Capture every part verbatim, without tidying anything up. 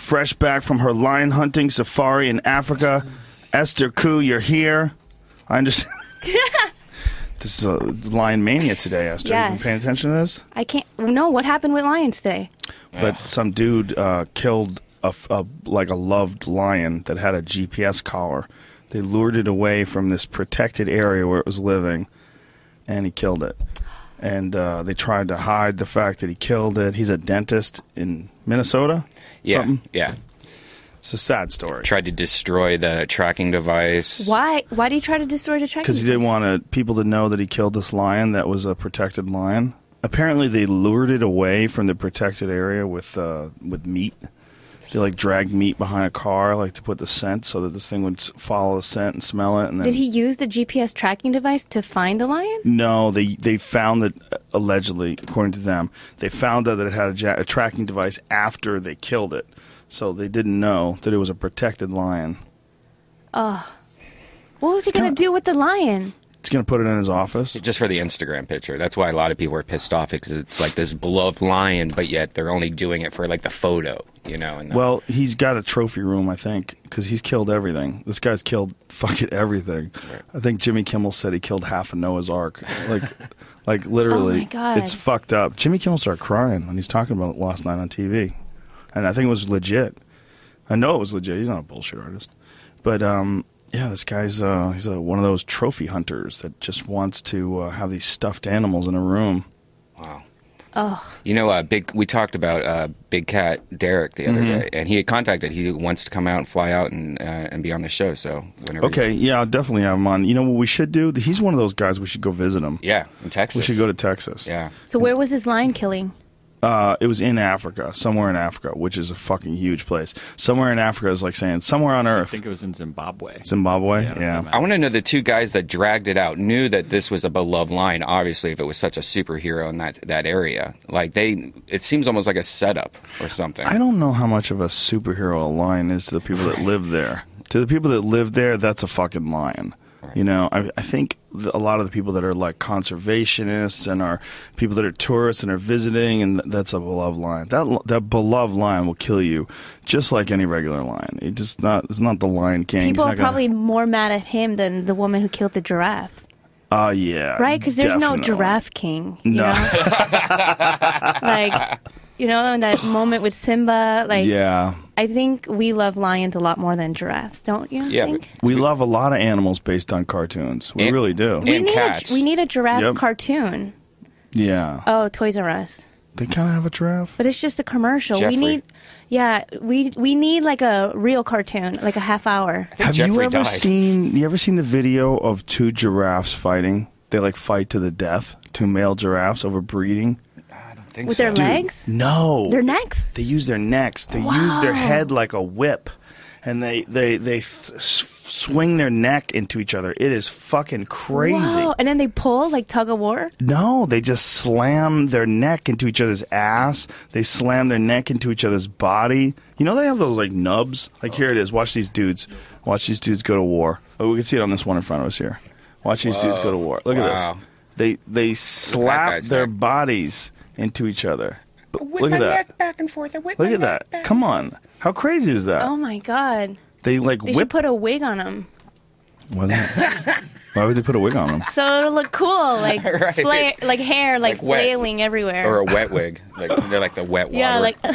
fresh back from her lion hunting safari in Africa. Esther Koo, you're here. I understand. This is a lion mania today, Esther. Yes. You been paying attention to this? I can't. No, what happened with lions today? But some dude uh, killed a, a like a loved lion that had a G P S collar. They lured it away from this protected area where it was living, and he killed it. And uh, they tried to hide the fact that he killed it. He's a dentist in Minnesota. Yeah, something? yeah. It's a sad story. Tried to destroy the tracking device. Why? Why did he try to destroy the tracking? Because he didn't want to, people to know that he killed this lion that was a protected lion. Apparently, they lured it away from the protected area with uh, with meat. They like dragged meat behind a car, like to put the scent, so that this thing would s- follow the scent and smell it. And then Did he use the G P S tracking device to find the lion? No, they they found that uh, allegedly, according to them, they found out that it had a, ja- a tracking device after they killed it. So they didn't know that it was a protected lion. Oh, what was he It's gonna kinda- do with the lion? He's gonna put it in his office. Just for the Instagram picture. That's why a lot of people are pissed off, because it's like this beloved lion, but yet they're only doing it for like the photo, you know. And the, Well, he's got a trophy room, I think, because he's killed everything. This guy's killed fucking everything. Right. I think Jimmy Kimmel said he killed half of Noah's Ark. Like, like literally, Oh my God. it's fucked up. Jimmy Kimmel started crying when he's talking about it last night on T V, and I think it was legit. I know it was legit. He's not a bullshit artist, but um, yeah, this guy's uh, he's a, one of those trophy hunters that just wants to uh, have these stuffed animals in a room. wow. Oh, You know, uh, big. We talked about uh, Big Cat Derek the other Mm-hmm. day, and he had contacted. He wants to come out and fly out and uh, and be on the show. So whenever. Okay, yeah, I'll definitely have him on. You know what we should do? He's one of those guys we should go visit him. Yeah, in Texas. We should go to Texas. Yeah. so where was his lion killing? Uh, it was in Africa, somewhere in Africa, which is a fucking huge place. Somewhere in Africa is like saying somewhere on I Earth. think it was in Zimbabwe. Zimbabwe, Yeah, yeah. I want to know the two guys that dragged it out knew that this was a beloved lion. Obviously, if it was such a superhero in that that area, like they, it seems almost like a setup or something. I don't know how much of a superhero a lion is to the people that live there. To the people that live there, that's a fucking lion. You know, I, I think th- a lot of the people that are like conservationists and are people that are tourists and are visiting, and th- that's a beloved lion. That l- that beloved lion will kill you, just like any regular lion. It just not. It's not the Lion King. People He's are not gonna- probably more mad at him than the woman who killed the giraffe, Oh yeah, right? Because there's no definitely. giraffe king. You No. know? Like, you know, in that moment with Simba, like, Yeah, I think we love lions a lot more than giraffes, don't you? Yeah, think? we love a lot of animals based on cartoons. We And- really do. we and need cats. A, we need a giraffe Yep. cartoon. Yeah, Oh, Toys R Us. they kind of have a giraffe. But it's just a commercial. Jeffrey. We need, yeah, we we need like a real cartoon, like a half hour. Have you Jeffrey ever died. seen? You ever seen the video of two giraffes fighting? They like fight to the death. Two male giraffes over breeding. I don't think With so. their legs? No, Their necks? They use their necks. They use their head like a whip, and they they they th- s- swing their neck into each other. It is fucking crazy. Wow. And then they pull like tug of war? No, they just slam their neck into each other's ass. They slam their neck into each other's body. You know they have those like nubs. Like here it is. Watch these dudes. Watch these dudes go to war. Oh, we can see it on this one in front of us here. Watch these dudes go to war. Look at Wow. this. They they slap guy's their neck. bodies into each other. Look at that. Back and forth. Look at that. Come on. How crazy is that? Oh my God. They like They should whip. put a wig on them. What is that? Why would they put a wig on them? So it'll look cool. Like, Right. flare, like hair, like, Like wet. flailing everywhere. Or a wet wig. Like they're like the wet water. Yeah, like-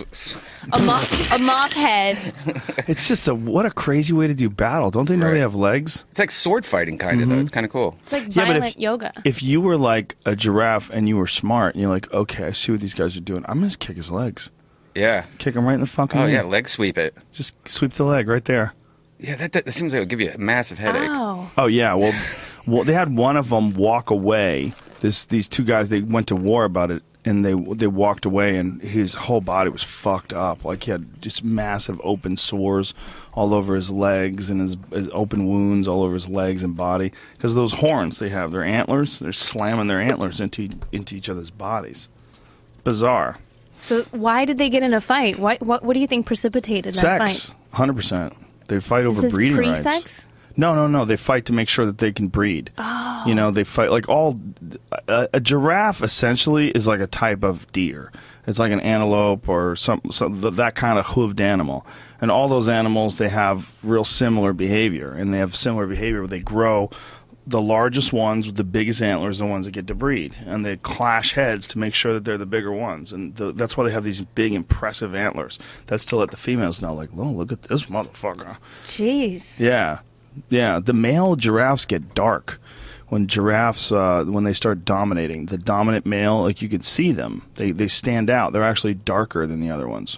a, mop, a mop head. It's just a what a crazy way to do battle. Don't they know Right. they have legs? It's like sword fighting, kind of though. It's kind of cool. It's like Yeah, but violent if- yoga. If you were like a giraffe and you were smart and you're like, okay, I see what these guys are doing. I'm gonna kick his legs. Yeah. Kick him right in the fucking. Oh knee. yeah, leg sweep it. Just sweep the leg right there. Yeah, that, that seems like it would give you a massive headache. Wow. Oh yeah, well, well, they had one of them walk away. This these two guys they went to war about it, and they they walked away, and his whole body was fucked up. Like he had just massive open sores all over his legs and his, his open wounds all over his legs and body because those horns they have, their antlers, they're slamming their antlers into into each other's bodies. Bizarre. So why did they get in a fight? What what, what do you think precipitated that Sex, fight? hundred percent. They fight over This is breeding rights. pre-sex? No, no, no. They fight to make sure that they can breed. Oh. You know, they fight like all. A, a giraffe essentially is like a type of deer. It's like an antelope or some, some that kind of hooved animal. And all those animals, they have real similar behavior, and they have similar behavior where they grow. The largest ones with the biggest antlers are the ones that get to breed, and they clash heads to make sure that they're the bigger ones, and the, that's why they have these big, impressive antlers. That's to let the females know, like, oh, look at this motherfucker. Jeez. Yeah, yeah. The male giraffes get dark when giraffes uh, when they start dominating. The dominant male, like you can see them, they they stand out. They're actually darker than the other ones.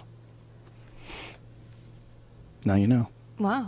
Now you know. Wow.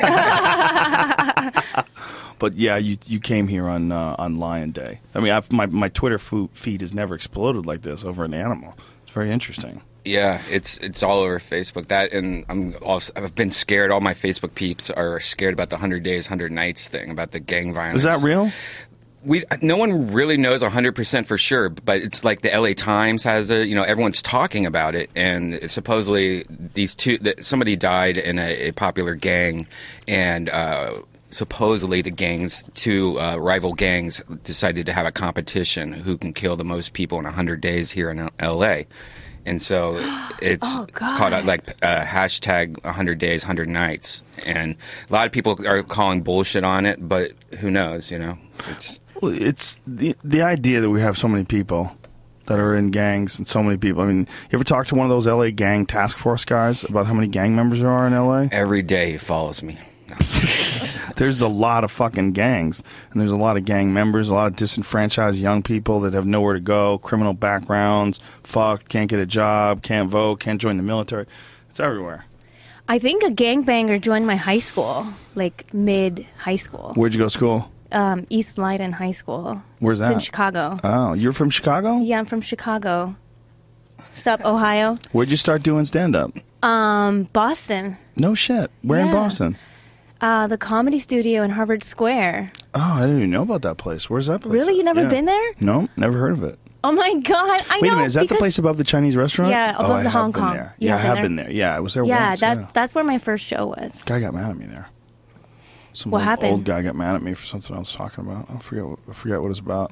But yeah, you you came here on uh, on Lion Day. I mean, I've, my my Twitter fo- feed has never exploded like this over an animal. It's very interesting. Yeah, it's it's all over Facebook. That and I'm also I've been scared. All my Facebook peeps are scared about the hundred days, hundred nights thing, about the gang violence. Is that real? We no one really knows one hundred percent for sure, but it's like the L A Times has a, you know, everyone's talking about it, and supposedly these two, that somebody died in a, a popular gang, and uh, supposedly the gangs, two uh, rival gangs, decided to have a competition who can kill the most people in one hundred days here in L A. And so it's, oh, it's called uh, like uh, hashtag one hundred days, one hundred nights, and a lot of people are calling bullshit on it, but who knows, you know? It's Well, it's the the idea that we have so many people that are in gangs and so many people. I mean, you ever talk to one of those L A gang task force guys about how many gang members there are in L A? every day he follows me. No. There's a lot of fucking gangs, and there's a lot of gang members, a lot of disenfranchised young people that have nowhere to go, criminal backgrounds, fucked, can't get a job, can't vote, can't join the military. It's everywhere. I think a gangbanger joined my high school, like mid high school. Where'd you go to school? Um, East Leiden High School. Where's It's that? in Chicago. Oh, you're from Chicago? Yeah, I'm from Chicago. Sup, Ohio? Where'd you start doing stand-up? Um, Boston. No shit. Where in Yeah. Boston? Uh, the Comedy Studio in Harvard Square. Oh, I didn't even know about that place. Where's that place? Really? You never Yeah. been there? No, never heard of it. Oh my God! I Wait know. a minute, is that the because- place above the Chinese restaurant? Yeah, oh, above I the have Hong been Kong. there. You Yeah, I have have been been there. Yeah, I was there Yeah, once. that yeah. that's where my first show was. Guy got mad at me there. Some What old, happened? old guy got mad at me for something I was talking about. I forget. What, I forget what it was about.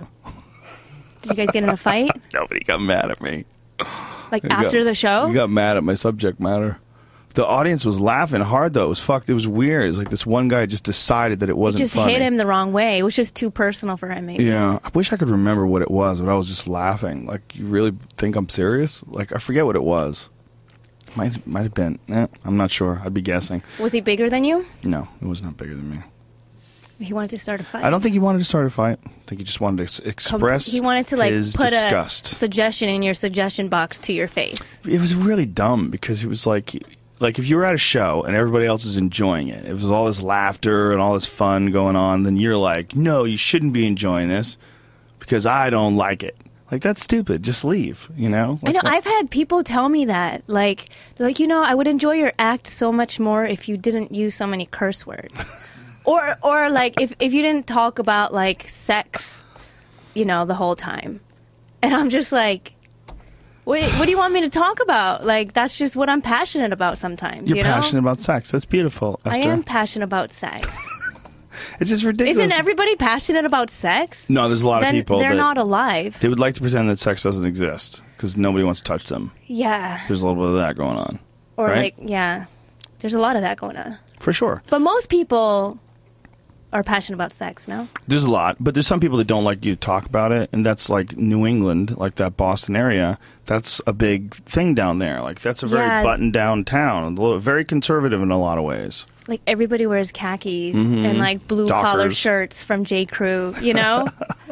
Did you guys get in a fight? Nobody got mad at me. Like He after got- the show? He got mad at my subject matter. The audience was laughing hard though. It was fucked. It was weird. It was like this one guy just decided that it It wasn't just funny. hit him the wrong way. It was just too personal for him, maybe. Yeah, I wish I could remember what it was, but I was just laughing. Like, you really think I'm serious? Like, I forget what it was. Might might have been. Eh, I'm not sure. I'd be guessing. Was he bigger than you? No, it was not bigger than me. He wanted to start a fight. I don't think he wanted to start a fight. I think he just wanted to ex- express He wanted to like his put disgust. a suggestion in your suggestion box to your face. It was really dumb because it was like, like if you were at a show and everybody else is enjoying it, it was all this laughter and all this fun going on, then you're like, no, you shouldn't be enjoying this because I don't like it. Like, that's stupid. Just leave, you know? I Like, know. what- I've had people tell me that. Like, they're like, you know, I would enjoy your act so much more if you didn't use so many curse words. or, or like, if, if you didn't talk about, like, sex, you know, the whole time. And I'm just like, what, what do you want me to talk about? Like, that's just what I'm passionate about sometimes, You're you know? passionate about sex. That's beautiful, I Esther. am passionate about sex. It's just ridiculous. Isn't everybody passionate about sex? No, there's a lot then of people they're that not alive. they would like to pretend that sex doesn't exist because nobody wants to touch them. Yeah. There's a little bit of that going on. Or right? like, yeah. There's a lot of that going on. For sure. But most people are passionate about sex, no? There's a lot, but there's some people that don't like you to talk about it, and that's like New England, like that Boston area. That's a big thing down there. Like, that's a very Yeah. buttoned down town, a little, very conservative in a lot of ways. Like everybody wears khakis and like blue collar Dockers. shirts from J. Crew, you know?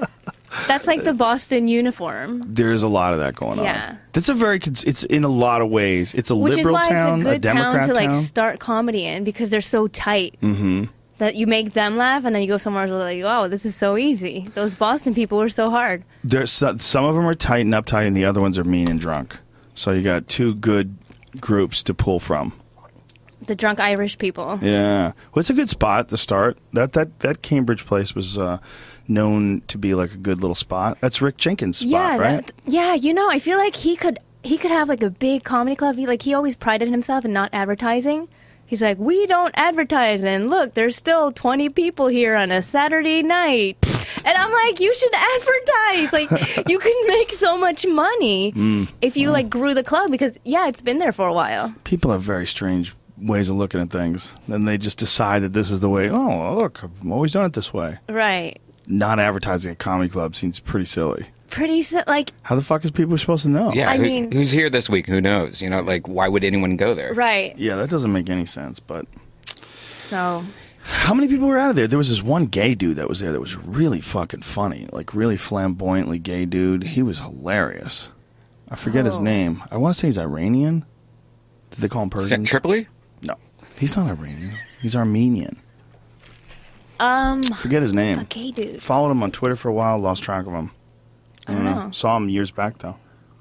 That's like the Boston uniform. There's a lot of that going on. Yeah. That's a very, cons- it's in a lot of ways. It's a Which is liberal why town, it's a good Democrat town to like town. start comedy in because they're so tight. Mm-hmm. That you make them laugh and then you go somewhere else and like, oh, this is so easy. Those Boston people were so hard. There's so- some of them are tight and uptight, and the other ones are mean and drunk. So you got two good groups to pull from. The drunk Irish people. Yeah, well, it's a good spot to start. That that that Cambridge place was uh, known to be like a good little spot. That's Rick Jenkins' spot, yeah, right? that, yeah. You know, I feel like he could he could have like a big comedy club. He like he always prided himself in not advertising. He He's like, we don't advertise, and look, there's still twenty people here on a Saturday night. And I'm like, you should advertise. Like, you can make so much money mm. if you, like, grew the club. Because, yeah, it's been there for a while. People have very strange ways of looking at things. Then they just decide that this is the way. Oh, look, I've always done it this way. Right. Not advertising a comedy club seems pretty silly. Pretty, si- like... How the fuck is people supposed to know? Yeah, I who, mean... who's here this week? Who knows? You know, like, why would anyone go there? Right. Yeah, that doesn't make any sense, but... So... How many people were out of there? There was this one gay dude that was there that was really fucking funny. Like, really flamboyantly gay dude. He was hilarious. I forget oh. his name. I want to say he's Iranian. Did they call him Persian? Tripoli? No. He's not Iranian. He's Armenian. Um... I forget his name. A gay dude. Followed him on Twitter for a while, lost track of him. I don't know. Saw him years back, though.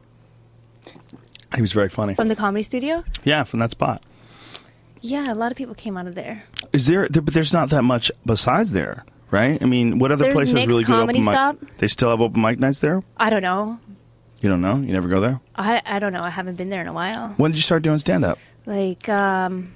He was very funny. From the Comedy Studio? Yeah, from that spot. Yeah, a lot of people came out of there. Is there? there but there's not that much besides there, right? I mean, what other There's places Nick's really good Comedy open mic? Stop. They still have open mic nights there? I don't know. You don't know? You never go there? I I don't know. I haven't been there in a while. When did you start doing stand-up? Like, um...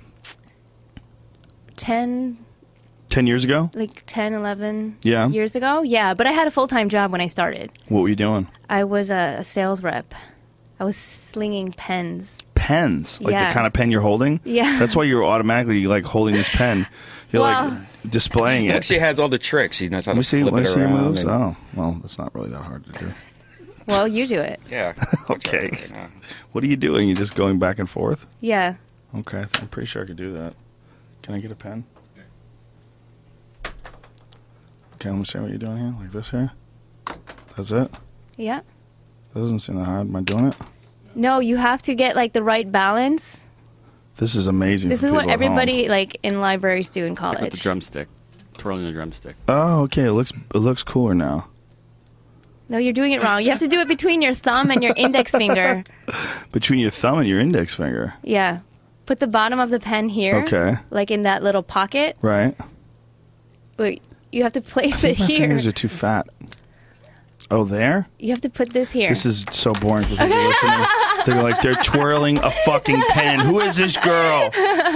ten... Ten years ago? Like ten, eleven Yeah. years ago? Yeah, but I had a full-time job when I started. What were you doing? I was a, a sales rep. I was slinging pens. Pens? Like Yeah. the kind of pen you're holding? Yeah. That's why you're automatically, like, holding this pen. You're, Well- like, displaying Look, it. she has all the tricks. She knows how Let me to see, flip let me it see your around. moves. and- Oh, well, that's not really that hard to do. Well, you do it. Yeah. Okay. Right now. What are you doing? You're just going back and forth? Yeah. Okay, I'm pretty sure I could do that. Can I get a pen? Okay, let me see what you're doing here. Like this here? That's it? Yeah. That doesn't seem that hard. Am I doing it? No, you have to get, like, the right balance. This is amazing. This for is what people at home. everybody, like, in libraries do in Like college. with the drumstick. Twirling the drumstick. Oh, okay. It looks it looks cooler now. No, you're doing it wrong. You have to do it between your thumb and your index finger. Between your thumb and your index finger. Yeah. Put the bottom of the pen here. Okay. Like in that little pocket. Right. Wait, you have to place I it think my here. fingers are too fat. Oh, there? You have to put this here. This is so boring for people listening. They're like, they're twirling a fucking pen. Who is this girl?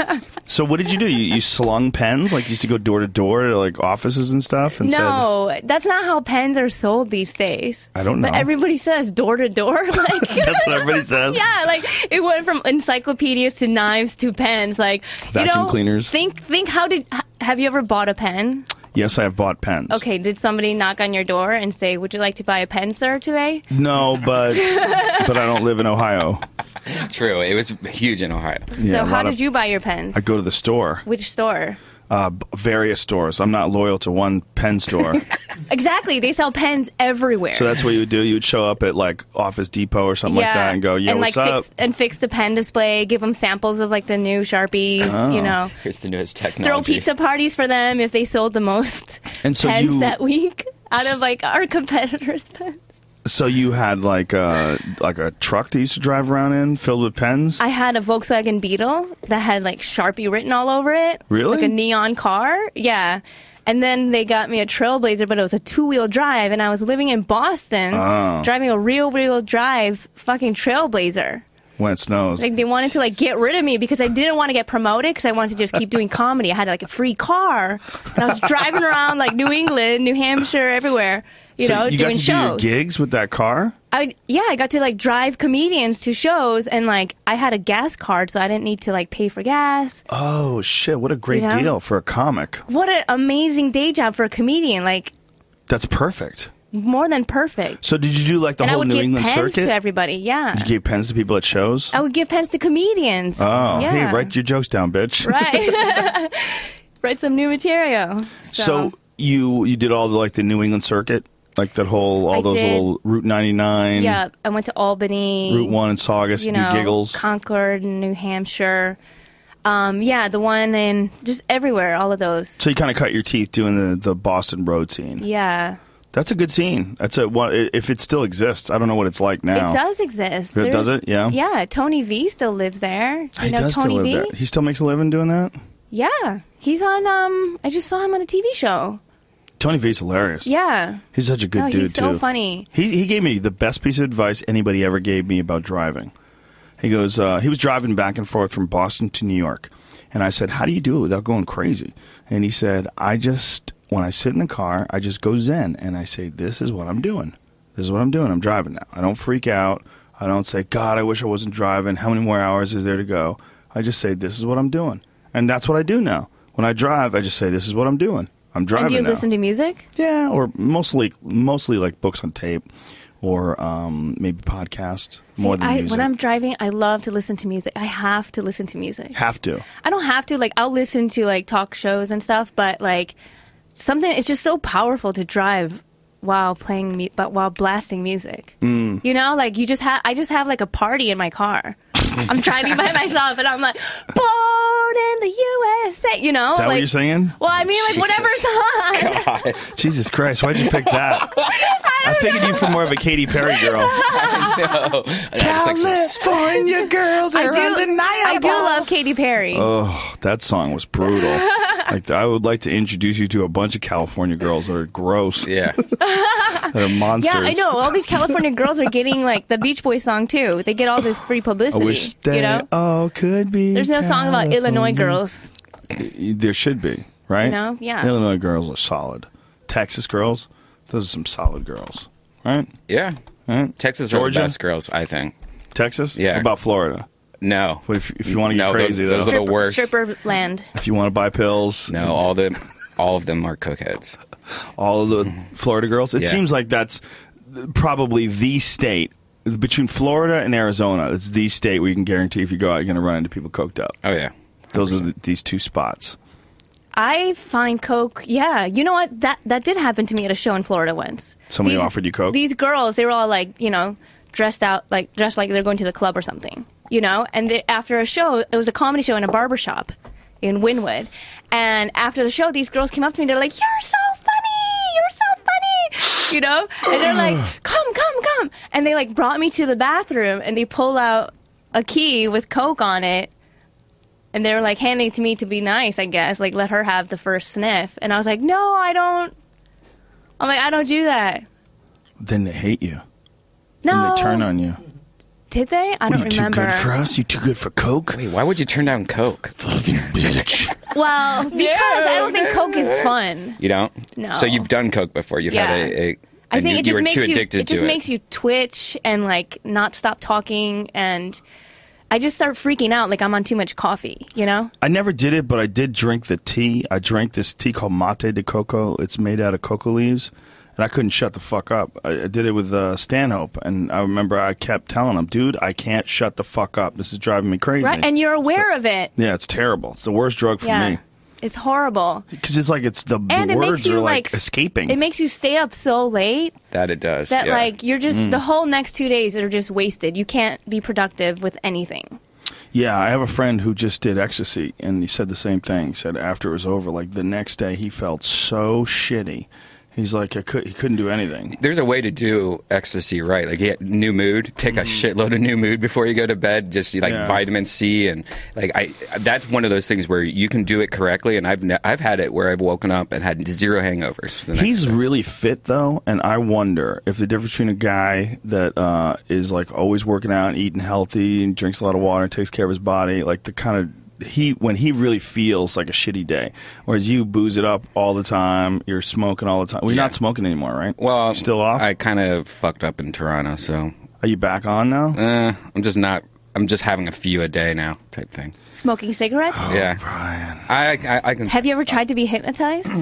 So what did you do? You, you slung pens? Like you used to go door to door to like offices and stuff? And no, that's not how pens are sold these days. I don't know. But everybody says door to door. Like That's what everybody says? Yeah, like it went from encyclopedias to knives to pens. Like Vacuum you know, cleaners. Think, think. How did? h- Have you ever bought a pen? Yes, I have bought pens. Okay, did somebody knock on your door and say, "Would you like to buy a pen, sir, today?" No, but but I don't live in Ohio. True. It was huge in Ohio. Yeah, so a how lot did of- you buy your pens? I go to the store. Which store? Uh, b- various stores. I'm not loyal to one pen store. Exactly. They sell pens everywhere. So that's what you would do. You would show up at like Office Depot or something like that and go, "Yeah, and what's like up?" Fix, and fix the pen display. Give them samples of like the new Sharpies. Oh. You know, Here's the newest technology. throw pizza parties for them if they sold the most And so pens you- that week out of like our competitors' pens. So you had like a like a truck that you used to drive around in filled with pens? I had a Volkswagen Beetle that had like Sharpie written all over it. Really? Like a neon car. Yeah. And then they got me a Trailblazer, but it was a two-wheel drive, and I was living in Boston, Oh. driving a real-wheel drive fucking Trailblazer. When it snows. Like they wanted to like get rid of me because I didn't want to get promoted because I wanted to just keep doing comedy. I had like a free car, and I was driving around like New England, New Hampshire, everywhere. You so know, you doing got to shows. do your gigs with that car? I yeah, I got to like drive comedians to shows, and like I had a gas card, so I didn't need to like pay for gas. Oh shit! What a great You know? deal for a comic. What an amazing day job for a comedian! Like That's perfect. more than perfect. So did you do like the And I whole would New give England pens circuit? to everybody. Yeah, You gave pens to people at shows? I would give pens to comedians. Oh, yeah. hey, write your jokes down, bitch. Right. Write some new material. So, So you you did all the like the New England circuit, like that whole all I those did. little Route ninety-nine, yeah, I went to Albany, Route one in Saugus, you do know, giggles. Concord, New Hampshire. Um, yeah, the one in just everywhere, all of those. So you kind of cut your teeth doing the the Boston road scene. Yeah, That's a good scene. That's a one if it still exists. I don't know what it's like now. it does exist. It does There's- it? Yeah? Yeah, Tony V still lives there. Do you He know does Tony still live V? there. He still makes a living doing that? Yeah, he's on. Um, I just saw him on a T V show. Tony V's hilarious. Yeah, He's such a good no, dude he's so too. funny. He he gave me the best piece of advice anybody ever gave me about driving. He goes, uh, he was driving back and forth from Boston to New York. And I said, how do you do it without going crazy? And he said, I just, when I sit in the car, I just go zen. And I say, this is what I'm doing. This is what I'm doing. I'm driving now. I don't freak out. I don't say, God, I wish I wasn't driving. How many more hours is there to go? I just say, this is what I'm doing. And that's what I do now. When I drive, I just say, this is what I'm doing. I'm driving And do you now. listen to music? Yeah, or mostly mostly like books on tape or um, maybe podcasts more See, than I, music. when I'm driving, I love to listen to music. I have to listen to music. Have to. I don't have to. Like, I'll listen to, like, talk shows and stuff, but, like, something, it's just so powerful to drive while playing, mu- but while blasting music. Mm. You know, like, you just have, I just have, like, a party in my car. I'm driving by myself, and I'm like, born in the U S A, you know? Is that like, what you're singing? Well, I mean, like, Jesus. whatever song. Jesus Christ, why'd you pick that? I figured you for more of a Katy Perry girl. No. I just like some California girls I are do, undeniable. I do love Katy Perry. Oh, that song was brutal. Like, I would like to introduce you to a bunch of California girls that are gross. yeah. They're monsters. Yeah, I know. All these California girls are getting, like, the Beach Boys song, too. They get all this free I publicity, wish they you know? all could be. There's no song about Illinois California. girls. There should be, right? You know? Yeah. Illinois girls are solid. Texas girls, those are some solid girls, right? Yeah. Right? Texas Georgia? are the best girls, I think. Texas? Yeah. What about Florida? No. What if, if you want to get No, crazy, those- though? those are the worst. Stripper land. If you want to buy pills, No, all the all of them are cokeheads. all of the Florida girls. It Yeah. seems like that's probably the state between Florida and Arizona. It's the state where you can guarantee if you go out, you're going to run into people coked up. Oh yeah. Those are the, these two spots. I find Coke, yeah. You know what? That that did happen to me at a show in Florida once. Somebody These- offered you Coke? These girls, they were all like, you know, dressed out, like, dressed like they're going to the club or something, you know? And they, after a show, it was a comedy show in a barber shop in Wynwood. And after the show, these girls came up to me, they're like, you're so funny! You're so funny! You know? And they're like, come, come, come! And they, like, brought me to the bathroom, and they pulled out a key with Coke on it. And they were, like, handing it to me to be nice, I guess. Like, let her have the first sniff. And I was like, no, I don't. I'm like, I don't do that. Then they hate you. No. And they turn on you. Did they? I don't Are you remember. too good for us? You too good for Coke? Wait, why would you turn down Coke? Fucking bitch. Well, because I don't think Coke is fun. You don't? No. So you've done Coke before. You've Yeah. had a, a I and think you, it you just were makes too you. addicted It just to makes you twitch and like not stop talking, and I just start freaking out like I'm on too much coffee. You know? I never did it, but I did drink the tea. I drank this tea called mate de coco. It's made out of cocoa leaves. And I couldn't shut the fuck up. I, I did it with uh, Stanhope, and I remember I kept telling him, dude, I can't shut the fuck up. This is driving me crazy. Right? And you're aware of it. Yeah, it's terrible. It's the worst drug for Yeah. me. It's horrible. Because it's like it's the, And the it words makes you are like, like escaping. It makes you stay up so late that. It does. that yeah. like you're just Mm. the whole next two days are just wasted. You can't be productive with anything. Yeah, I have a friend who just did ecstasy, and he said the same thing. He said after it was over, like the next day, he felt so shitty. He's like, I could, he couldn't do anything. There's a way to do ecstasy right. Like yeah, new mood. Take a shitload of new mood before you go to bed. Just like Yeah. vitamin C and like I. That's one of those things where you can do it correctly. And I've ne- I've had it where I've woken up and had zero hangovers. The next He's day. really fit though, and I wonder if the difference between a guy that uh, is like always working out and eating healthy and drinks a lot of water and takes care of his body, like the kind of he when he really feels like a shitty day, whereas you booze it up all the time, you're smoking all the time. Well, you're Yeah. not smoking anymore, right? Well, You're still off. I kind of fucked up in Toronto, so Are you back on now? uh, I'm just not. I'm just having a few a day now, type thing. Smoking cigarettes? yeah, Brian. I, I I can. Have you ever stop. tried to be hypnotized?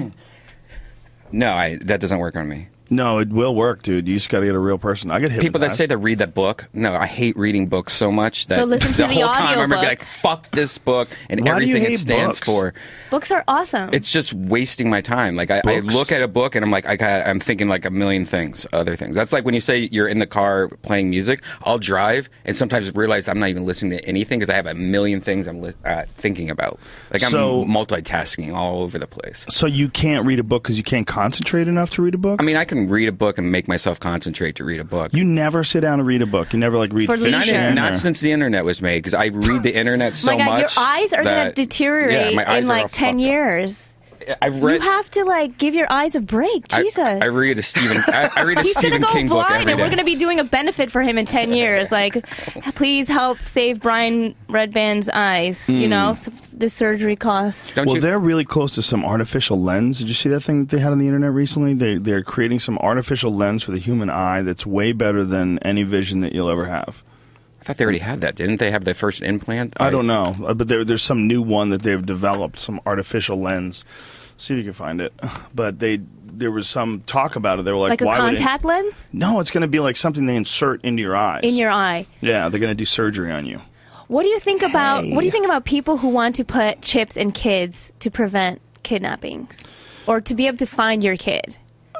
No, I that doesn't work on me. No, it will work, dude. You just got to get a real person. I get hypnotized. People that say they read that book, no, I hate reading books so much that So listen to the whole time I'm gonna be audiobook. like, "Fuck this book" and Why do you everything it hate stands books? for. Books are awesome. It's just wasting my time. Like I, I Books? look at a book and I'm like, I got, I'm thinking like a million things, other things. That's like when you say you're in the car playing music. I'll drive and sometimes realize I'm not even listening to anything because I have a million things I'm li- uh, thinking about. Like I'm So- multitasking all over the place. So you can't read a book because you can't concentrate enough to read a book? I mean, I can read a book and make myself concentrate to read a book. You never sit down and read a book. You never like read For fiction. Not, leisure. in- not or- since the internet was made, because I read the internet so my God, much. your eyes are going that- to deteriorate yeah, my eyes in are all like ten fucked up. years. I've read. You have to like give your eyes a break. I, Jesus. I read a Stephen. I, I read a He's Stephen gonna go King book blind, every and day. we're gonna be doing a benefit for him in ten years. Like, please help save Brian Redban's eyes. You know, so the surgery costs. Don't well, you? they're really close to some artificial lens. Did you see that thing that they had on the internet recently? They they're creating some artificial lens for the human eye that's way better than any vision that you'll ever have. I thought they already had that. Didn't they have the first implant? I don't know, uh, but there, there's some new one that they've developed, some artificial lens. See if you can find it. But they there was some talk about it. They were like, Like a why contact would it? lens No, it's going to be like something they insert into your eyes. in your eye. Yeah, they're going to do surgery on you. What do you think about Hey. what do you think about people who want to put chips in kids to prevent kidnappings or to be able to find your kid?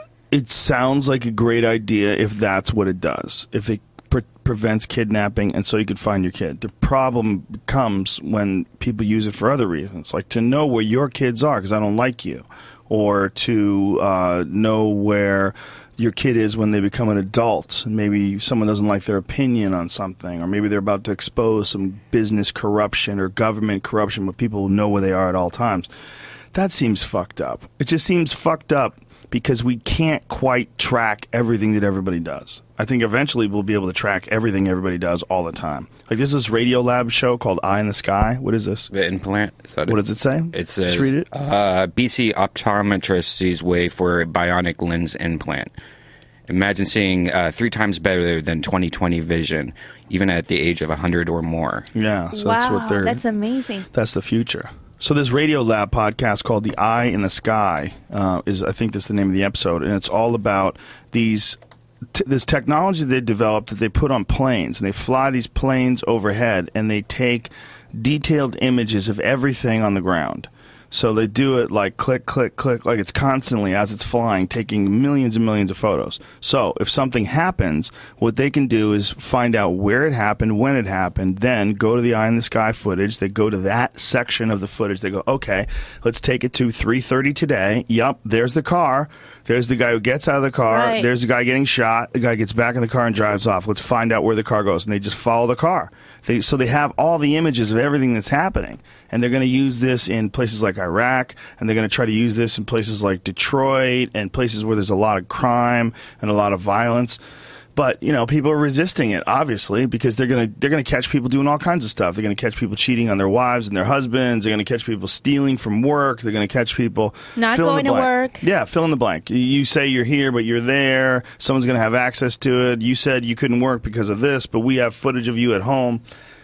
It sounds like a great idea if that's what it does. If it pre- prevents kidnapping and so you could find your kid. The problem comes when people use it for other reasons, like to know where your kids are because I don't like you, or to uh, know where your kid is when they become an adult. Maybe someone doesn't like their opinion on something, or maybe they're about to expose some business corruption or government corruption, but people know where they are at all times. That seems fucked up. It just seems fucked up because we can't quite track everything that everybody does. I think eventually we'll be able to track everything everybody does all the time. Like there's this Radio Lab show called Eye in the Sky. What is this? The implant. Is that What does it say? It says, Just read it. Uh, B C optometrist sees way for a bionic lens implant. Imagine seeing uh, three times better than twenty twenty vision, even at the age of one hundred or more. Yeah, so wow, that's what they're. that's amazing. That's the future. So this Radio Lab podcast called The Eye in the Sky uh, is, I think that's the name of the episode, and it's all about these t- this technology they developed that they put on planes, and they fly these planes overhead, and they take detailed images of everything on the ground. So they do it like click, click, click, like it's constantly, as it's flying, taking millions and millions of photos. So if something happens, what they can do is find out where it happened, when it happened, then go to the Eye in the Sky footage. They go to that section of the footage. They go, okay, let's take it to three thirty today. Yup, there's the car. There's the guy who gets out of the car. Right. There's the guy getting shot. The guy gets back in the car and drives off. Let's find out where the car goes. And they just follow the car. They, so they have all the images of everything that's happening. And they're going to use this in places like Iraq, and they're going to try to use this in places like Detroit and places where there's a lot of crime and a lot of violence. But, you know, people are resisting it, obviously, because they're going to they're going to catch people doing all kinds of stuff. They're going to catch people cheating on their wives and their husbands. They're going to catch people stealing from work. They're going to catch people Not fill in going the to blank. work. Yeah, fill in the blank. You- You say you're here, but you're there. Someone's going to have access to it. You said you couldn't work because of this, but we have footage of you at home.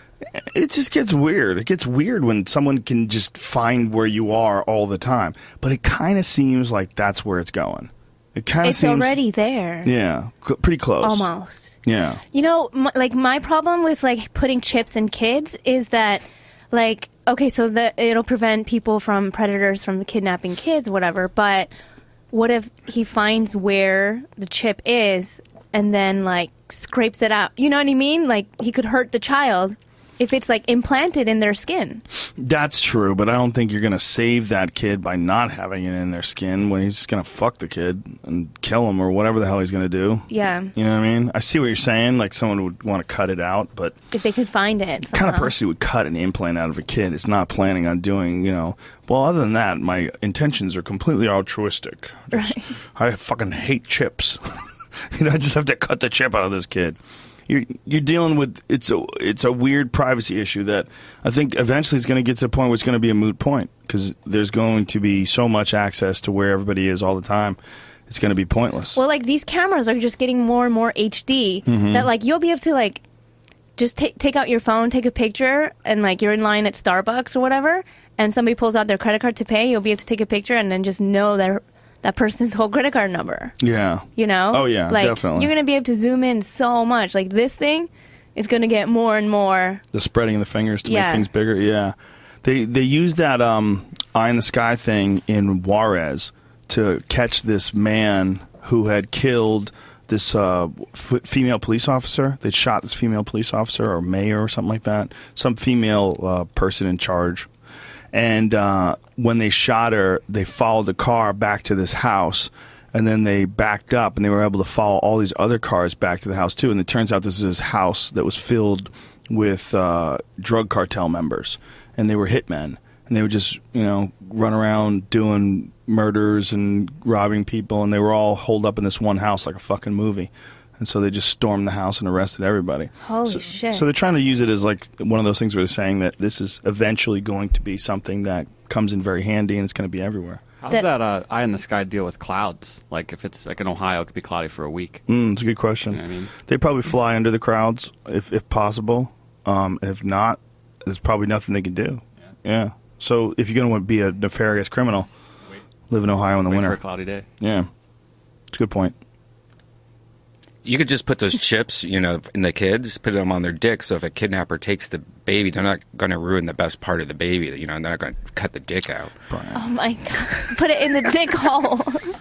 It just gets weird. It gets weird when someone can just find where you are all the time. But it kind of seems like that's where it's going. It kind of It's seems already there. yeah, cl- pretty close. Almost. Yeah. You know, m- like my problem with like putting chips in kids is that, like, okay, so that it'll prevent people from predators from kidnapping kids, whatever. But what if he finds where the chip is and then like scrapes it out? You know what I mean? Like he could hurt the child if it's like implanted in their skin. That's true, but I don't think you're going to save that kid by not having it in their skin when he's just going to fuck the kid and kill him or whatever the hell he's going to do. Yeah, You know what I mean? I see what you're saying. Like someone would want to cut it out, but if they could find it. the kind of somehow. person who would cut an implant out of a kid is not planning on doing, you know, well, other than that, my intentions are completely altruistic. Just- I fucking hate chips. You know, I just have to cut the chip out of this kid. You're you're dealing with it's a it's a weird privacy issue that I think eventually is going to get to a point where it's going to be a moot point because there's going to be so much access to where everybody is all the time. It's going to be pointless. Well, like these cameras are just getting more and more H D Mm-hmm. that like you'll be able to like just take take out your phone, take a picture, and like you're in line at Starbucks or whatever, and somebody pulls out their credit card to pay. You'll be able to take a picture and then just know that that person's whole credit card number. Yeah. You know? Oh, yeah, like, definitely. You're gonna be able to zoom in so much. Like this thing is gonna get more and more. The spreading the fingers to Yeah. make things bigger. Yeah. They they use that um, eye in the sky thing in Juarez to catch this man who had killed this uh, f- female police officer. They'd shot this female police officer or mayor or something like that. Some female uh, person in charge. And uh, when they shot her, they followed the car back to this house. And then they backed up, and they were able to follow all these other cars back to the house, too. And it turns out this is his house that was filled with uh, drug cartel members. And they were hitmen. and they would just, you know, run around doing murders and robbing people, and they were all holed up in this one house like a fucking movie. And so they just stormed the house and arrested everybody. Holy so, shit. So they're trying to use it as like one of those things where they're saying that this is eventually going to be something that comes in very handy and it's going to be everywhere. How's That- that, uh, eye in the sky deal with clouds? Like if it's like in Ohio, it could be cloudy for a week. Mm, it's a good question. You know what I mean? They probably fly under the crowds if if possible. Um, if not, there's probably nothing they can do. Yeah. Yeah. So if you're going to be a nefarious criminal, Wait. live in Ohio in the Wait winter. for a cloudy day. Yeah. It's a good point. You could just put those chips, you know, in the kids, put them on their dick. So if a kidnapper takes the baby, they're not going to ruin the best part of the baby. You know, they're not going to cut the dick out. Brian. Oh my god. Put it in the dick hole.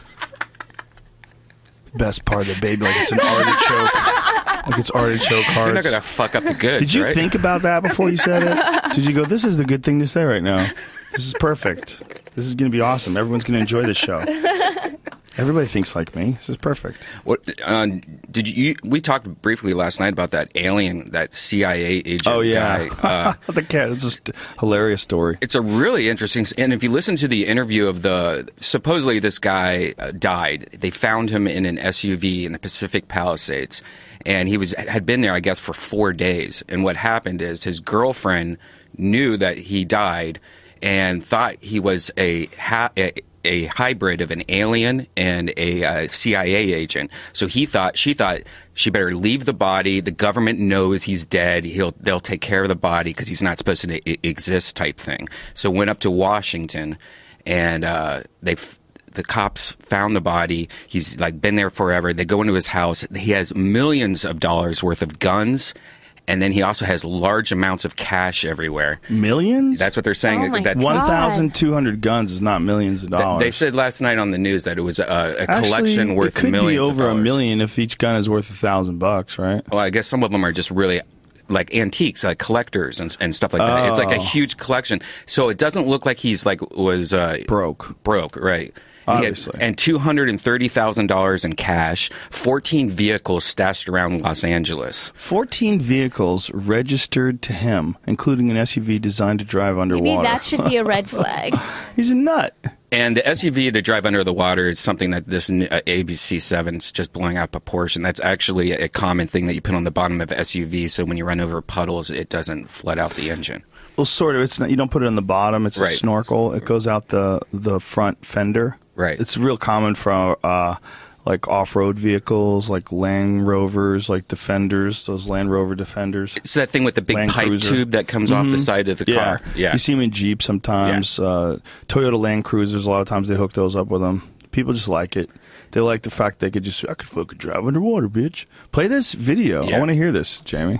Best part of the baby, like it's an artichoke. Like it's artichoke hearts. You're not going to fuck up the goods, Did you right? think about that before you said it? Did you go, this is the good thing to say right now? This is perfect. This is going to be awesome. Everyone's going to enjoy this show. Everybody thinks like me. This is perfect. What uh, did you? We talked briefly last night about that alien, that C I A agent Oh, yeah. guy. Uh, the cat. It's a st- hilarious story. It's a really interesting, and if you listen to the interview of the, supposedly this guy uh, died. They found him in an S U V in the Pacific Palisades, and he was had been there, I guess, for four days. And what happened is his girlfriend knew that he died and thought he was a, ha- a a hybrid of an alien and a uh, C I A agent. So he thought, she thought she better leave the body. The government knows he's dead. He'll, they'll take care of the body because he's not supposed to I- exist type thing. So went up to Washington and, uh, they, the cops found the body. He's like been there forever. They go into his house. He has millions of dollars worth of guns. And then he also has large amounts of cash everywhere. Millions? That's what they're saying. Oh my that, God. one thousand two hundred guns is not millions of dollars. They said last night on the news that it was a, a Actually, collection worth it could millions be over of a dollars. million if each gun is worth a thousand bucks, right? Well, I guess some of them are just really like antiques, like collectors and, and stuff like that. It's like a Oh. huge collection. So it doesn't look like he's like was uh, Broke. broke, right? He had- Obviously. and two hundred and thirty thousand dollars in cash, fourteen vehicles stashed around Los Angeles. fourteen vehicles registered to him, including an S U V designed to drive Maybe underwater. that should be a red flag. He's a nut. And the S U V to drive under the water is something that this uh, A B C seven is just blowing out proportion. That's actually a common thing that you put on the bottom of S U V, so when you run over puddles, it doesn't flood out the engine. Well, sort of. It's not. You don't put it on the bottom. It's a Right. snorkel. It goes out the the front fender. Right. It's real common for uh, like off-road vehicles, like Land Rovers, like Defenders. Those Land Rover Defenders. It's that thing with the big Land pipe Cruiser. tube that comes off the side of the Yeah. car. Yeah. You see them in Jeep sometimes. Uh, Toyota Land Cruisers. A lot of times they hook those up with them. People just like it. They like the fact they could just I could fucking drive underwater, bitch. Play this video. Yeah. I want to hear this, Jamie.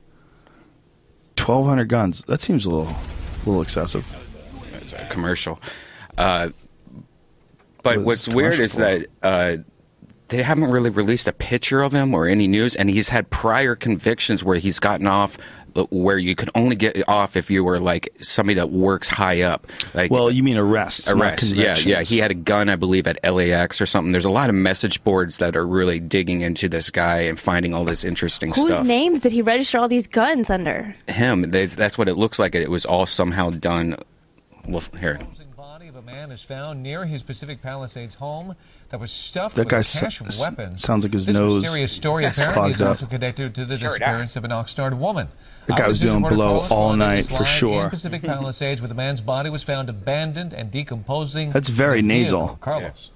Twelve hundred guns. That seems a little, a little excessive. It's a commercial. Uh, but What what's is this weird commercial is for? that uh, they haven't really released a picture of him or any news, and he's had prior convictions where he's gotten off, uh, where you could only get off if you were like somebody that works high up. Like Well, you mean arrests? not arrests. Yeah, convictions. yeah. He had a gun, I believe, at L A X or something. There's a lot of message boards that are really digging into this guy and finding all this interesting Whose stuff. names did he register all these guns under? Him. They, that's what it looks like. It was all somehow done. Well, here. Body of a man is found near his Pacific Palisades home that was stuffed That with guy a cache of s- weapons. sounds like his this nose mysterious story is apparently clogged is up. also connected to the disappearance of an Oxnard woman. That guy was Eyewitness doing reporter blow Carlos all Bonnet night is for live sure. In Pacific Palisades, where the man's body was found abandoned and decomposing. That's very in a vehicle. nasal. Carlos.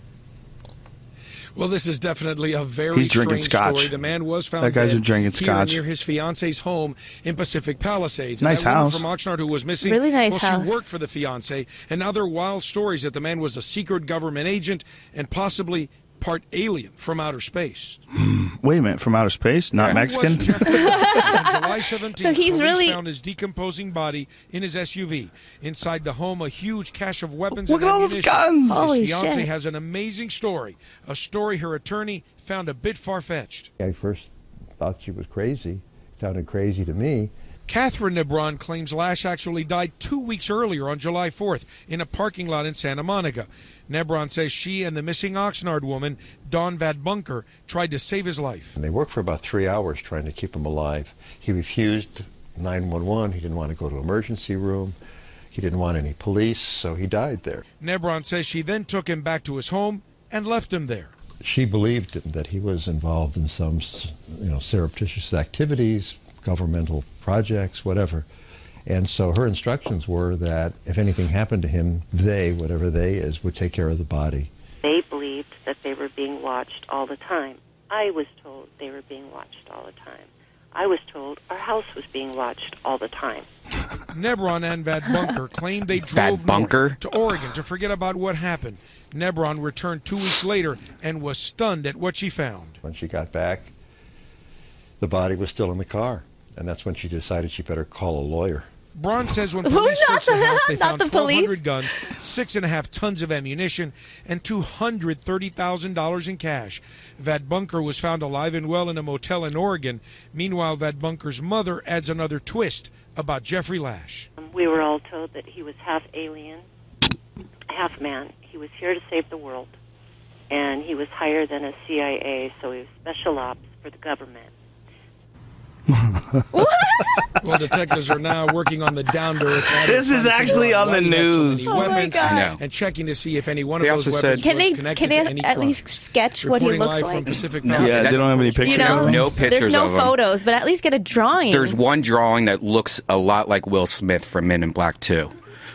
Well, this is definitely a very He's drinking strange scotch. story. The man was found That guy's dead been drinking here scotch. near his fiance's home in Pacific Palisades. Nice and that house. woman from Oxnard who was missing. Really nice well, house. she worked for the fiance, and other wild stories that the man was a secret government agent and possibly part alien from outer space. Wait a minute, from outer space, not He Mexican. was Jeffrey Dahmer. On July seventeenth, So he's police really- found his decomposing body in his S U V. Inside the home, a huge cache of weapons Look and at all those ammunition. guns! His Holy fiance shit. has an amazing story, a story her attorney found a bit far-fetched. I first thought she was crazy. It sounded crazy to me. Catherine Nebron claims Lash actually died two weeks earlier on July fourth in a parking lot in Santa Monica. Nebron says she and the missing Oxnard woman, Dawn Vadbunker, tried to save his life. And they worked for about three hours trying to keep him alive. He refused nine one one. He didn't want to go to emergency room. He didn't want any police, so he died there. Nebron says she then took him back to his home and left him there. She believed that he was involved in some, you know, surreptitious activities, governmental projects, whatever. And so her instructions were that if anything happened to him, they, whatever they is, would take care of the body. They believed that they were being watched all the time. I was told they were being watched all the time. I was told our house was being watched all the time. Nebron and Vad Bunker claimed they drove Vad Bunker? north to Oregon to forget about what happened. Nebron returned two weeks later and was stunned at what she found. When she got back, the body was still in the car, and that's when she decided she better call a lawyer. Braun says when Not police searched the house, they the- not found the twelve hundred police. guns, six and a half tons of ammunition, and two hundred thirty thousand dollars in cash. Vad Bunker was found alive and well in a motel in Oregon. Meanwhile, Vad Bunker's mother adds another twist about Jeffrey Lash. We were all told that he was half alien, half man. He was here to save the world, and he was higher than a C I A, so he was special ops for the government. Well, detectives are now working on the down to earth. This is actually on the news. Oh, my God. I know. And checking to see if any one They of those also weapons said- Can was they connected can to they any at crimes. least sketch what he Reporting looks live from like? Pacific No. Palisades. Yeah, they don't have any You pictures You know, of him. No pictures there's no of him. photos, but at least get a drawing. There's one drawing that looks a lot like Will Smith from Men in Black two.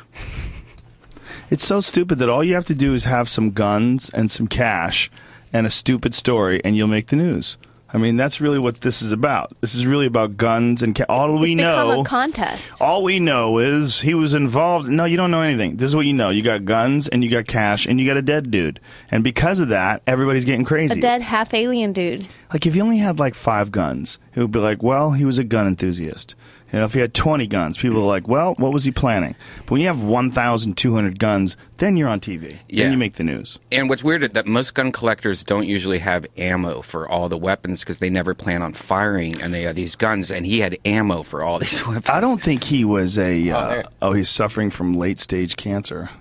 It's so stupid that all you have to do is have some guns and some cash and a stupid story, and you'll make the news. I mean, that's really what this is about. This is really about guns and ca- all we it's become know. a contest. All we know is he was involved. No, you don't know anything. This is what you know. You got guns and you got cash and you got a dead dude. And because of that, everybody's getting crazy. A dead half alien dude. Like if he only had like five guns, it would be like, well, he was a gun enthusiast. You know, if he had twenty guns, people are like, well, what was he planning? But when you have one thousand two hundred guns, then you're on T V. Yeah. Then you make the news. And what's weird is that most gun collectors don't usually have ammo for all the weapons because they never plan on firing any of these guns. And he had ammo for all these weapons. I don't think he was a. Uh, there. oh, he's suffering from late stage cancer.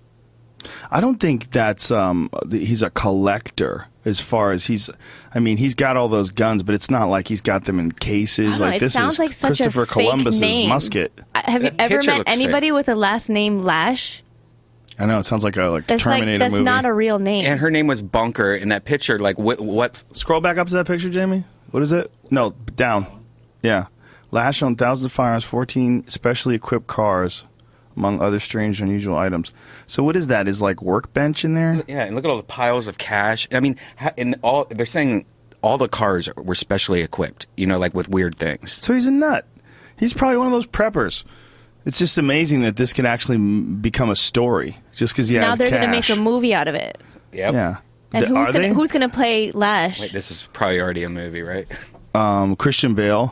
I don't think that's. Um, he's a collector as far as he's. I mean, he's got all those guns, but it's not like he's got them in cases. I don't know, Like it this sounds is like such a Christopher fake Columbus's name. musket. I- Have you The ever picture met looks anybody fake. with a last name Lash? I know it sounds like a like That's Terminator like that's movie. not a real name. And her name was Bunker in that picture. Like, what? what Scroll back up to that picture, Jamie. What is it? No, down. Yeah. Lash owned thousands of firearms, fourteen specially equipped cars, among other strange, unusual items. So what is that? Is like workbench in there? yeah, and look at all the piles of cash. I mean, ha- and all they're saying all the cars were specially equipped. You know, like with weird things. So he's a nut. He's probably one of those preppers. It's just amazing that this can actually m- become a story just because he now has they're cash. going to make a movie out of it. Yep. Yeah. And Th- who's are gonna they? who's gonna play Lash? Wait, this is probably already a movie, right? Um, Christian Bale.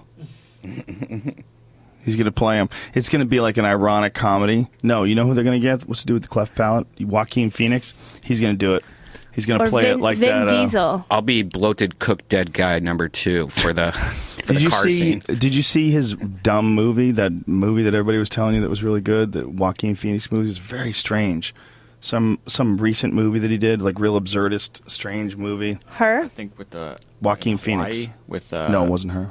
He's going to play him. It's going to be like an ironic comedy. No, you know who they're going to get? What's to do with the cleft palate? Joaquin Phoenix. He's going to do it. He's going to Or play Vin, it like Vin that. uh, Diesel. I'll be bloated, cooked, dead guy number two for the for Did the you car see? scene. Did you see his dumb movie? That movie that everybody was telling you that was really good. That Joaquin Phoenix movie was very strange. Some some recent movie that he did, like real absurdist, strange movie. Her? I think with the Joaquin Hawaii, Phoenix. with uh, no, it wasn't her.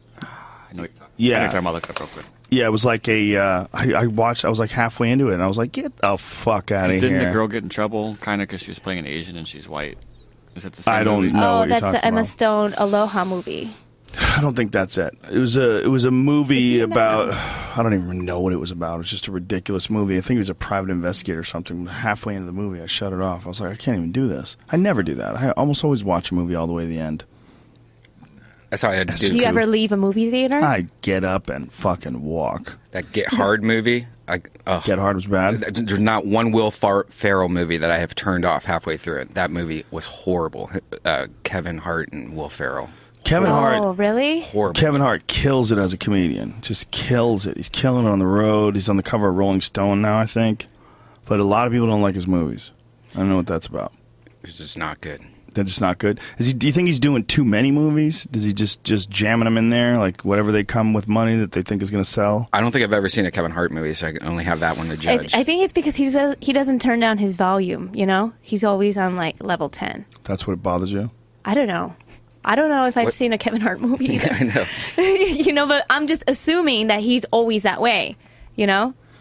I know, Yeah. I know you're talking about. Look it up real quick. Yeah, it was like a. Uh, I, I watched. I was like halfway into it, and I was like, "Get the fuck out of 'Cause here!" Didn't the girl get in trouble kind of because she was playing an Asian and she's white? Is it the same I don't movie? know. oh, what you're that's the talking Emma about. Stone Aloha movie. I don't think that's it. It was a. It was a Is movie he in that about. one? I don't even know what it was about. It was just a ridiculous movie. I think he was a private investigator or something. Halfway into the movie, I shut it off. I was like, I can't even do this. I never do that. I almost always watch a movie all the way to the end. That's how I had to Do do you ever leave a movie theater? I get up and fucking walk. that Get Hard movie. I, ugh. Get Hard was bad. There's not one Will Far- Ferrell movie that I have turned off halfway through it. That movie was horrible. Uh, Kevin Hart and Will Ferrell. Kevin oh, Hart. really? Horrible. Kevin Hart kills it as a comedian. Just kills it. He's killing it on the road. He's on the cover of Rolling Stone now, I think. But a lot of people don't like his movies. I don't know what that's about. It's just not good. They're just not good. Is he? Do you think he's doing too many movies? Does he just just jamming them in there, like whatever they come with money that they think is going to sell? I don't think I've ever seen a Kevin Hart movie, so I can only have that one to I, judge. I think it's because he's a, he doesn't turn down his volume. You know, he's always on like level ten. That's what bothers you. I don't know. I don't know if I've What- seen a Kevin Hart movie either. I know. You know, but I'm just assuming that he's always that way. You know.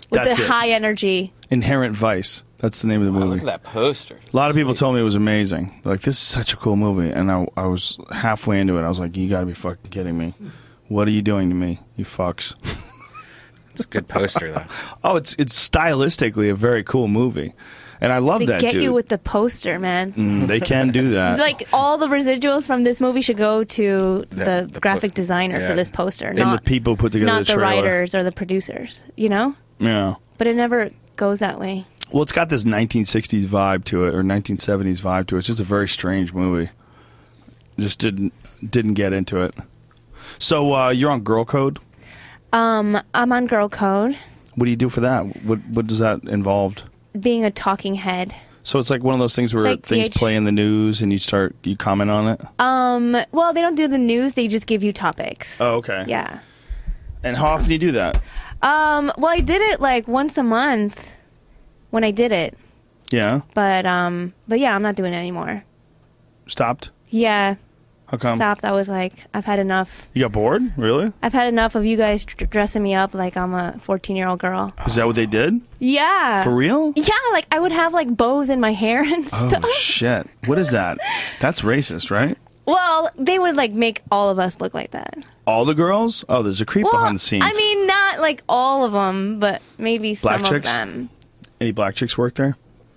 with That's the it. high energy. Inherent Vice. That's the name of the Wow, movie. look at that poster. A lot of people told me it was amazing. Like, this is such a cool movie. And I, I was halfway into it. I was like, you got to be fucking kidding me. What are you doing to me, you fucks? It's a good poster, though. Oh, it's it's stylistically a very cool movie. And I love They that get dude. you with the poster, man. Mm, they can do that. Like all the residuals from this movie should go to the, The- the graphic po- designer yeah. for this poster, and not the people put together not the the trailer. writers or the producers. You know, Yeah. but it never goes that way. Well, it's got this nineteen sixties vibe to it, or nineteen seventies vibe to it. It's just a very strange movie. Just didn't didn't get into it. So uh, you're on Girl Code. Um, I'm on Girl Code, What do you do for that? What what does that involve? being a talking head. So it's like one of those things where like things V H play in the news and you start you comment on it. Um, well, they don't do the news; they just give you topics. Oh, okay. Yeah. And how often do you do that? Um, well, I did it like once a month when I did it, Yeah. but um, but yeah, I'm not doing it anymore. Stopped. Yeah, How come? stopped. I was like, I've had enough. You got bored? Really? I've had enough of you guys d- dressing me up like I'm a fourteen-year-old girl. Is that what they did? Yeah. For real? Yeah, like I would have like bows in my hair and stuff. Oh shit! What is that? That's racist, right? Well, they would like make all of us look like that. All the girls? Oh, there's a creep Well, behind the scenes. I mean, not like all of them, but maybe Black some chicks? of them. Any black chicks work there?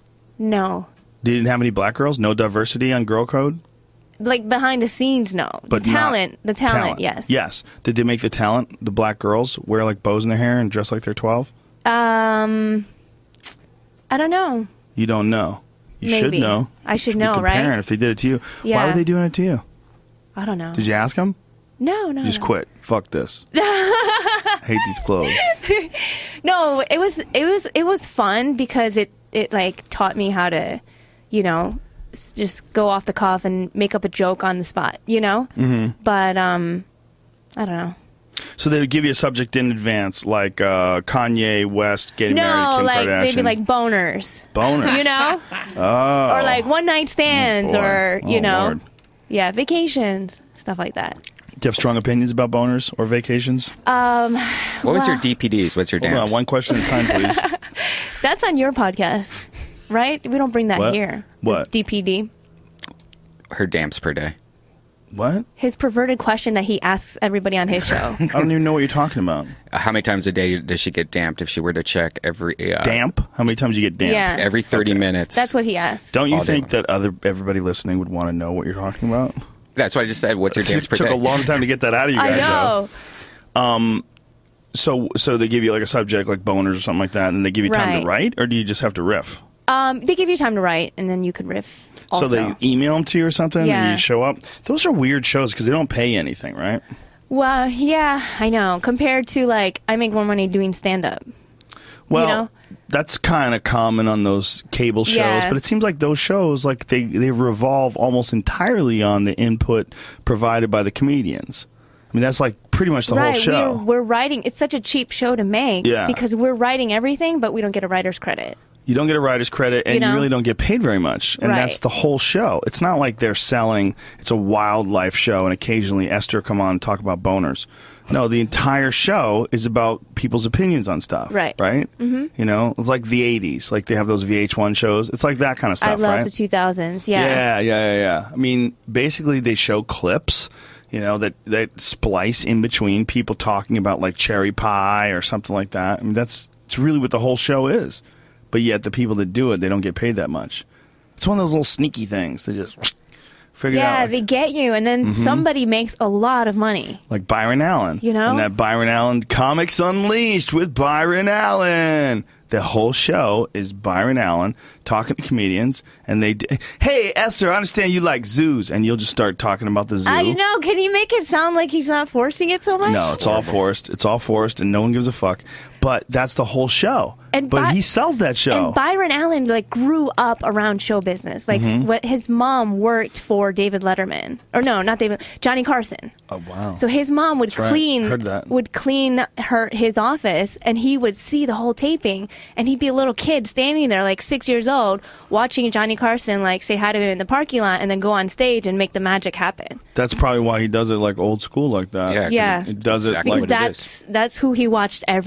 No. You didn't have any black girls? No diversity on Girl Code? Like behind the scenes, no. But the not- talent, the talent, yes. Yes. Did they make the talent, the black girls, wear like bows in their hair and dress like they're twelve? Um, I don't know. You don't know. You should Maybe. know. I should be know, right? comparing if they did it to you. Why Yeah. were they doing it to you? I don't know. Did you ask them? No, no. Just no. quit. Fuck this. Hate these clothes. No, it was it was it was fun because it it like taught me how to, you know, s- just go off the cuff and make up a joke on the spot, you know. Mm-hmm. But um, I don't know. So they would give you a subject in advance, like uh, Kanye West getting married to No, Kim like Kardashian. they'd be like boners, boners. you know, Oh. or like one night stands, Oh, boy. or you Oh, know, Lord. yeah, vacations, stuff like that. Do you have strong opinions about boners or vacations? Um, What was your well, D P Ds? What's your Hold dance? on, one question at a time, please. That's on your podcast, right? We don't bring that What? here. What? D P D. Her damps per day. What? His perverted question that he asks everybody on his show. I don't even know what you're talking about. Uh, how many times a day does she get damped if she were to check every uh, Damp? How many times you get damp? Yeah. every thirty minutes? That's what he asked. Don't you All day think long. that other everybody listening would want to know what you're talking about? That's what I just said. What's your damps It per took day? a long time to get that out of you I guys. know. Though. So, so they give you like a subject like boners or something like that, and they give you time to Right. write, or do you just have to riff? Um, they give you time to write, and then you could riff. Also. So they email them to you or something, Yeah. and you show up. Those are weird shows because they don't pay anything, right? Well, yeah, I know. Compared to like, I make more money doing stand up. Well, know? that's kind of common on those cable shows, Yeah. but it seems like those shows, like they they revolve almost entirely on the input provided by the comedians. I mean, that's like pretty much the right. whole show. We're, we're writing. It's such a cheap show to make. Yeah. Because we're writing everything, but we don't get a writer's credit. You don't get a writer's credit, and You you, know? really don't get paid very much. And Right. that's the whole show. It's not like they're selling. It's a wildlife show, and occasionally Esther come on and talk about boners. No, the entire show is about people's opinions on stuff. Right. Right. Mm-hmm. You know, it's like the eighties. Like they have those V H one shows. It's like that kind of stuff. I love right? the two thousands. Yeah. Yeah, yeah, yeah, yeah. I mean, basically, they show clips, you know, that, that splice in between people talking about like cherry pie or something like that. I mean, that's it's really what the whole show is. But yet, the people that do it, they don't get paid that much. It's one of those little sneaky things. They just figure it Yeah, out. they get you, and then Mm-hmm. somebody makes a lot of money. Like Byron Allen. You know? And that Byron Allen Comics Unleashed with Byron Allen. The whole show is Byron Allen talking to comedians, and they, d- hey Esther, I understand you like zoos, and you'll just start talking about the zoo. I know. Can you make it sound like he's not forcing it so much? No, it's all forced. It's all forced, and no one gives a fuck. But that's the whole show. And but By- he sells that show. And Byron Allen like grew up around show business. Like Mm-hmm. what his mom worked for David Letterman, or no, not David, Johnny Carson. oh wow! So his mom would right. clean Heard that. would clean her his office, and he would see the whole taping, and he'd be a little kid standing there like six years old watching Johnny Carson like say hi to him in the parking lot, and then go on stage and make the magic happen. That's probably why he does it like old school like that. Yeah, 'cause Yeah. It does it Exactly like what Because it that's that's who he watched every day.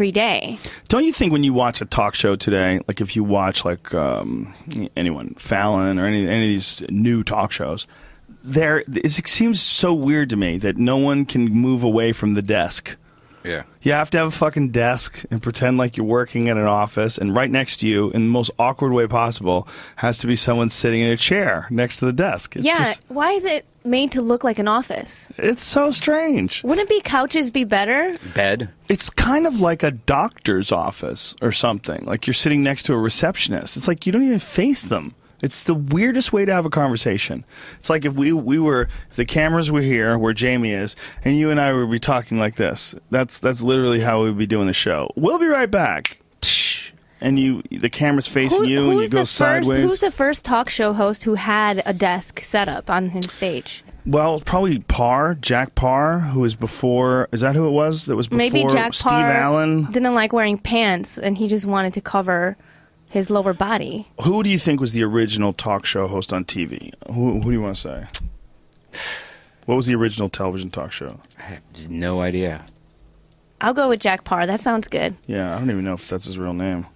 way. Don't you think when you watch a talk show today, like if you watch like um, anyone, Fallon or any, any of these new talk shows, there it seems so weird to me that no one can move away from the desk. Yeah. You have to have a fucking desk and pretend like you're working in an office, and right next to you, in the most awkward way possible, has to be someone sitting in a chair next to the desk. It's yeah, just, why is it made to look like an office? it's so strange. Wouldn't it be couches be better? Bed. It's kind of like a doctor's office or something. Like you're sitting next to a receptionist. It's like you don't even face them. It's the weirdest way to have a conversation. It's like if we we were, if the cameras were here where Jamie is, and you and I would be talking like this. That's that's literally how we would be doing the show. We'll be right back. And you, the camera's facing Who- you, and you who's go the sideways. First, who's the first talk show host who had a desk set up on his stage? Well, probably Parr, Jack Parr, who was before. Is that who it was? That was before Maybe Jack Steve Parr Allen. didn't like wearing pants, and he just wanted to cover his lower body. Who do you think was the original talk show host on T V? Who, who do you want to say? What was the original television talk show? I have just no idea. I'll go with Jack Parr. That sounds good. Yeah, I don't even know if that's his real name.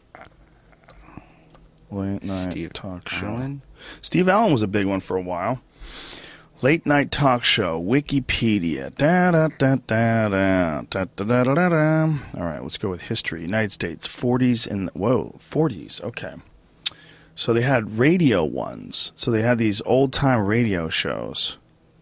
Late night Steve talk show. Allen? Steve Allen was a big one for a while. Late night talk show. Wikipedia. Da da da da da da da da da da. All right, let's go with history. United States, forties and whoa, forties. Okay. So they had radio ones. So they had these old time radio shows.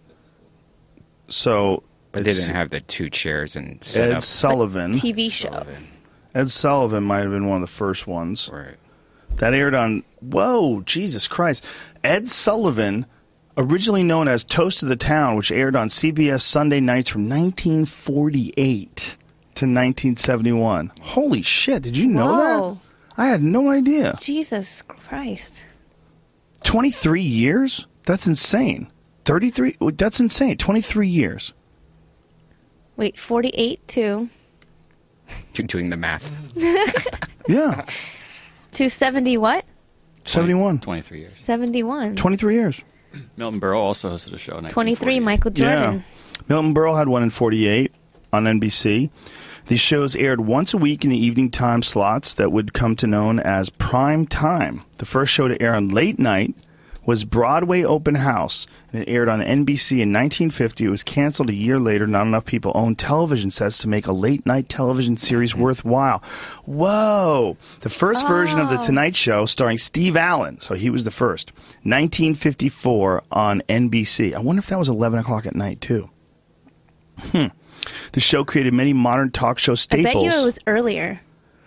So But they it's didn't have the two chairs and set Ed up. Sullivan. T V show. Sullivan. Ed Sullivan might have been one of the first ones. Right. That aired on, whoa, Jesus Christ. Ed Sullivan, originally known as Toast of the Town, which aired on C B S Sunday nights from nineteen forty-eight to nineteen seventy-one. Holy shit, did you know Whoa. that? I had no idea. Jesus Christ. twenty-three years? That's insane. thirty-three? That's insane. twenty-three years. Wait, forty-eight to You're doing the math. Yeah. to seventy what? seventy-one. twenty-three years. seventy-one. twenty-three years. Milton Berle also hosted a show in twenty-three, nineteen forty-eight. Michael Jordan. Yeah. Milton Berle had one in forty-eight on N B C. These shows aired once a week in the evening time slots that would come to known as prime time. The first show to air on late night was Broadway Open House, and it aired on N B C in nineteen fifty. It was canceled a year later. Not enough people owned television sets to make a late-night television series worthwhile. Whoa! The first version of The Tonight Show, starring Steve Allen, so he was the first, nineteen fifty-four on N B C. I wonder if that was eleven o'clock at night, too. Hmm. The show created many modern talk show I staples. bet you it was earlier.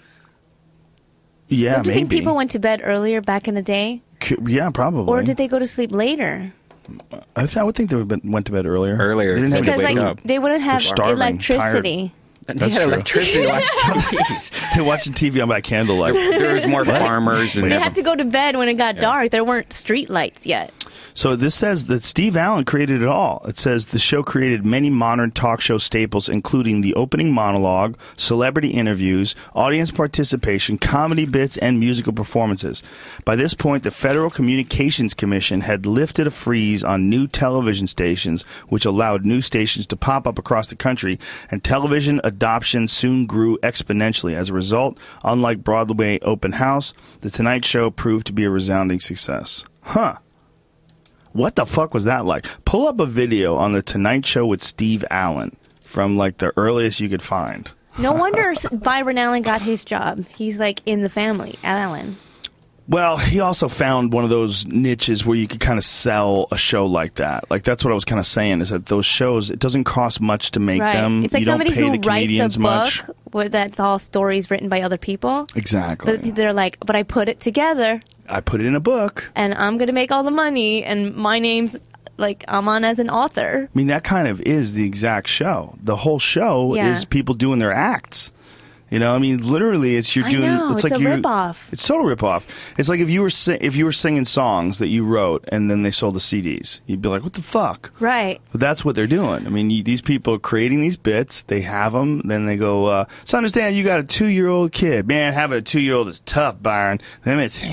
yeah, Don't you maybe. think people went to bed earlier back in the day? C- yeah, probably. Or did they go to sleep later? I, th- I would think they would have been, went to bed earlier. Earlier, They didn't have Because, to Because wake like up. they wouldn't have starving, electricity. They That's had true. electricity to watch T Vs. They're watching T V on by candlelight. There was more farmers and They never- had to go to bed when it got dark. There weren't street lights yet. So this says that Steve Allen created it all. It says the show created many modern talk show staples, including the opening monologue, celebrity interviews, audience participation, comedy bits, and musical performances. By this point, the Federal Communications Commission had lifted a freeze on new television stations, which allowed new stations to pop up across the country, and television adoption soon grew exponentially. As a result, unlike Broadway Open House, The Tonight Show proved to be a resounding success. Huh. What the fuck was that like? Pull up a video on The Tonight Show with Steve Allen from like the earliest you could find. No wonder Byron Allen got his job. He's like in the family, Allen. Well, he also found one of those niches where you could kind of sell a show like that. Like that's what I was kind of saying is that those shows, it doesn't cost much to make Right. them. It's like you don't somebody pay who the writes comedians a book much. where that's all stories written by other people. Exactly. But they're like, but I put it together I put it in a book. and I'm going to make all the money and my name's like, I'm on as an author. I mean, that kind of is the exact show. The whole show Yeah. is people doing their acts. You know, I mean, literally, it's you're I doing. know, it's it's like a you. ripoff. It's total ripoff. It's like if you were si- if you were singing songs that you wrote and then they sold the C Ds, you'd be like, "What the fuck?" Right. But that's what they're doing. I mean, you, these people are creating these bits. They have them. Then they go, uh, so understand you got a two-year-old kid. Man, having a two-year-old is tough, Byron. Then it's,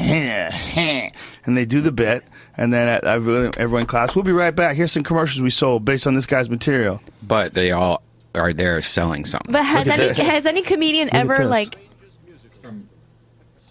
and they do the bit. And then at everyone everyone in class, we'll be right back. Here's some commercials we sold based on this guy's material. But they all are there selling something. But has Look at any this. has any comedian at ever this. like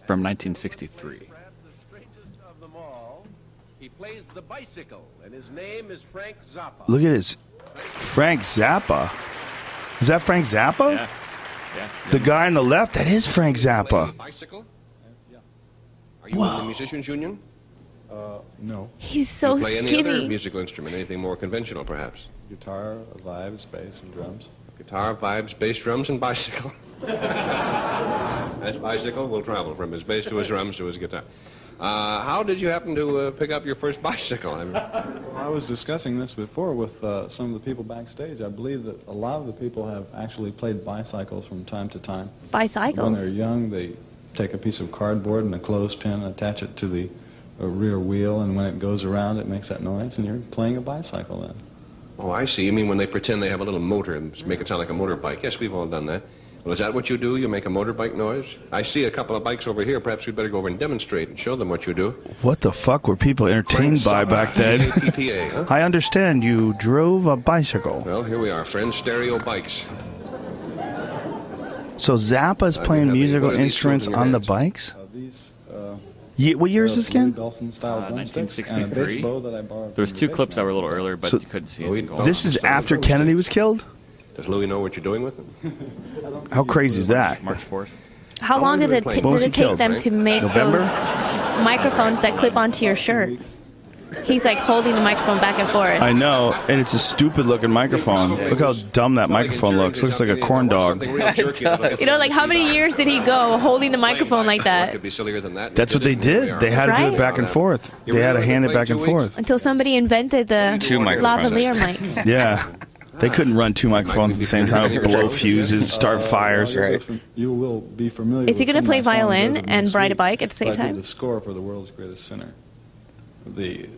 from nineteen sixty-three. Perhaps the strangest of them all, he plays the bicycle, and his name is Frank Zappa. Look at his Frank Zappa. Is that Frank Zappa? Yeah. Yeah. The guy on the left, that is Frank Zappa. Bicycle? Yeah. Are you in the Musicians Union? Uh, no. He's so you play any other skinny. musical instrument, anything more conventional, perhaps? Guitar, vibes, bass, and drums. Guitar, vibes, bass, drums, and bicycle. That's bicycle will travel from his bass to his drums to his guitar. Uh, how did you happen to uh, pick up your first bicycle? I mean, I was discussing this before with uh, some of the people backstage. I believe that a lot of the people have actually played bicycles from time to time. Bicycles. When they're young, they take a piece of cardboard and a clothespin and attach it to the uh, rear wheel, and when it goes around, it makes that noise, and you're playing a bicycle then. oh, I see. You mean when they pretend they have a little motor and make it sound like a motorbike? Yes, we've all done that. Well, is that what you do? You make a motorbike noise? I see a couple of bikes over here. Perhaps we'd better go over and demonstrate and show them what you do. What the fuck were people entertained by back then? P P A, huh? I understand you drove a bicycle. Well, here we are, friends. Stereo bikes. So Zappa's I playing didn't have musical any of these instruments tools in your on the hands. bikes? Uh, these, uh, Ye- what year is this again? Dawson-style Uh, drumsticks nineteen and a bass sixty-three. bow that I borrowed There was from two the clips that bass were a little man. earlier, but So you couldn't see Louis it. Dawson. This is after Kennedy was killed? Does Louis know what you're doing with them? How crazy is that? March fourth. How How long long did did it, they t- play? When was did it he take killed, them right? to make November? those microphones that clip onto your shirt? He's like holding the microphone back and forth. I know, and it's a stupid looking microphone. Look how dumb that microphone looks. Looks like a corn dog. You know, like how many years did he go holding the microphone like that? Could be sillier than that. That's what they did. They had to do Right? it back and forth. They had to hand it back and forth. Until somebody invented the Two microphones. lavalier mic. Yeah. They couldn't run two microphones at the same time, blow fuses, start fires. Uh, Right. You will be familiar Is he with gonna some of play my songs violin as of and this ride a week. bike at the same I did time? the score for The World's Greatest Sinner. The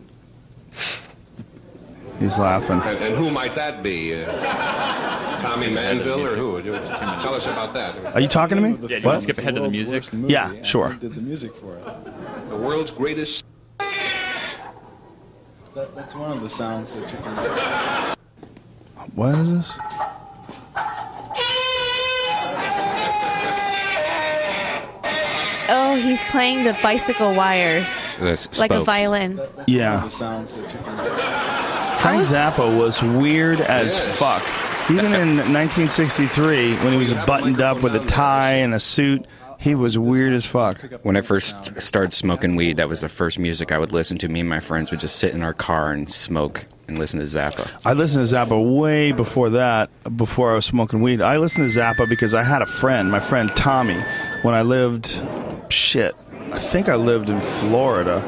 He's laughing. And, and who might that be? Uh, Tommy Manville or who? Tell us about that. Are you talking to me? name of the Yeah, do you film wanna skip is ahead to the World's music? Worst Movie, Yeah, and sure. I did the music for it. The world's greatest. That, that's one of the sounds that you can. What is this? Oh, he's playing the bicycle wires The like a spokes. violin. That, that's Yeah. One of the sounds that you can. Frank was- Zappa was weird as fuck. Even in nineteen sixty-three, when he was buttoned up with a tie and a suit, he was weird as fuck. When I first started smoking weed, that was the first music I would listen to. Me and my friends would just sit in our car and smoke and listen to Zappa. I listened to Zappa way before that, before I was smoking weed. I listened to Zappa because I had a friend, my friend Tommy, when I lived, shit, I think I lived in Florida.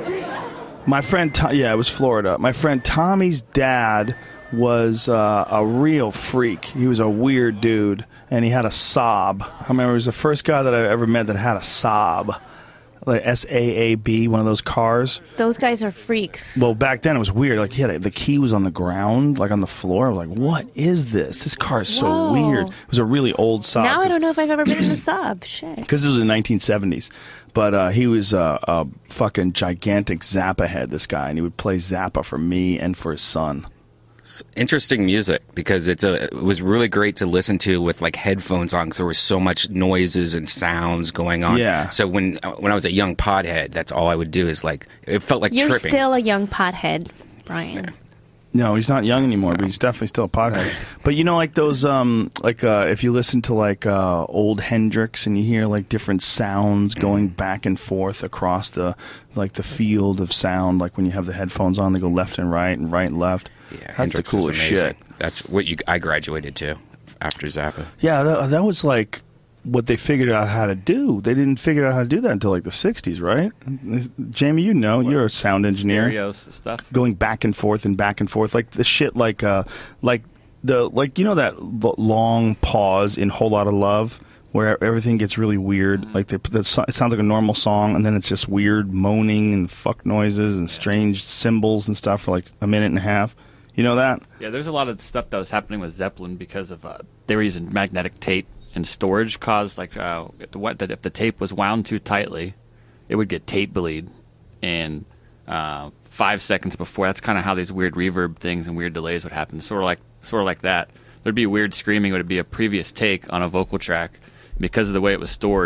My friend, To- yeah, it was Florida. My friend Tommy's dad was uh, a real freak. He was a weird dude, and he had a Saab. I remember he was the first guy that I ever met that had a Saab, like S A A B, one of those cars. Those guys are freaks. Well, back then it was weird. Like he had a, the key was on the ground, like on the floor. I was like, what is this? This car is so Whoa. weird. It was a really old Saab. Now I don't know if I've ever been in a sub. Shit. Because this was in the nineteen seventies. But uh, he was a, a fucking gigantic Zappa head, this guy, and he would play Zappa for me and for his son. It's interesting music because it's a, it was really great to listen to with like headphones on because there was so much noises and sounds going on. Yeah. So when when I was a young pothead, that's all I would do is like it felt like You're tripping. still a young pothead, Brian. No, he's not young anymore, but he's definitely still a pothead. But you know, like those, um, like uh, if you listen to like uh, old Hendrix and you hear like different sounds going back and forth across the like the field of sound, like when you have the headphones on, they go left and right and right and left. Yeah, That's Hendrix the is coolest amazing. shit. That's what you I graduated to after Zappa. Yeah, that, that was like what they figured out how to do. They didn't figure out how to do that until like the sixties, right? Jamie, you know, you're a sound engineer. Stereos stuff. Going back and forth and back and forth, like the shit, like uh, like the like you know that l- long pause in "Whole Lotta Love" where everything gets really weird. Like they, the, so- it sounds like a normal song, and then it's just weird moaning and fuck noises and strange cymbals and stuff for like a minute and a half. You know that? Yeah, there's a lot of stuff that was happening with Zeppelin because of uh, they were using magnetic tape, and storage caused like uh, what that if the tape was wound too tightly, it would get tape bleed, and uh, five seconds before that's kind of how these weird reverb things and weird delays would happen. Sort of like sort of like that. There'd be weird screaming. It would be a previous take on a vocal track because of the way it was stored.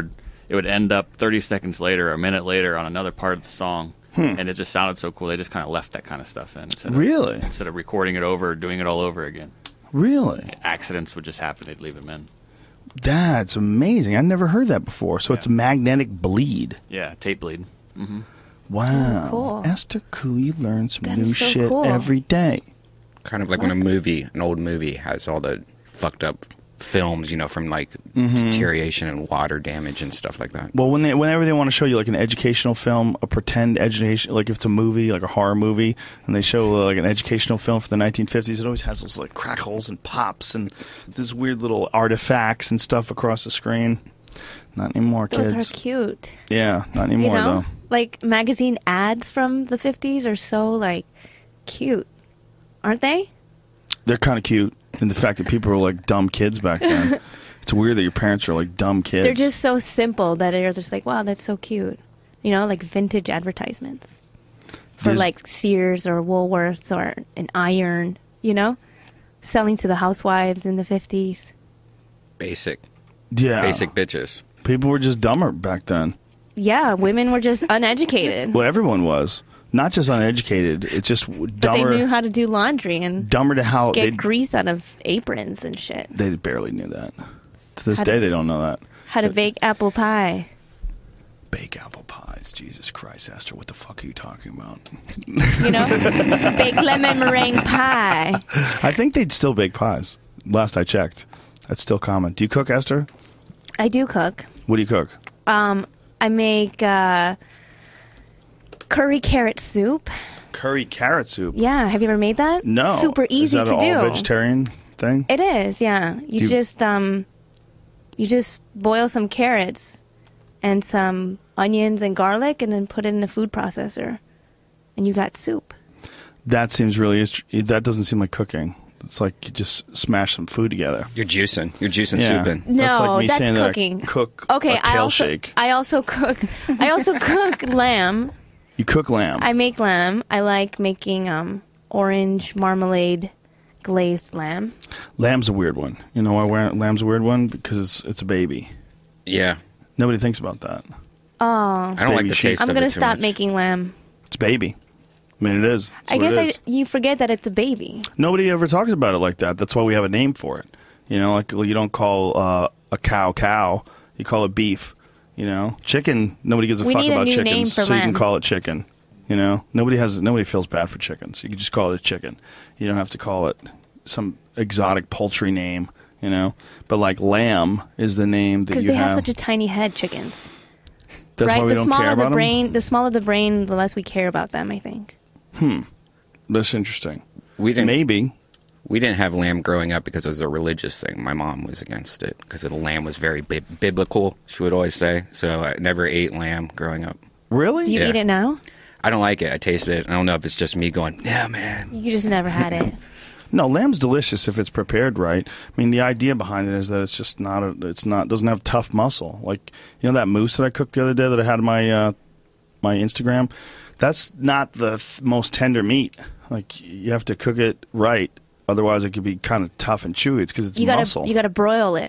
it would end up thirty seconds later, or a minute later, on another part of the song. Hmm. And it just sounded so cool. They just kind of left that kind of stuff in instead of, Really? instead of recording it over, doing it all over again. Really? Accidents would just happen. They'd leave them in. That's amazing. I never heard that before. So it's magnetic bleed. Yeah, tape bleed. Mm-hmm. Wow. Oh, cool. Esther Koo, you learn some That new is so shit cool. every day. Kind of like when a movie, an old movie, has all the fucked up films, you know, from like deterioration and water damage and stuff like that. Well, when they, whenever they want to show you like an educational film, a pretend education, like if it's a movie, like a horror movie, and they show uh, like an educational film for the nineteen fifties, it always has those like crackles and pops and these weird little artifacts and stuff across the screen. Not anymore, Those kids. are cute. Yeah, not anymore you know? though. Like magazine ads from the fifties are so like cute, aren't they? They're kind of cute, and the fact that people were like dumb kids back then. It's weird that your parents are like dumb kids. They're just so simple that they're just like, wow, that's so cute. You know, like vintage advertisements for There's- like Sears or Woolworths or an iron, you know, selling to the housewives in the fifties. Basic. yeah, Basic bitches. people were just dumber back then. Yeah, women were just uneducated. Well, everyone was not just uneducated. It's just But dumber. they knew how to do laundry and dumber to how get they grease out of aprons and shit. they barely knew that. To this How day, to- they don't know that. How to bake apple pie. Bake apple pies. Jesus Christ, Esther, what the fuck are you talking about? You know, bake lemon meringue pie. I think they'd still bake pies. Last I checked, that's still common. Do you cook, Esther? I do cook. What do you cook? Um, I make uh, curry carrot soup. Curry carrot soup. Yeah, have you ever made that? No. Super easy Is that to an do. all vegetarian thing? It is, yeah. You Do you- just um, you just boil some carrots and some onions and garlic, and then put it in a food processor, and you got soup. That seems really. That doesn't seem like cooking. It's like you just smash some food together. You're juicing. You're juicing Yeah. soup in. No, That's like me that's saying that I cooking. cook Okay, a I kale also shake. I also cook. I also cook lamb. You cook lamb. I make lamb. I like making um orange marmalade glazed lamb. Lamb's a weird one. You know why wa- lamb's a weird one? Because it's, it's a baby. Yeah. Nobody thinks about that. Oh, I don't like baby the sheep. taste I'm of gonna it too stop much. making lamb. It's baby. I mean, it is. It's I what guess it I, is. you forget that it's a baby. Nobody ever talks about it like that. That's why we have a name for it. You know, like well, you don't call uh, a cow cow. You call it beef. You know, chicken. Nobody gives a We fuck need a about new chickens, name for so you can lamb. call it chicken. You know, nobody has nobody feels bad for chickens. You can just call it a chicken. You don't have to call it some exotic poultry name. You know, but like lamb is the name that Because you they have have. such a tiny head, chickens. That's right? why we the don't smaller care the about brain, them. the smaller the brain, the less we care about them. I think. That's interesting. We didn't. Maybe. We didn't have lamb growing up because it was a religious thing. My mom was against it because the lamb was very bi- biblical, she would always say. So I never ate lamb growing up. Really? Do you Yeah. eat it now? I don't like it. I taste it. I don't know if it's just me going, yeah, man. You just never had it. No, lamb's delicious if it's prepared right. I mean, the idea behind it is that it's just not a, it's not doesn't have tough muscle. Like you know that moose that I cooked the other day that I had on my uh, my Instagram. That's not the th- most tender meat. Like you have to cook it right, otherwise it could be kind of tough and chewy. It's because it's You gotta muscle. you gotta broil it.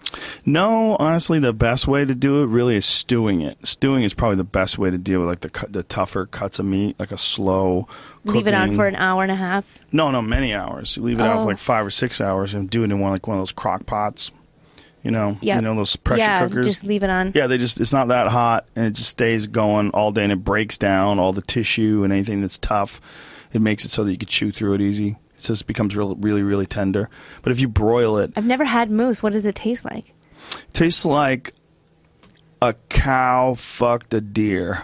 No, honestly, the best way to do it really is stewing it. Stewing is probably the best way to deal with like the cu- the tougher cuts of meat, like a slow. Leave it on cooking. for an hour and a half. No, no, many hours. You leave it out Oh. for like five or six hours and do it in one like one of those crock pots. You know, Yeah. you know those pressure yeah, cookers. just leave it on. Yeah, they just it's not that hot and it just stays going all day and it breaks down all the tissue and anything that's tough. It makes it so that you can chew through it easy. It just becomes real, really, really tender. But if you broil it, I've never had moose. What does it taste like? it tastes like a cow fucked a deer.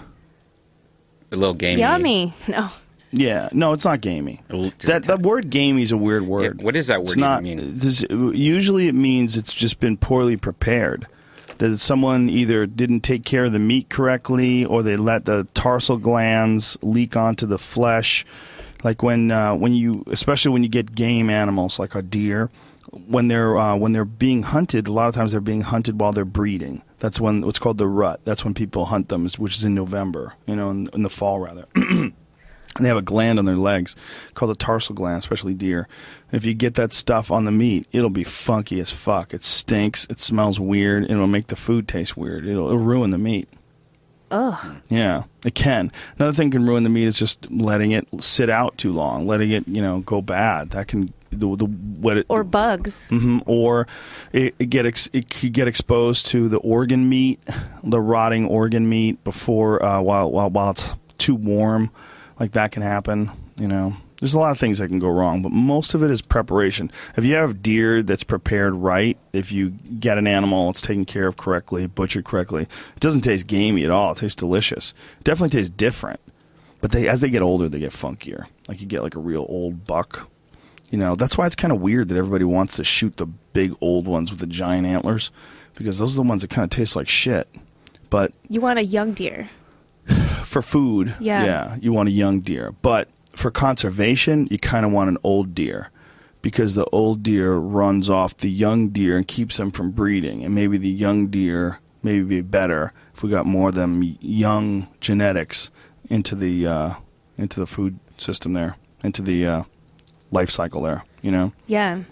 A little gamey. Yummy. No. Yeah, no, it's not gamey. A little- That that word "gamey" is a weird word. Yeah, what does that It's word not, even mean? This, usually, it means it's just been poorly prepared. That someone either didn't take care of the meat correctly, or they let the tarsal glands leak onto the flesh. Like when uh, when you, especially when you get game animals like a deer, when they're uh, when they're being hunted, a lot of times they're being hunted while they're breeding. That's when what's called the rut. That's when people hunt them, which is in November, you know, in, in the fall rather. And they have a gland on their legs called the tarsal gland, especially deer. If you get that stuff on the meat, it'll be funky as fuck. It stinks. It smells weird. It'll make the food taste weird. It'll, it'll ruin the meat. Ugh. Yeah, it can. Another thing can ruin the meat is just letting it sit out too long, letting it, you know, go bad. That can the the what it, or bugs. Mm-hmm, or it, it get ex, it could get exposed to the organ meat, the rotting organ meat before uh, while while while it's too warm. Like that can happen, you know. There's a lot of things that can go wrong, but most of it is preparation. If you have deer that's prepared right, if you get an animal, it's taken care of correctly, butchered correctly, it doesn't taste gamey at all. It tastes delicious. It definitely tastes different. But they, as they get older, they get funkier. Like you get like a real old buck. You know, that's why it's kind of weird that everybody wants to shoot the big old ones with the giant antlers, because those are the ones that kind of taste like shit. But you want a young deer. For food, yeah. yeah, you want a young deer. But for conservation, you kind of want an old deer, because the old deer runs off the young deer and keeps them from breeding. And maybe the young deer maybe be better if we got more of them young genetics into the uh, into the food system there, into the uh, life cycle there, you know? Yeah.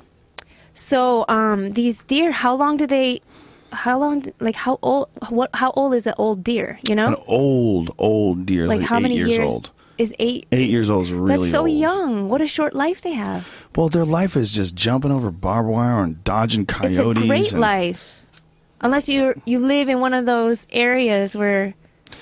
So um, these deer, how long do they... How long, like how old, what, how old is an old deer, you know? An old, old deer, like, like how eight many years years old. Is eight? Eight years old is really That's so old. young. What a short life they have. Well, their life is just jumping over barbed wire and dodging coyotes. It's a great and, life. Unless you you live in one of those areas where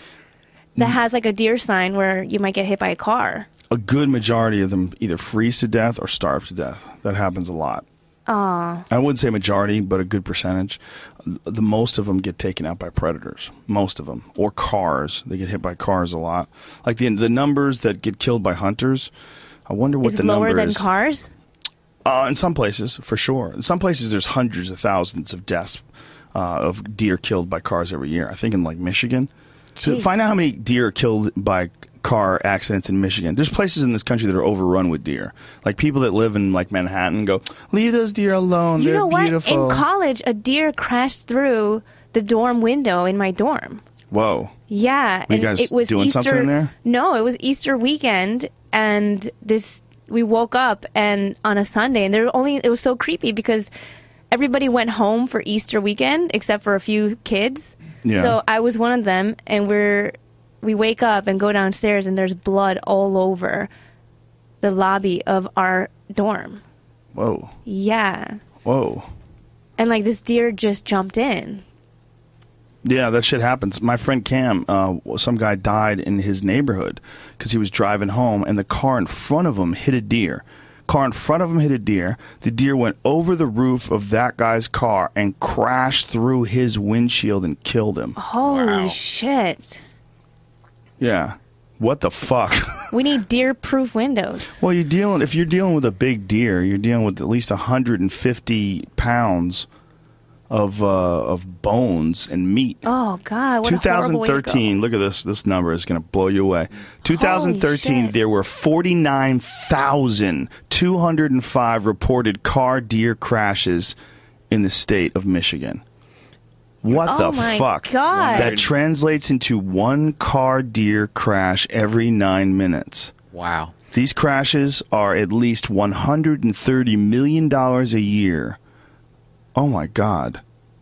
that has like a deer sign where you might get hit by a car. A good majority of them either freeze to death or starve to death. That happens a lot. Aw. I wouldn't say majority, but a good percentage. The most of them get taken out by predators. Most of them. Or cars. They get hit by cars a lot. Like the the numbers that get killed by hunters, I wonder what is the lower number than is. cars? Uh, in some places, for sure. In some places, there's hundreds of thousands of deaths uh, of deer killed by cars every year. I think in like Michigan. So Jeez. find out how many deer are killed by car accidents in Michigan. There's places in this country that are overrun with deer. Like people that live in like Manhattan go, leave those deer alone. You They're know what? beautiful. In college, a deer crashed through the dorm window in my dorm. Whoa. Yeah, Were you and guys it was doing Easter. something in there? No, it was Easter weekend, and this we woke up and on a Sunday, and there were only it was so creepy because everybody went home for Easter weekend except for a few kids. Yeah. So I was one of them, and we're we wake up and go downstairs, and there's blood all over the lobby of our dorm. Whoa. Yeah, Whoa. and like this deer just jumped in. Yeah, that shit happens. My friend Cam, uh, some guy died in his neighborhood because he was driving home, and the car in front of him hit a deer. Car in front of him hit a deer. The deer went over the roof of that guy's car and crashed through his windshield and killed him. Holy Wow. shit! Yeah. What the fuck? We need deer-proof windows. Well, you're dealing if you're dealing with a big deer, you're dealing with at least one hundred fifty pounds of uh, of bones and meat. Oh God! What a horrible way to go. twenty thirteen. Look at this. This number is going to blow you away. twenty thirteen. shit. There were forty-nine thousand two hundred five reported car deer crashes in the state of Michigan. What Oh the my fuck? God. That translates into one car deer crash every nine minutes. Wow. These crashes are at least one hundred thirty million dollars a year. Oh my God.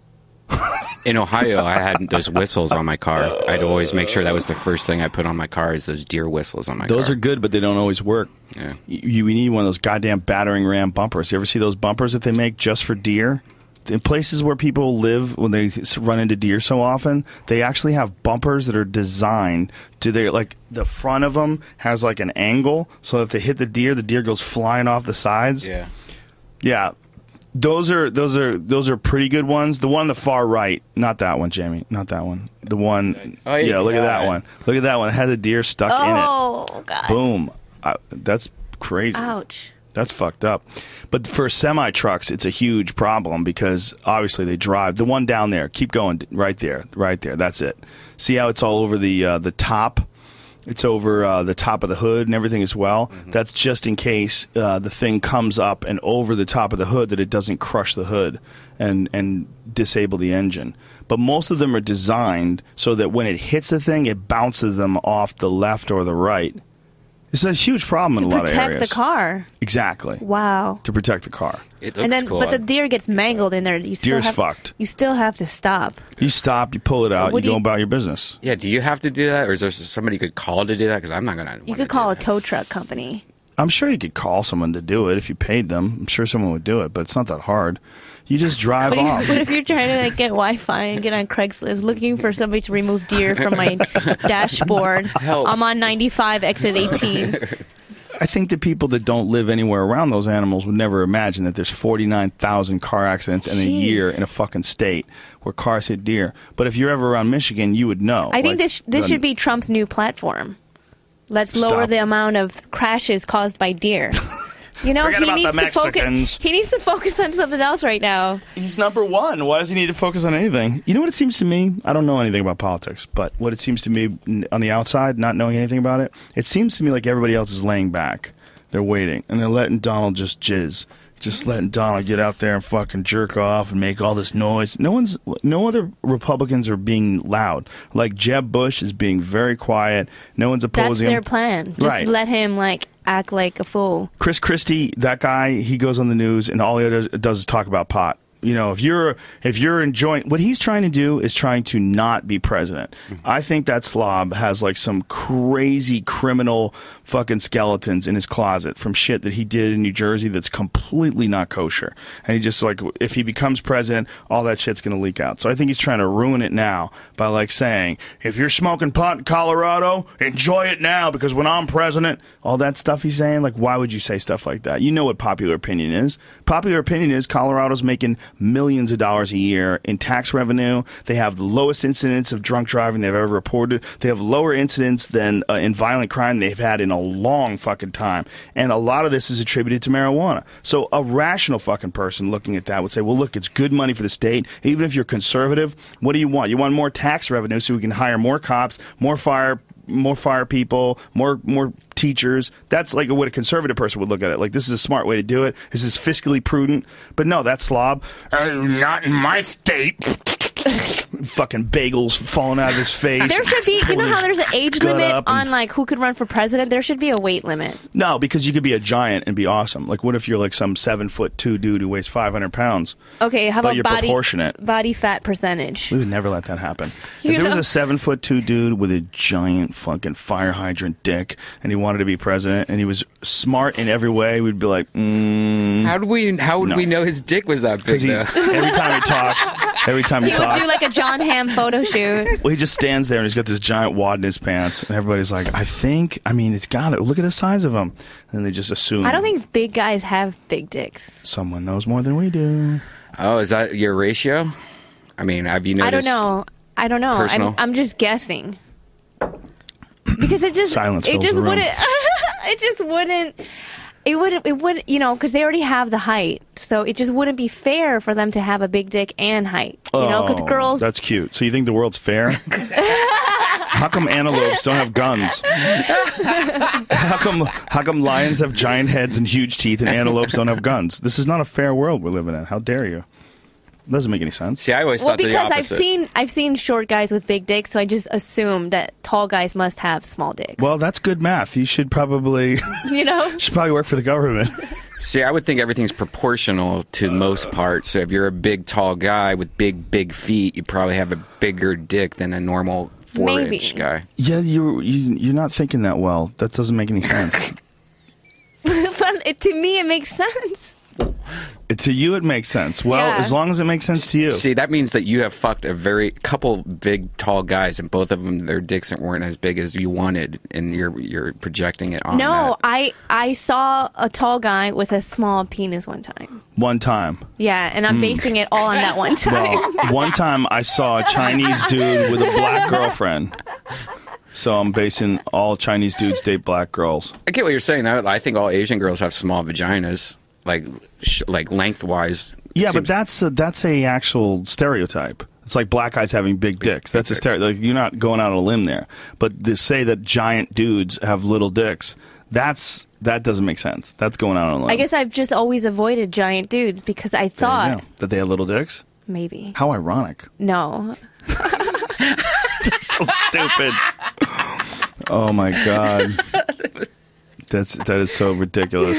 In Ohio, I had those whistles on my car. I'd always make sure that was the first thing I put on my car is those deer whistles on my car. Those are good, but they don't always work. Yeah. You, you need one of those goddamn battering ram bumpers. You ever see those bumpers that they make just for deer? In places where people live, when they s- run into deer so often, they actually have bumpers that are designed to they like the front of them has like an angle, so if they hit the deer, the deer goes flying off the sides. Yeah. Yeah. Those are those are those are pretty good ones. The one on the far right, not that one, Jamie, not that one. The one, Oh, yeah, look at that yeah. one. Look at that one. It had a deer stuck in it. Oh God! Boom. I, that's crazy. Ouch! That's fucked up. But for semi trucks, it's a huge problem because obviously they drive. The one down there, keep going, right there, right there. That's it. See how it's all over the uh, the top? It's over uh, the top of the hood and everything as well. Mm-hmm. That's just in case uh, the thing comes up and over the top of the hood that it doesn't crush the hood and and disable the engine. But most of them are designed so that when it hits the thing, it bounces them off the left or the right. It's a huge problem in to a lot of protect areas. the car. Exactly. Wow. To protect the car. It looks And then, cool. but the deer gets mangled in there. You still Deer's have, fucked. You still have to stop. You stop, you pull it out, What you do go you- about your business. yeah, do you have to do that, or is there somebody you could call to do that? Because I'm not gonna. You could call a tow truck company. I'm sure you could call someone to do it if you paid them. I'm sure someone would do it, but it's not that hard. You just drive What, off. if, what if you're trying to like, get Wi-Fi and get on Craigslist looking for somebody to remove deer from my dashboard? Help. I'm on ninety-five, exit eighteen. I think the people that don't live anywhere around those animals would never imagine that there's forty-nine thousand car accidents in a Jeez. year in a fucking state where cars hit deer. But if you're ever around Michigan, you would know. I think Like, this this the- should be Trump's new platform. Let's Stop. lower the amount of crashes caused by deer. You know, Forget he about needs the to focus. Mexicans. He needs to focus on something else right now. He's number one. Why does he need to focus on anything? You know what it seems to me? I don't know anything about politics, but what it seems to me n- on the outside, not knowing anything about it, it seems to me like everybody else is laying back. They're waiting, and they're letting Donald just jizz. Just letting Donald get out there and fucking jerk off and make all this noise. No one's, no other Republicans are being loud. Like Jeb Bush is being very quiet. No one's That's opposing their him. plan. Just Right. let him like act like a fool. Chris Christie, that guy, he goes on the news and all he does, does is talk about pot. You know, if you're if you're enjoying what he's trying to do is trying to not be president. I think that slob has like some crazy criminal fucking skeletons in his closet from shit that he did in New Jersey that's completely not kosher. And he just like if he becomes president, all that shit's going to leak out. So I think he's trying to ruin it now by like saying, if you're smoking pot in Colorado, enjoy it now because when I'm president, all that stuff he's saying, like why would you say stuff like that? You know what popular opinion is. Popular opinion is Colorado's making millions of dollars a year in tax revenue. They have the lowest incidence of drunk driving they've ever reported. They have lower incidents than uh, in violent crime they've had in a long fucking time. And a lot of this is attributed to marijuana. So a rational fucking person looking at that would say, well, look, it's good money for the state. Even if you're conservative, what do you want? You want more tax revenue so we can hire more cops, more fire more fire people, more more teachers. That's like what a conservative person would look at it. Like, this is a smart way to do it. This is fiscally prudent. But no, that slob, uh, not in my state. Fucking bagels falling out of his face. There should be, you Pulling know how his there's an age gut limit up and- on like who could run for president? There should be a weight limit. No, because you could be a giant and be awesome. Like, what if you're like some seven foot two dude who weighs five hundred pounds? Okay, how But about you're body proportionate. body fat percentage? We would never let that happen. You If there was know? a seven foot two dude with a giant fucking fire hydrant dick and he wanted to be president and he was smart in every way, we'd be like, mm. How do we? How would No. we know his dick was that big? Because he, though? every time he talks, every time he, He would talks, do like a John Hamm photo shoot. well, he just stands there and he's got this giant wad in his pants, and everybody's like, I think, I mean, it's got it. Look at the size of him. And they just assume I don't think big guys have big dicks. someone knows more than we do. Oh, is that your ratio? I mean, have you I noticed? don't know. I don't know. Personal? I'm, I'm just guessing. Because it just Silence it fills just the room. wouldn't it just wouldn't it wouldn't it would you know because they already have the height, so it just wouldn't be fair for them to have a big dick and height, you know, because Oh, girls That's cute. So you think the world's fair? How come antelopes don't have guns? How come how come lions have giant heads and huge teeth and antelopes don't have guns? This is not a fair world we're living in. How dare you? Doesn't make any sense. See, I always well thought the because I've opposite. seen I've seen short guys with big dicks, so I just assume that tall guys must have small dicks. Well, that's good math. You should probably you know, should probably work for the government. See, I would think everything's proportional to most parts. So if you're a big, tall guy with big, big feet, you probably have a bigger dick than a normal Maybe. four-inch guy. Yeah, you you you're not thinking that well. That doesn't make any sense. But it, to me it makes sense. To you, it makes sense. Well, Yeah. as long as it makes sense to you. See, that means that you have fucked a very couple big, tall guys, and both of them, their dicks weren't as big as you wanted, and you're you're projecting it on No, that. I I saw a tall guy with a small penis one time. One time. Yeah, and I'm basing it all on that one time. Well, one time I saw a Chinese dude with a black girlfriend. So I'm basing all Chinese dudes date black girls. I get what you're saying. Though. I think all Asian girls have small vaginas, like sh- like lengthwise. Yeah, It but seems- that's a, that's a actual stereotype. It's like black guys having big dicks. That's a dicks. stereotype. Like, you're not going out on a limb there. But to say that giant dudes have little dicks, that's that doesn't make sense. That's going out on a limb. I guess I've just always avoided giant dudes because I There you thought go. That they have little dicks. maybe. How ironic. No. So stupid. Oh my god. That's that is so ridiculous.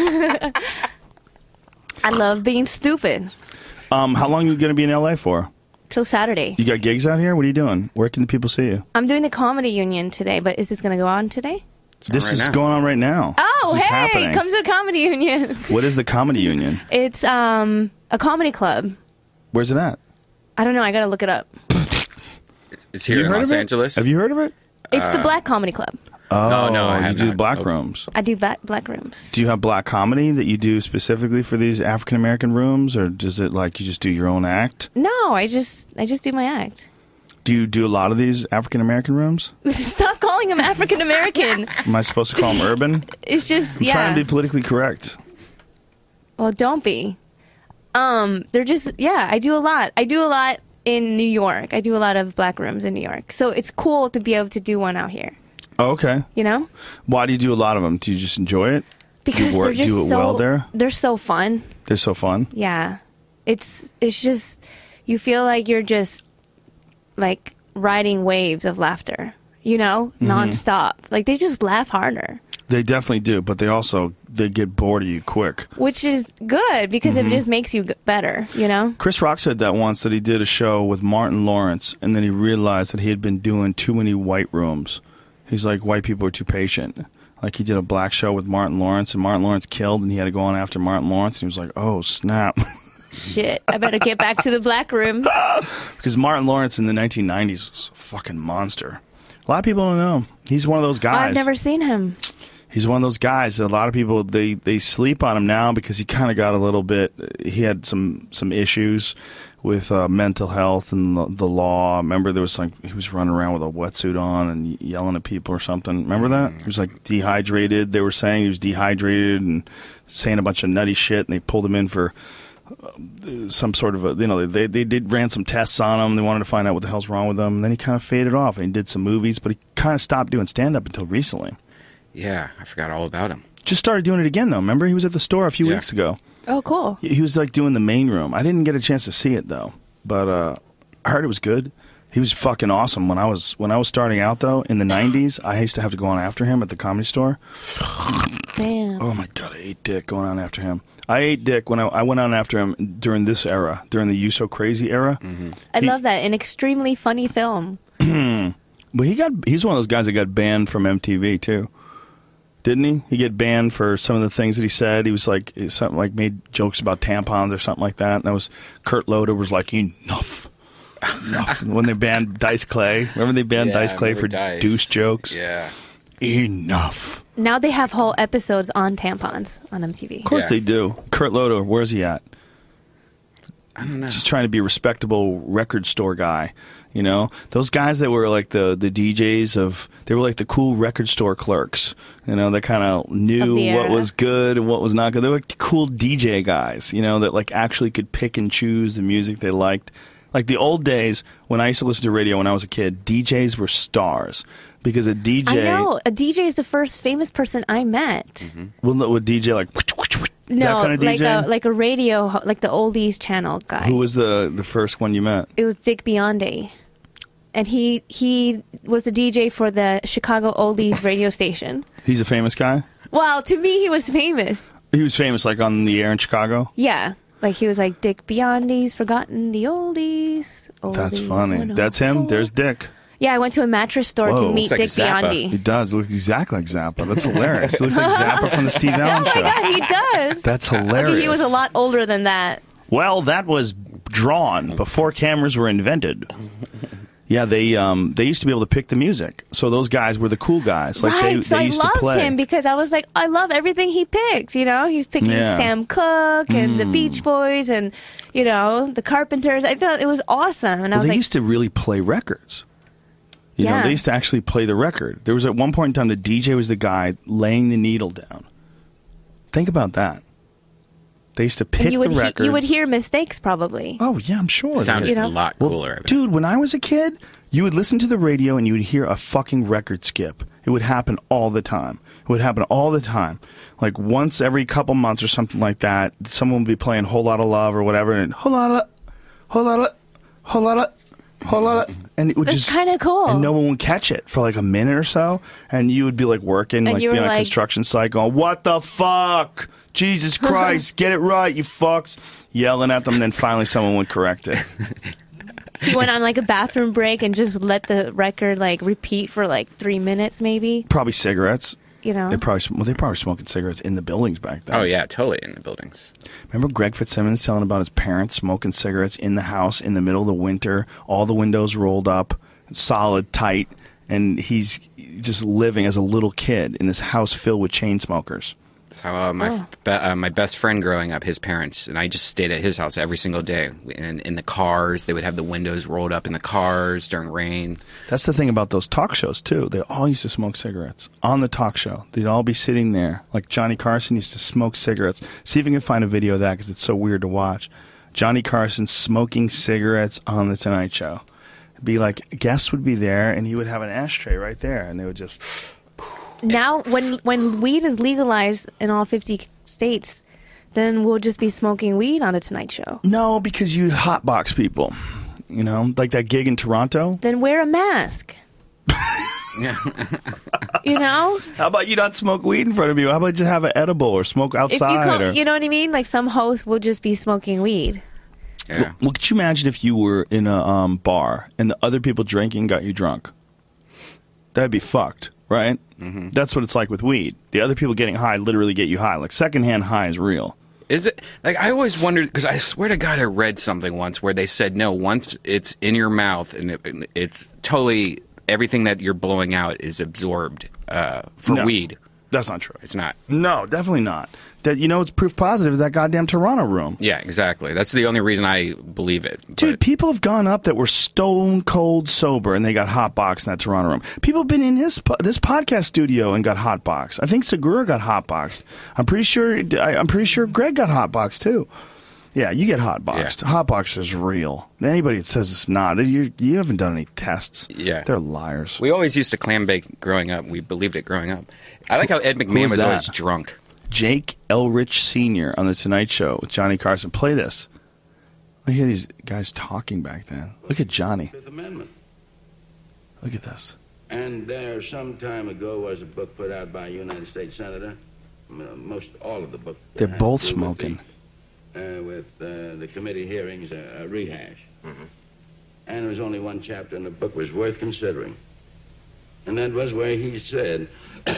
I love being stupid. Um, how long are you going to be in L A for? Till Saturday. You got gigs out here? What are you doing? Where can the people see you? I'm doing the Comedy Union today, but is this going to go on today? This right is now. going on right now. Oh, This is hey, happening. come to the Comedy Union. What is the Comedy Union? It's um a comedy club. Where's it at? I don't know. I got to look it up. It's Have here you in heard Los of it? Angeles. Have you heard of it? It's the Black Comedy Club. Oh, No, no, I you have do not. black Oh. rooms. I do black, black rooms. Do you have black comedy that you do specifically for these African American rooms, or does it like you just do your own act? No, I just I just do my act. Do you do a lot of these African American rooms? Stop calling him African American. Am I supposed to call them urban? It's just I'm yeah. trying to be politically correct. Well, don't be. Um, they're just yeah. I do a lot. I do a lot in New York. I do a lot of black rooms in New York. So it's cool to be able to do one out here. Oh, okay. You know, Why do you do a lot of them? Do you just enjoy it? because you work, they're just do it so well there. they're so fun. They're so fun. Yeah, it's it's just you feel like you're just like riding waves of laughter. You know, Mm-hmm. nonstop. Like they just laugh harder. They definitely do, but they also they get bored of you quick. Which is good because Mm-hmm. it just makes you g- better, you know? Chris Rock said that once, that he did a show with Martin Lawrence, and then he realized that he had been doing too many white rooms. He's like, white people are too patient. Like, he did a black show with Martin Lawrence, and Martin Lawrence killed, and he had to go on after Martin Lawrence, and he was like, oh, snap. Shit, I better get back to the black rooms. Because Martin Lawrence in the nineteen nineties was a fucking monster. A lot of people don't know. He's one of those guys. I've never seen him. He's one of those guys. A lot of people they, they sleep on him now because he kind of got a little bit. He had some some issues with uh, mental health and the, the law. Remember, there was like he was running around with a wetsuit on and yelling at people or something. Remember that? He was like dehydrated. They were saying he was dehydrated and saying a bunch of nutty shit. And they pulled him in for uh, some sort of a you know they they did ran some tests on him. They wanted to find out what the hell's wrong with him. And then he kind of faded off and he did some movies, but he kind of stopped doing stand up until recently. Yeah, I forgot all about him. Just started doing it again, though. Remember, he was at the store a few Yeah. weeks ago. Oh, cool. He he was like doing the main room. I didn't get a chance to see it though, but uh, I heard it was good. He was fucking awesome. When I was when I was starting out though in the nineties, I used to have to go on after him at the Comedy Store. Damn. Oh my god, I ate dick going on after him. I ate dick when I, I went on after him during this era, during the You So Crazy era. I He- love that. An extremely funny film. But he got he's one of those guys that got banned from M T V too. Didn't he? He get banned for some of the things that he said. He was like something like made jokes about tampons or something like that. And that was Kurt Loder was like enough, enough. When they banned Dice Clay, remember they banned Yeah, Dice I Clay remember for Dice. douche jokes. Yeah. Enough. Now they have whole episodes on tampons on M T V. Of course Yeah. they do. Kurt Loder, where's he at? I don't know. Just trying to be a respectable record store guy. You know, those guys that were like the, the D Js of, they were like the cool record store clerks. You know, that kind of Of knew the what era. was good and what was not good. They were like cool D J guys, you know, that like actually could pick and choose the music they liked. Like the old days when I used to listen to radio when I was a kid, D Js were stars because a D J. I know. A D J is the first famous person I met. Well, a D J like No, that kind of D like J. a like a radio, ho- like the oldies channel guy. Who was the the first one you met? It was Dick Biondi, and he he was a D J for the Chicago oldies radio station. He's a famous guy. Well, to me, he was famous. He was famous like on the air in Chicago. Yeah, like he was like Dick Biondi's Forgotten the Oldies. oldies That's funny. one oh That's him. four. There's Dick. Yeah, I went to a mattress store Whoa. to meet Looks Dick like Zappa. He Biondi. does look exactly like Zappa. That's hilarious. He looks like Zappa from the Steve Allen Oh Show. my god, he does. That's hilarious. Okay, he was a lot older than that. Well, that was drawn before cameras were invented. Yeah, they um they used to be able to pick the music. So those guys were the cool guys. Like right, they, so they I used to loved play. him because I was like, I love everything he picks. You know, he's picking Yeah. Sam Cooke and the Beach Boys and you know the Carpenters. I thought it was awesome, and I Well, was they like, used to really play records. You know, Yeah. they used to actually play the record. There was at one point in time the D J was the guy laying the needle down. Think about that. They used to pick and you would the he- records. you would hear mistakes probably. Oh yeah, I'm sure. Sounded You know? a lot Well, cooler. I bet. dude, when I was a kid, you would listen to the radio and you would hear a fucking record skip. It would happen all the time. It would happen all the time. Like once every couple months or something like that, someone would be playing Whole Lotta Love or whatever, and Whole Lotta, Whole Lotta, Whole Lotta, hold on, and it would That's just kind of cool. and no one would catch it for like a minute or so, and you would be like working, And like you being were on a like- construction site, going, "What the fuck? Jesus Christ, get it right, you fucks!" Yelling at them, and then finally someone would correct it. You went on like a bathroom break and just let the record like repeat for like three minutes, maybe. Probably cigarettes. You know, They probably well, they probably smoking cigarettes in the buildings back then. Oh yeah, totally in the buildings. Remember Greg Fitzsimmons telling about his parents smoking cigarettes in the house in the middle of the winter, all the windows rolled up, solid, tight, and he's just living as a little kid in this house filled with chain smokers. That's how uh, my Oh. be- uh, my best friend growing up, his parents, and I just stayed at his house every single day. And in the cars, they would have the windows rolled up in the cars during rain. That's the thing about those talk shows, too. They all used to smoke cigarettes on the talk show. They'd all be sitting there. Like Johnny Carson used to smoke cigarettes. See if you can find a video of that because it's so weird to watch. Johnny Carson smoking cigarettes on The Tonight Show. It'd be like guests would be there, and he would have an ashtray right there, and they would just... now when when weed is legalized in all fifty states, then we'll just be smoking weed on the Tonight Show. No, because you hotbox people. You know, like that gig in Toronto. Then wear a mask. Yeah. You know, How about you not smoke weed in front of you? How about you have an edible or smoke if you outside? come, or... you know what I mean. Like some hosts will just be smoking weed. Yeah. Well, could you imagine if you were in a um, bar and the other people drinking got you drunk? That'd be fucked, right? Mm-hmm. That's what it's like with weed. The other people getting high literally get you high. Like secondhand high is real. Is it like I always wondered because I swear to God I read something once where they said no, once it's in your mouth and it, it's totally everything that you're blowing out is absorbed uh, for No. weed. That's not true. It's not. No, definitely not. That you know, it's proof positive of that goddamn Toronto room. Yeah, exactly. That's the only reason I believe it. Dude, But- people have gone up that were stone cold sober and they got hot boxed in that Toronto room. People have been in his po- this podcast studio and got hot boxed. I think Segura got hot boxed. I'm pretty sure. I, I'm pretty sure Greg got hot boxed too. Yeah, you get hot boxed. Yeah. Hot box is real. Anybody that says it's not, you you haven't done any tests. Yeah. They're liars. We always used to clam bake growing up. We believed it growing up. I like how Ed Who McMahon was was that? always drunk. Jake Elrich Senior on The Tonight Show with Johnny Carson. Play this. Look at these guys talking back then. Look at Johnny. Fifth Amendment. Look at this. And there, some time ago, was a book put out by a United States Senator. M- Most all of the book. uh, They're had both to do with smoking. The, uh, with uh, the committee hearings, uh, a rehash. And there was only one chapter in the book was worth considering. And that was where he said,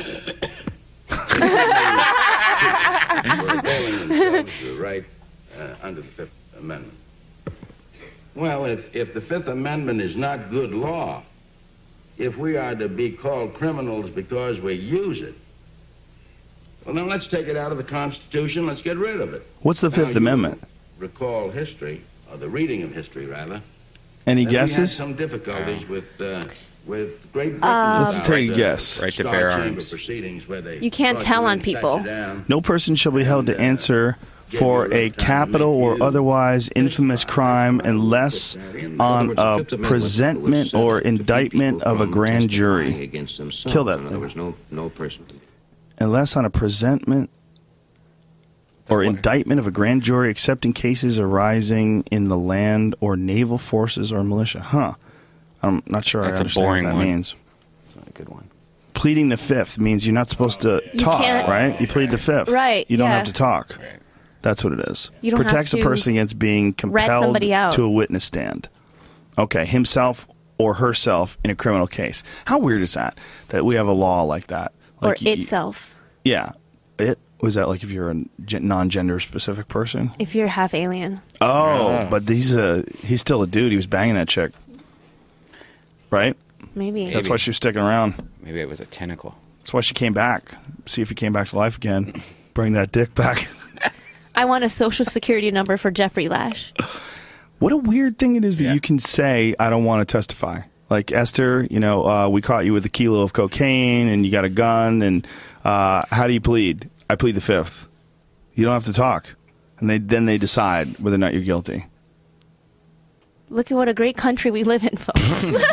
for availing themselves the right uh, under the Fifth Amendment. Well, if, if the Fifth Amendment is not good law, if we are to be called criminals because we use it, well, then let's take it out of the Constitution. Let's get rid of it. What's the Now, Fifth you Amendment? Recall history, or the reading of history, rather. Any that We had guesses? some difficulties with uh, with Great Britain. Um, Let's about take a the guess. Right to Star bear Chamber arms. proceedings where they You can't tell on fraudulently people. shut you down. No person shall be held to answer for a capital or otherwise infamous crime unless on a presentment or indictment of a grand jury. Kill that There thing. was no no person. Unless on a presentment or indictment of a grand jury accepting cases arising in the land or naval forces or militia. Huh. I'm not sure That's I a understand boring what that one. means. That's not a good one. Pleading the fifth means you're not supposed to You talk, can't- right? You plead the fifth. Right, You don't yeah. have to talk. Right. That's what it is. You don't have Protects a to person against being compelled somebody out. to a witness stand. Okay, himself or herself in a criminal case. How weird is that? That we have a law like that. Or Like, y- itself. Yeah. It was that like if you're a gen- non-gender specific person? If you're half alien. Oh, Yeah. but he's a he's still a dude. He was banging that chick. Right? Maybe. That's Maybe. why she was sticking around. Maybe it was a tentacle. That's why she came back. See if he came back to life again. Bring that dick back. I want a social security number for Jeffrey Lash. What a weird thing it is that Yeah. you can say, I don't want to testify. Like, Esther, you know, uh, we caught you with a kilo of cocaine and you got a gun. And uh, how do you plead? I plead the fifth. You don't have to talk. And they then they decide whether or not you're guilty. Look at what a great country we live in, folks.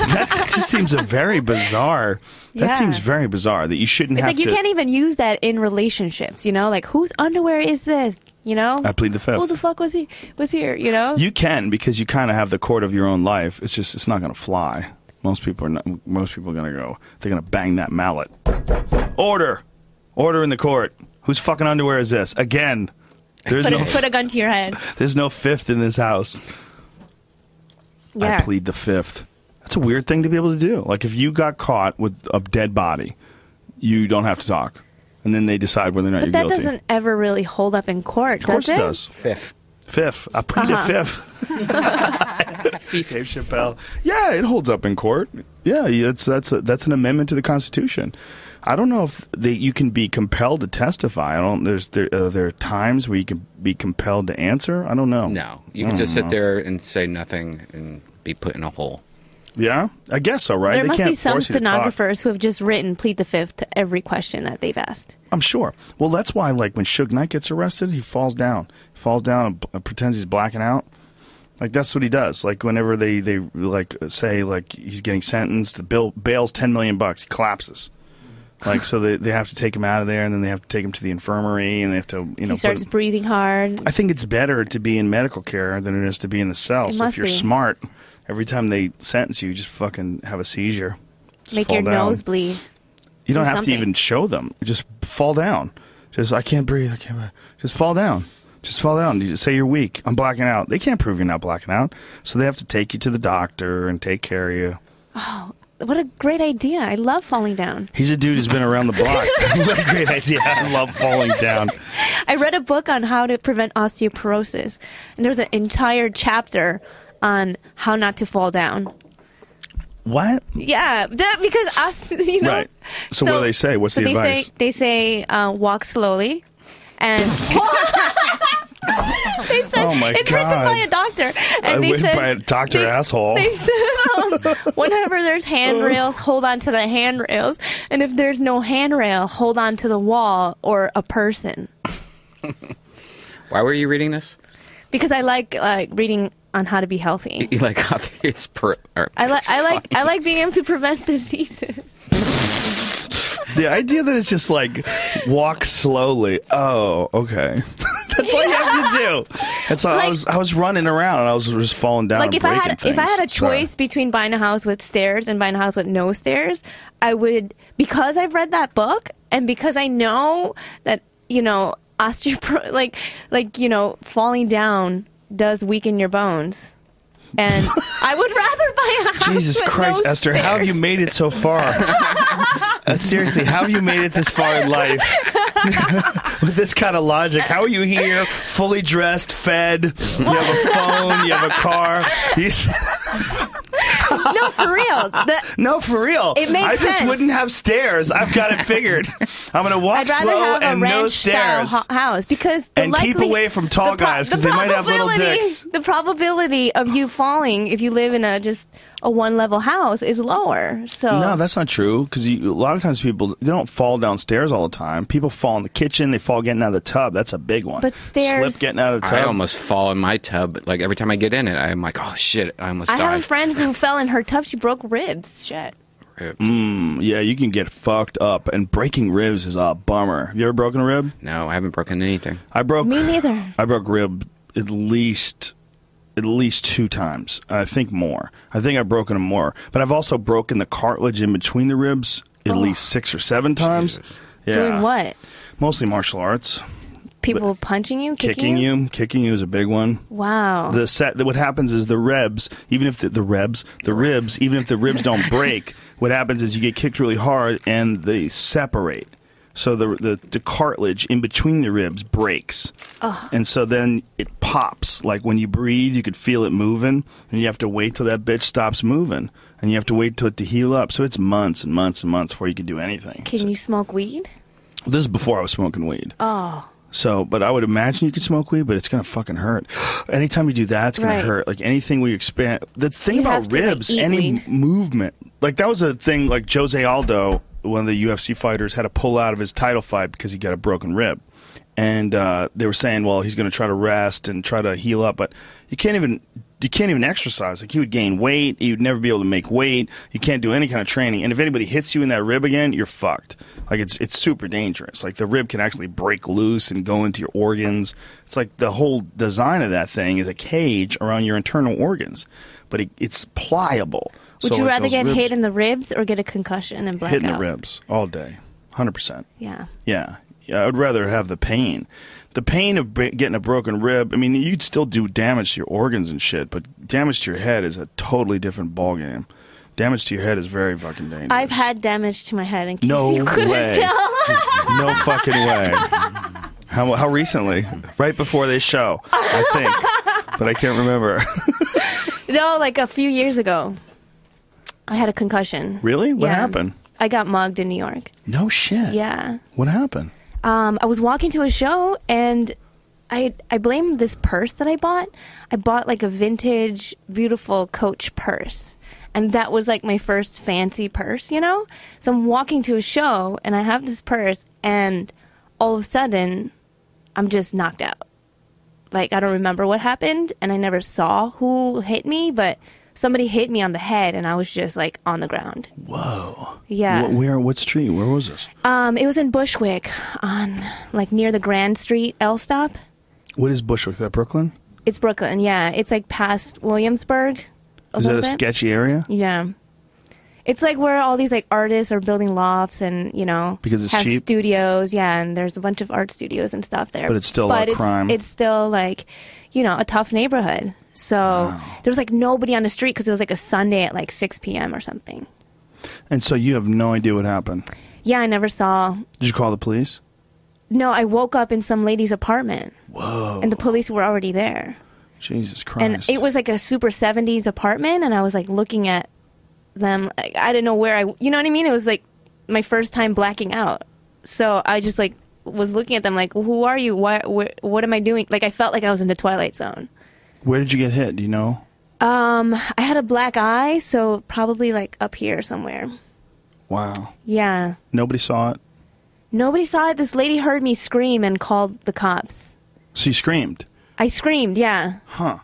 That just seems a very bizarre. That Yeah. seems very bizarre that you shouldn't It's have like you to. can't even use that in relationships, you know? Like, whose underwear is this? You know? I plead the fifth. Who the fuck was he was here, you know? You can because you kind of have the court of your own life. It's just it's not going to fly. Most people are not. Most people are going to go. They're going to bang that mallet. Order, order in the court. Whose fucking underwear is this? Again, there's put, no a, put a gun to your head. there's no fifth in this house. Yeah. I plead the fifth. That's a weird thing to be able to do. Like if you got caught with a dead body, you don't have to talk, and then they decide whether or not But you're that guilty. doesn't ever really hold up in court, Of course does it it? does. Fifth. Fifth. I plead Uh-huh. a fifth. Dave Chappelle. Yeah, it holds up in court. Yeah, that's that's a, that's an amendment to the Constitution. I don't know if they, you can be compelled to testify. I don't. There's there uh, there are times where you can be compelled to answer. I don't know. No, you I can don't just sit know. there and say nothing and be put in a hole. Yeah, I guess so. Right? There They must can't be some force you to talk. stenographers who have just written plead the fifth to every question that they've asked. I'm sure. Well, that's why, like, when Suge Knight gets arrested, he falls down. He falls down and b- pretends he's blacking out. Like, that's what he does. Like, whenever they, they like, say, like, he's getting sentenced, the bill bails ten million bucks, he collapses. Like, so they, they have to take him out of there, and then they have to take him to the infirmary, and they have to, you know, He starts put him, breathing hard. I think it's better to be in medical care than it is to be in the cell. It So must if you're be. smart, every time they sentence you, just fucking have a seizure. Just Make fall your down. nose bleed. You don't Do have something. to even show them. Just fall down. Just, I can't breathe. I can't breathe. Just fall down. Just fall down. You say you're weak. I'm blacking out. They can't prove you're not blacking out. So they have to take you to the doctor and take care of you. Oh, what a great idea. I love falling down. He's a dude who's been around the block. What a great idea. I love falling down. I read a book on how to prevent osteoporosis, and there was an entire chapter on how not to fall down. What? Yeah, that, because us, you know. Right. So what do they say? What's so the they advice? Say, they say uh, walk slowly, and they said Oh, my it's written God. by a doctor, and I they went said by a doctor they, asshole. They said um, whenever there's handrails, hold on to the handrails, and if there's no handrail, hold on to the wall or a person. Why were you reading this? Because I like like reading on how to be healthy. You like how it's per. Or, I like I like I like being able to prevent diseases. The idea that it's just like walk slowly. Oh, okay. That's all you have to do. That's all. I Like- was I was running around and I was just falling down. Like and if I breaking had if I things. had a Sorry. choice between buying a house with stairs and buying a house with no stairs, I would, because I've read that book and because I know that, you know, osteoporosis, like like you know, falling down does weaken your bones. And I would rather buy a house Jesus with Christ, no Esther, how have you stairs. made it so far? Uh, seriously, how have you made it this far in life? With this kind of logic, how are you here, fully dressed, fed? You have a phone, you have a car. You s- No, for real. The, no, for real. It makes I just sense. wouldn't have stairs. I've got it figured. I'm going to walk I'd rather slow have a and no ranch style stairs. ho- house because the And keep likely- away from tall the pro- guys, 'cause the they might have little probability- dicks. The probability of you falling if you live in a just a one level house is lower. So No, that's not true. Because a lot of times people they don't fall downstairs all the time. People fall in the kitchen. They fall getting out of the tub. That's a big one. But stairs- slip getting out of the tub. I almost fall in my tub. Like every time I get in it, I'm like, oh shit, I almost I died. have a friend who fell in her tub. She broke ribs. Shit. Mm, yeah, you can get fucked up, and breaking ribs is a bummer. Have you ever broken a rib? No, I haven't broken anything. I broke. Me neither. I broke rib at least at least two times. I think more. I think I've broken them more. But I've also broken the cartilage in between the ribs at least six or seven times. Jesus. Yeah. Doing what? Mostly martial arts. People punching you, kicking, Kicking you, kicking you is a big one. Wow. The set that what happens is the ribs, even if the, the ribs, the ribs, even if the ribs don't break, what happens is you get kicked really hard and they separate. So the the, the cartilage in between the ribs breaks, and so then it pops. Like when you breathe, you could feel it moving, and you have to wait till that bitch stops moving, and you have to wait till it to heal up. So it's months and months and months before you can do anything. Can So- you smoke weed? this is before I was smoking weed. Oh. So, but I would imagine you could smoke weed, but it's going to fucking hurt. Anytime you do that, it's going Right. to hurt. Like anything we expand. The thing You'd have about to, like, ribs, eat any weed. movement. Like that was a thing, like Jose Aldo, one of the U F C fighters, had to pull out of his title fight because he got a broken rib. And uh, they were saying, well, he's going to try to rest and try to heal up. But you can't even you can't even exercise. Like, he would gain weight. He would never be able to make weight. You can't do any kind of training. And if anybody hits you in that rib again, you're fucked. Like, it's it's super dangerous. Like, the rib can actually break loose and go into your organs. It's like the whole design of that thing is a cage around your internal organs. But it, it's pliable. Would So, you like, rather those get ribs- hit in the ribs or get a concussion and black hit in out? the ribs all day, one hundred percent. Yeah. Yeah. Yeah, I would rather have the pain. The pain of b- getting a broken rib, I mean, you'd still do damage to your organs and shit, but damage to your head is a totally different ballgame. Damage to your head is very fucking dangerous. I've had damage to my head in case No you couldn't way. tell. No fucking way. How, how recently? Right before they show, I think. But I can't remember. No, like a few years ago. I had a concussion. Really? What Yeah. happened? I got mugged in New York. No shit. Yeah. What happened? Um, I was walking to a show and I I blame this purse that I bought. I bought like a vintage, beautiful Coach purse. And that was like my first fancy purse, you know? So I'm walking to a show and I have this purse and all of a sudden I'm just knocked out. Like, I don't remember what happened and I never saw who hit me, but somebody hit me on the head and I was just like on the ground. Whoa. Yeah. Wh- Where? What street? Where was this? Um, it was in Bushwick on like near the Grand Street L stop. What is Bushwick? Is that Brooklyn? It's Brooklyn, yeah. It's like past Williamsburg. A Is that a little bit. sketchy area? Yeah. It's like where all these like artists are building lofts and, you know, Because it's have cheap? studios, yeah, and there's a bunch of art studios and stuff there. But it's still a lot of it's, crime. It's still like, you know, a tough neighborhood. So there was like nobody on the street because it was like a Sunday at like six p.m. or something. And so you have no idea what happened. Yeah, I never saw. Did you call the police? No, I woke up in some lady's apartment. Whoa. And the police were already there. Jesus Christ. And it was like a super seventies apartment, and I was like looking at them. Like, I didn't know where I, you know what I mean? It was like my first time blacking out. So I just like was looking at them like, who are you? Why, wh- what am I doing? Like, I felt like I was in the Twilight Zone. Where did you get hit? Do you know? Um, I had a black eye, so probably like up here somewhere. Wow. Yeah. Nobody saw it? Nobody saw it. This lady heard me scream and called the cops. So you screamed? I screamed, yeah. Huh.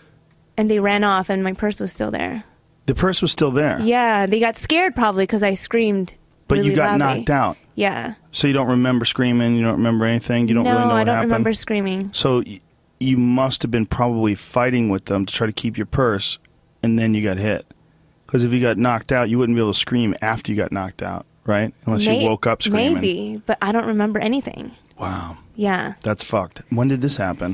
And they ran off, and my purse was still there. The purse was still there? Yeah, they got scared probably because I screamed. But really you got loudly. knocked out? Yeah. So you don't remember screaming? You don't remember anything? You don't no, really know what I don't happened? remember screaming. So y- you must have been probably fighting with them to try to keep your purse, and then you got hit. Because if you got knocked out, you wouldn't be able to scream after you got knocked out, right? Unless May- you woke up screaming. Maybe, but I don't remember anything. Wow. Yeah. That's fucked. When did this happen?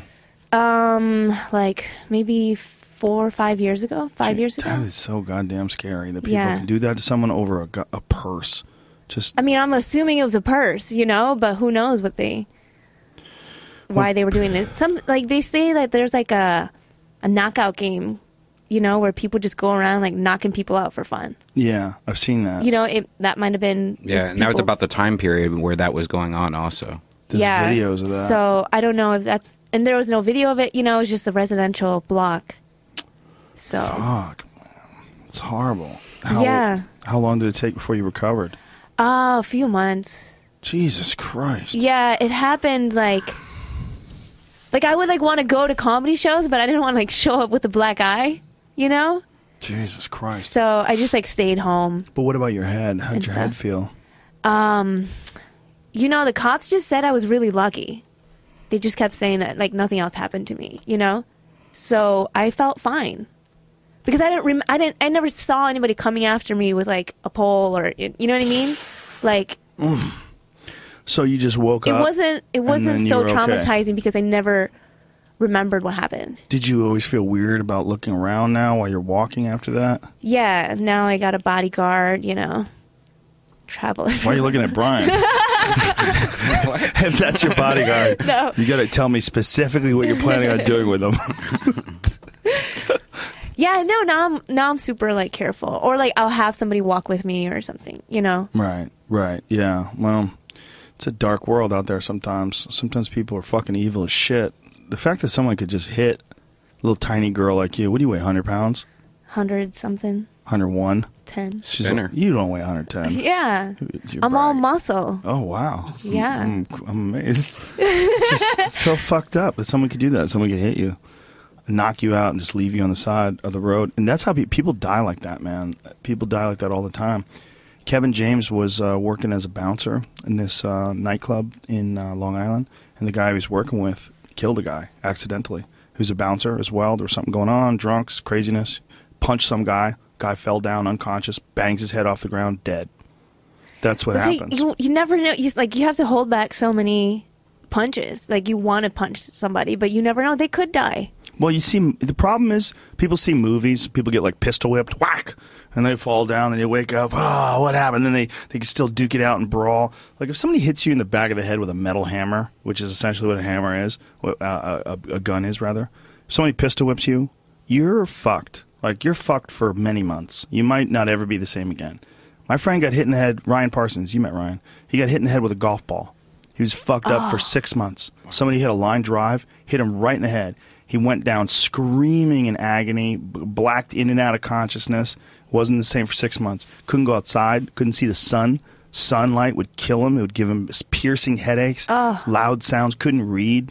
Um, like maybe four or five years ago. Five years ago. That is so goddamn scary that people Yeah. can do that to someone over a, gu- a purse. Just I mean, I'm assuming it was a purse, you know, but who knows what they, why they were doing it. Some like they say that there's like a, a knockout game, you know, where people just go around like knocking people out for fun. yeah, I've seen that. You know, it that might have been. Yeah, and that was people- about the time period where that was going on also. There's yeah. videos of that. So I don't know if that's, and there was no video of it. You know, it was just a residential block. So Fuck, man. It's horrible. How, Yeah. How long did it take before you recovered? uh, a few months. Jesus Christ. Yeah, it happened like, like I would like want to go to comedy shows, but I didn't want to like show up with a black eye, you know. Jesus Christ. So I just like stayed home. But what about your head? How'd And your stuff. head feel? Um, you know, the cops just said I was really lucky. They just kept saying that like nothing else happened to me, you know. So I felt fine because I didn't. Rem- I didn't. I never saw anybody coming after me with like a pole or you know what I mean. Like So you just woke it up? wasn't. It and wasn't then you so were okay. traumatizing because I never remembered what happened. Did you always feel weird about looking around now while you're walking after that? Yeah. Now I got a bodyguard. You know. Travel. Why are you looking at Brian? If that's your bodyguard, No. you got to tell me specifically what you're planning on doing with him. Yeah, no, now I'm now I'm super like careful, or like I'll have somebody walk with me or something, you know. Right, right, yeah. Well, it's a dark world out there sometimes. Sometimes people are fucking evil as shit. The fact that someone could just hit a little tiny girl like you, what do you weigh, one hundred pounds? Hundred something, one hundred one? ten. She's Spinner. you don't weigh one hundred ten. Yeah, You're I'm all bragging. muscle. Oh, wow. Yeah. I'm, I'm amazed. It's just so fucked up that someone could do that. Someone could hit you. knock you out and just leave you on the side of the road. And that's how pe- people die like that, man. People die like that all the time. Kevin James was uh, working as a bouncer in this uh, nightclub in uh, Long Island, and the guy he was working with killed a guy accidentally, who's a bouncer as well. There was something going on, drunks, craziness, punched some guy. Guy fell down unconscious, bangs his head off the ground, dead. That's what So happens. You, you never know. You, like, you have to hold back so many punches. Like, you want to punch somebody, but you never know. They could die. Well, you see, the problem is people see movies, people get like pistol whipped, whack, and they fall down and they wake up, oh, what happened? Then they, they can still duke it out and brawl. Like if somebody hits you in the back of the head with a metal hammer, which is essentially what a hammer is, what uh, a, a gun is rather, if somebody pistol whips you, you're fucked. Like you're fucked for many months. You might not ever be the same again. My friend got hit in the head, Ryan Parsons, you met Ryan. He got hit in the head with a golf ball. He was fucked up Oh. for six months. Somebody hit a line drive, hit him right in the head. He went down screaming in agony, b- blacked in and out of consciousness. Wasn't the same for six months. Couldn't go outside. Couldn't see the sun. Sunlight would kill him. It would give him piercing headaches, Oh. loud sounds. Couldn't read.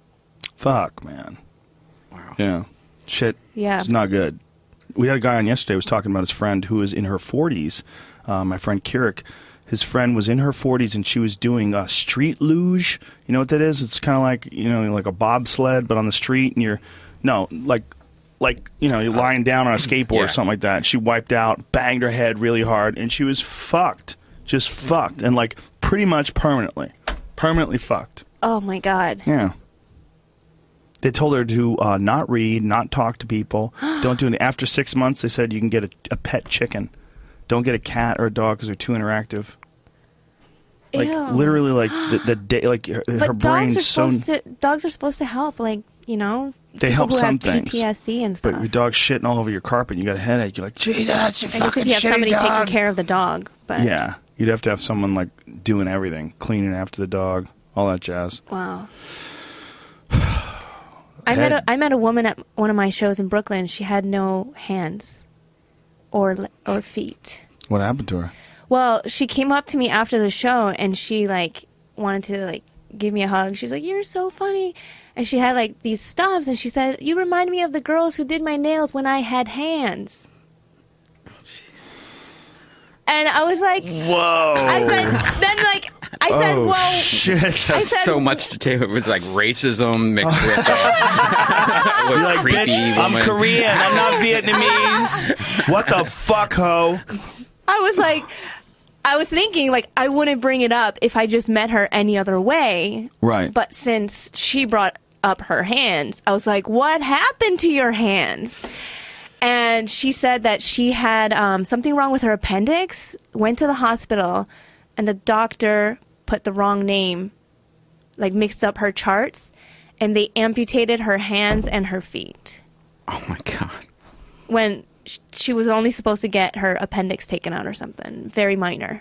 Fuck, man. Wow. Yeah. Shit. Yeah. It's not good. We had a guy on yesterday who was talking about his friend who was in her forties. Uh, my friend Kirik. His friend was in her forties and she was doing a street luge. You know what that is? It's kind of like, you know, like a bobsled, but on the street, and you're, no, like, like you know, you're lying down on a skateboard Yeah. or something like that. She wiped out, banged her head really hard, and she was fucked. Just fucked. And like pretty much permanently. Permanently fucked. Oh, my God. Yeah. They told her to uh, not read, not talk to people. Don't do it. After six months, they said you can get a, a pet chicken. Don't get a cat or a dog because they're too interactive. Like Ew. literally, like the, the day, like her, But her dogs brain's are so. supposed to dogs are supposed to help, like, you know, They people help who some have things. P T S D and stuff. But your dog's shitting all over your carpet, and you got a headache. You're like, Jesus, you I guess fucking if you have shitty somebody dog. taking care of the dog, but Yeah, you'd have to have someone like doing everything, cleaning after the dog, all that jazz. wow. I met a I met a woman at one of my shows in Brooklyn. She had no hands or le- or feet. What happened to her? Well, she came up to me after the show and she like wanted to like give me a hug. She's like, "You're so funny." And she had like these stubs and she said, "You remind me of the girls who did my nails when I had hands." And I was like, Whoa. I said, then like, I said, Oh, well, shit. I That's said, so much to take. It was like racism mixed with, uh, with You're like, creepy bitch, I'm woman. Korean. I'm not Vietnamese. What the fuck, ho? I was like, I was thinking like I wouldn't bring it up if I just met her any other way. Right. But since she brought up her hands, I was like, what happened to your hands? And she said that she had um, something wrong with her appendix, went to the hospital, and the doctor put the wrong name, like mixed up her charts, and they amputated her hands and her feet. Oh my god. When sh- she was only supposed to get her appendix taken out or something. Very minor.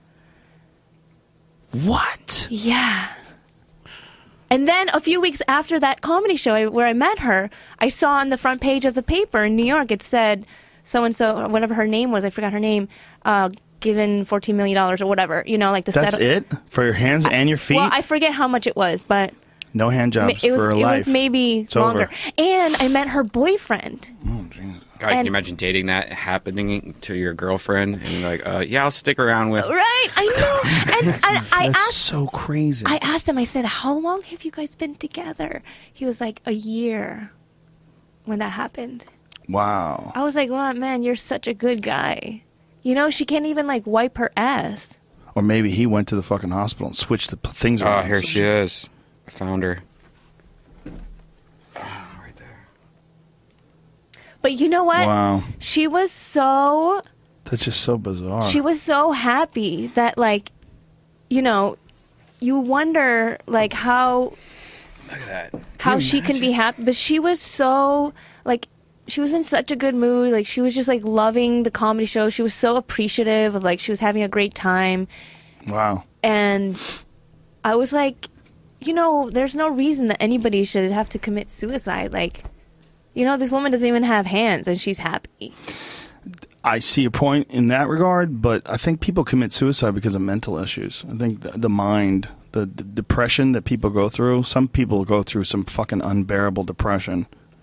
What? Yeah. And then a few weeks after that comedy show I- where I met her, I saw on the front page of the paper in New York, it said so-and-so, whatever her name was, I forgot her name, uh, given fourteen million dollars or whatever, you know, like the That's settle- it? For your hands and your feet? Well, I forget how much it was, but no hand jobs it was for a it life. was maybe It's longer. over. And I met her boyfriend. God, can And- you imagine dating that happening to your girlfriend and you're like, uh, yeah, I'll stick around with. Right, I know. And, and I That's asked so crazy. I asked him, I said, how long have you guys been together? He was like, a year when that happened. Wow. I was like, well, man, you're such a good guy. You know, she can't even, like, wipe her ass. Or maybe he went to the fucking hospital and switched the p- things Oh, around. here she is. I found her. Right there. But you know what? Wow. She was so, That's just so bizarre. she was so happy that, like, you know, you wonder, like, how, Look at that. how she can be happy. But she was so, like, she was in such a good mood. Like, she was just, like, loving the comedy show. She was so appreciative of, like, she was having a great time. Wow. And I was like, you know, there's no reason that anybody should have to commit suicide. Like, you know, this woman doesn't even have hands and she's happy. I see a point in that regard, but I think people commit suicide because of mental issues. I think the, the mind, the, the depression that people go through, some people go through some fucking unbearable depression.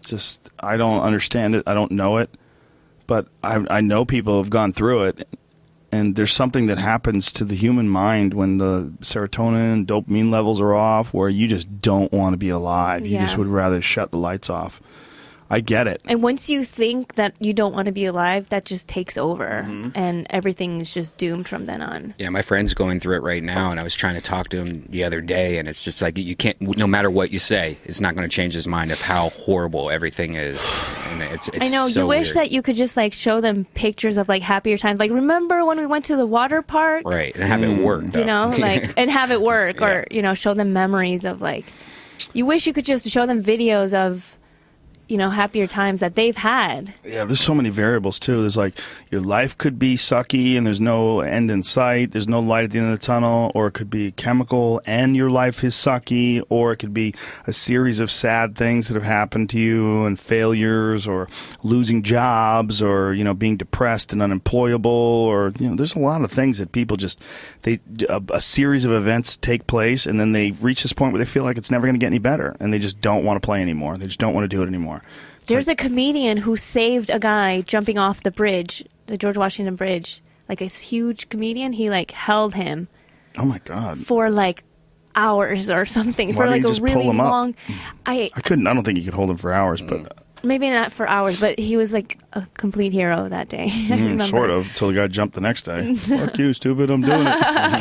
Just, I don't understand it. I don't know it. But I, I know people have gone through it. And there's something that happens to the human mind when the serotonin, dopamine levels are off, where you just don't want to be alive. You Yeah. just would rather shut the lights off. I get it. And once you think that you don't want to be alive, that just takes over, Mm-hmm. and everything is just doomed from then on. Yeah, my friend's going through it right now, and I was trying to talk to him the other day, and it's just like you can't. No matter what you say, it's not going to change his mind of how horrible everything is. And it's, it's I know. so you wish weird. that you could just like show them pictures of like happier times. Like, remember when we went to the water park? Right, and have it work. You though. know, like, and have it work, Yeah. or you know, show them memories of like. You wish you could just show them videos of, you know, happier times that they've had. Yeah, there's so many variables too. There's like your life could be sucky and there's no end in sight. There's no light at the end of the tunnel, or it could be chemical and your life is sucky, or it could be a series of sad things that have happened to you and failures, or losing jobs, or you know being depressed and unemployable, or you know there's a lot of things that people just they a, a series of events take place and then they reach this point where they feel like it's never going to get any better and they just don't want to play anymore. They just don't want to do it anymore. It's There's like- a comedian who saved a guy jumping off the bridge, the George Washington Bridge. Like a huge comedian, he like held him oh my god. for like hours or something Why for didn't like you a just pull really him up? long. I I couldn't. I don't think you could hold him for hours, but maybe not for hours, but he was like a complete hero that day. I mm, remember. sort of until the guy jumped the next day. Fuck you, stupid! I'm doing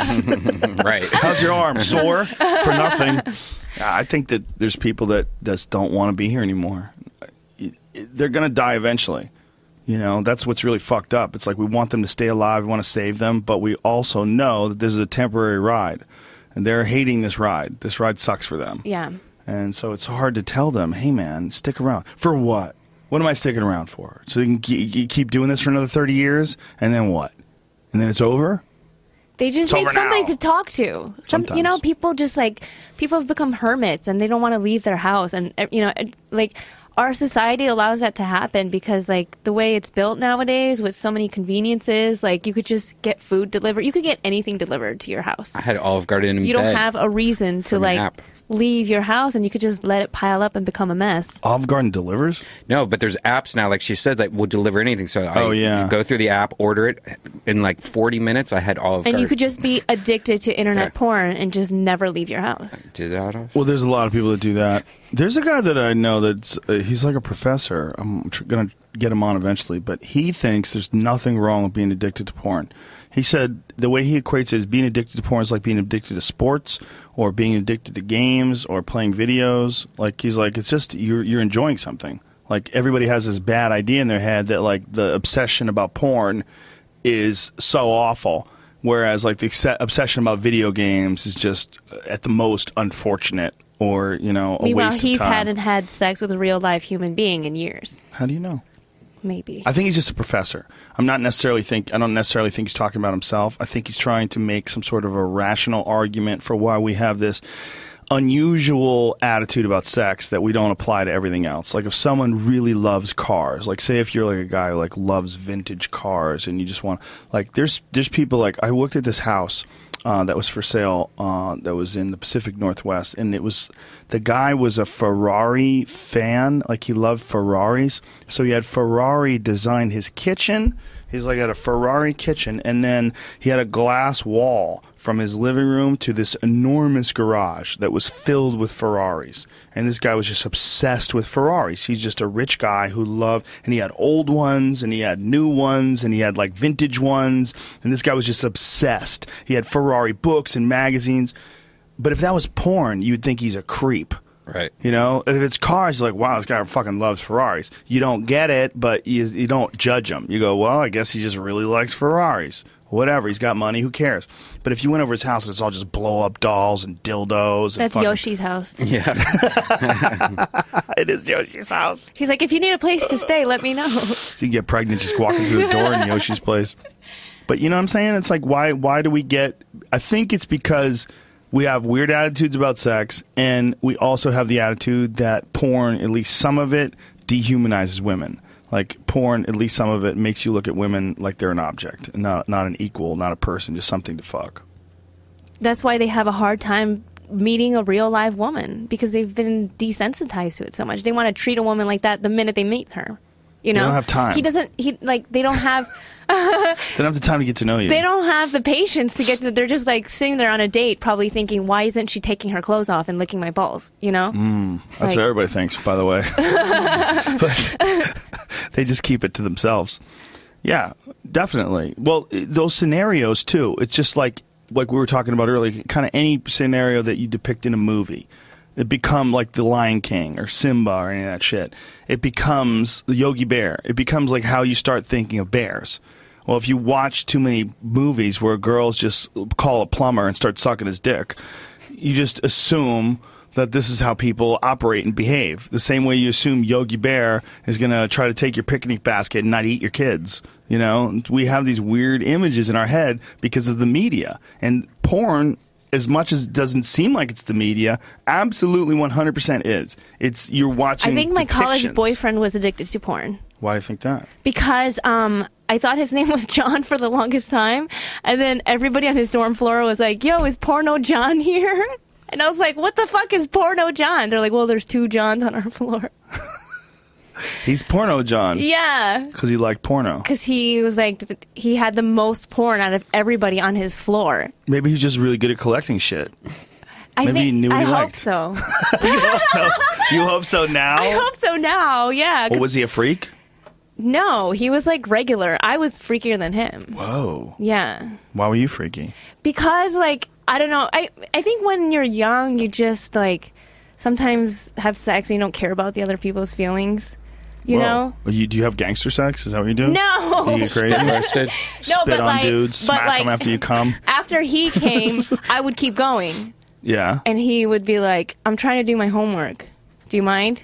it. Right. How's your arm? Sore for nothing. Yeah, I think that there's people that just don't want to be here anymore. They're gonna die eventually. You know, that's what's really fucked up. It's like we want them to stay alive, we want to save them, but we also know that this is a temporary ride, and they're hating this ride. This ride sucks for them. Yeah. And so it's hard to tell them, hey, man, stick around. For what? What am I sticking around for? So you can ke- keep doing this for another thirty years, and then what? And then it's over? They just It's need over somebody now. to talk to. Some, you know, Sometimes. people just like people have become hermits and they don't want to leave their house, and uh, you know, uh, like our society allows that to happen because like the way it's built nowadays with so many conveniences, like you could just get food delivered. You could get anything delivered to your house. I had Olive Garden in You bed don't have a reason to from an like app. leave your house, and you could just let it pile up and become a mess. Olive Garden delivers? No, but there's apps now, like she said, that will deliver anything. So I Oh, yeah. go through the app, order it. In like forty minutes, I had Olive And Garden. you could just be addicted to internet Yeah. porn and just never leave your house. do that. Off? Well, there's a lot of people that do that. There's a guy that I know that's, uh, he's like a professor. I'm tr- going to get him on eventually, but he thinks there's nothing wrong with being addicted to porn. He said the way he equates it is being addicted to porn is like being addicted to sports or being addicted to games or playing videos. Like, he's like, it's just you're you're enjoying something. Like, everybody has this bad idea in their head that, like, the obsession about porn is so awful, whereas, like, the ex- obsession about video games is just, uh, at the most, unfortunate or, you know, a Meanwhile, waste he's of time. hadn't had sex with a real life human being in years. How do you know? Maybe. I think he's just a professor. I'm not necessarily think I don't necessarily think he's talking about himself. I think he's trying to make some sort of a rational argument for why we have this unusual attitude about sex that we don't apply to everything else. Like, if someone really loves cars, like say if you're like a guy who like loves vintage cars and you just want, like, there's there's people, like, I looked at this house uh, that was for sale uh, that was in the Pacific Northwest, and it was, the guy was a Ferrari fan, like he loved Ferraris, so he had Ferrari design his kitchen. He's like had a Ferrari kitchen, and then he had a glass wall from his living room to this enormous garage that was filled with Ferraris. And this guy was just obsessed with Ferraris. He's just a rich guy who loved, and he had old ones, and he had new ones, and he had like vintage ones. And this guy was just obsessed. He had Ferrari books and magazines. But if that was porn, you'd think he's a creep. Right. You know, if it's cars, you're like, wow, this guy fucking loves Ferraris. You don't get it, but you, you don't judge him. You go, well, I guess he just really likes Ferraris. Whatever, he's got money, who cares? But if you went over his house and it's all just blow-up dolls and dildos. And That's fucking, Yoshi's house. Yeah. it is Yoshi's house. He's like, if you need a place to stay, let me know. You can get pregnant just walking through the door in Yoshi's place. But you know what I'm saying? It's like, why why do we get... I think it's because we have weird attitudes about sex, and we also have the attitude that porn, at least some of it, dehumanizes women. Like, porn, at least some of it, makes you look at women like they're an object, not not an equal, not a person, just something to fuck. That's why they have a hard time meeting a real live woman because they've been desensitized to it so much. They want to treat a woman like that the minute they meet her. You know, They don't have time. He doesn't. He like they don't have. They don't have the time to get to know you. They don't have the patience to get to. They're just like sitting there on a date, probably thinking, "Why isn't she taking her clothes off and licking my balls?" You know. Mm, that's Like- what everybody thinks, by the way. But they just keep it to themselves. Yeah, definitely. Well, i- those scenarios too. It's just like like we were talking about earlier. Kind of any scenario that you depict in a movie, it become like the Lion King or Simba or any of that shit. It becomes the Yogi Bear. It becomes like how you start thinking of bears. Well, if you watch too many movies where girls just call a plumber and start sucking his dick, you just assume that this is how people operate and behave. The same way you assume Yogi Bear is going to try to take your picnic basket and not eat your kids. You know, we have these weird images in our head because of the media. And porn, as much as it doesn't seem like it's the media, absolutely one hundred percent is. It's you're watching I think my college depictions. boyfriend was addicted to porn. Why do you think that? Because um, I thought his name was John for the longest time. And then everybody on his dorm floor was like, yo, is Porno John here? And I was like, what the fuck is Porno John? They're like, well, there's two Johns on our floor. He's Porno John. Yeah. Because he liked porno. Because he was like, th- he had the most porn out of everybody on his floor. Maybe he's just really good at collecting shit. I Maybe think, he knew what I he hope liked. so. you, hope so. You hope so now? I hope so now, yeah. 'cause- Well, was he a freak? No, he was like regular. I was freakier than him. Whoa. Yeah. Why were you freaky? Because like I don't know. I I think when you're young, you just like sometimes have sex and you don't care about the other people's feelings. You Whoa. know? Well, You, do you have gangster sex? Is that what you do? No. You get crazy? Roasted? No, Spit but on like- dudes, but smack like- them after you come? After he came, I would keep going, Yeah. and he would be like, "I'm trying to do my homework. Do you mind?"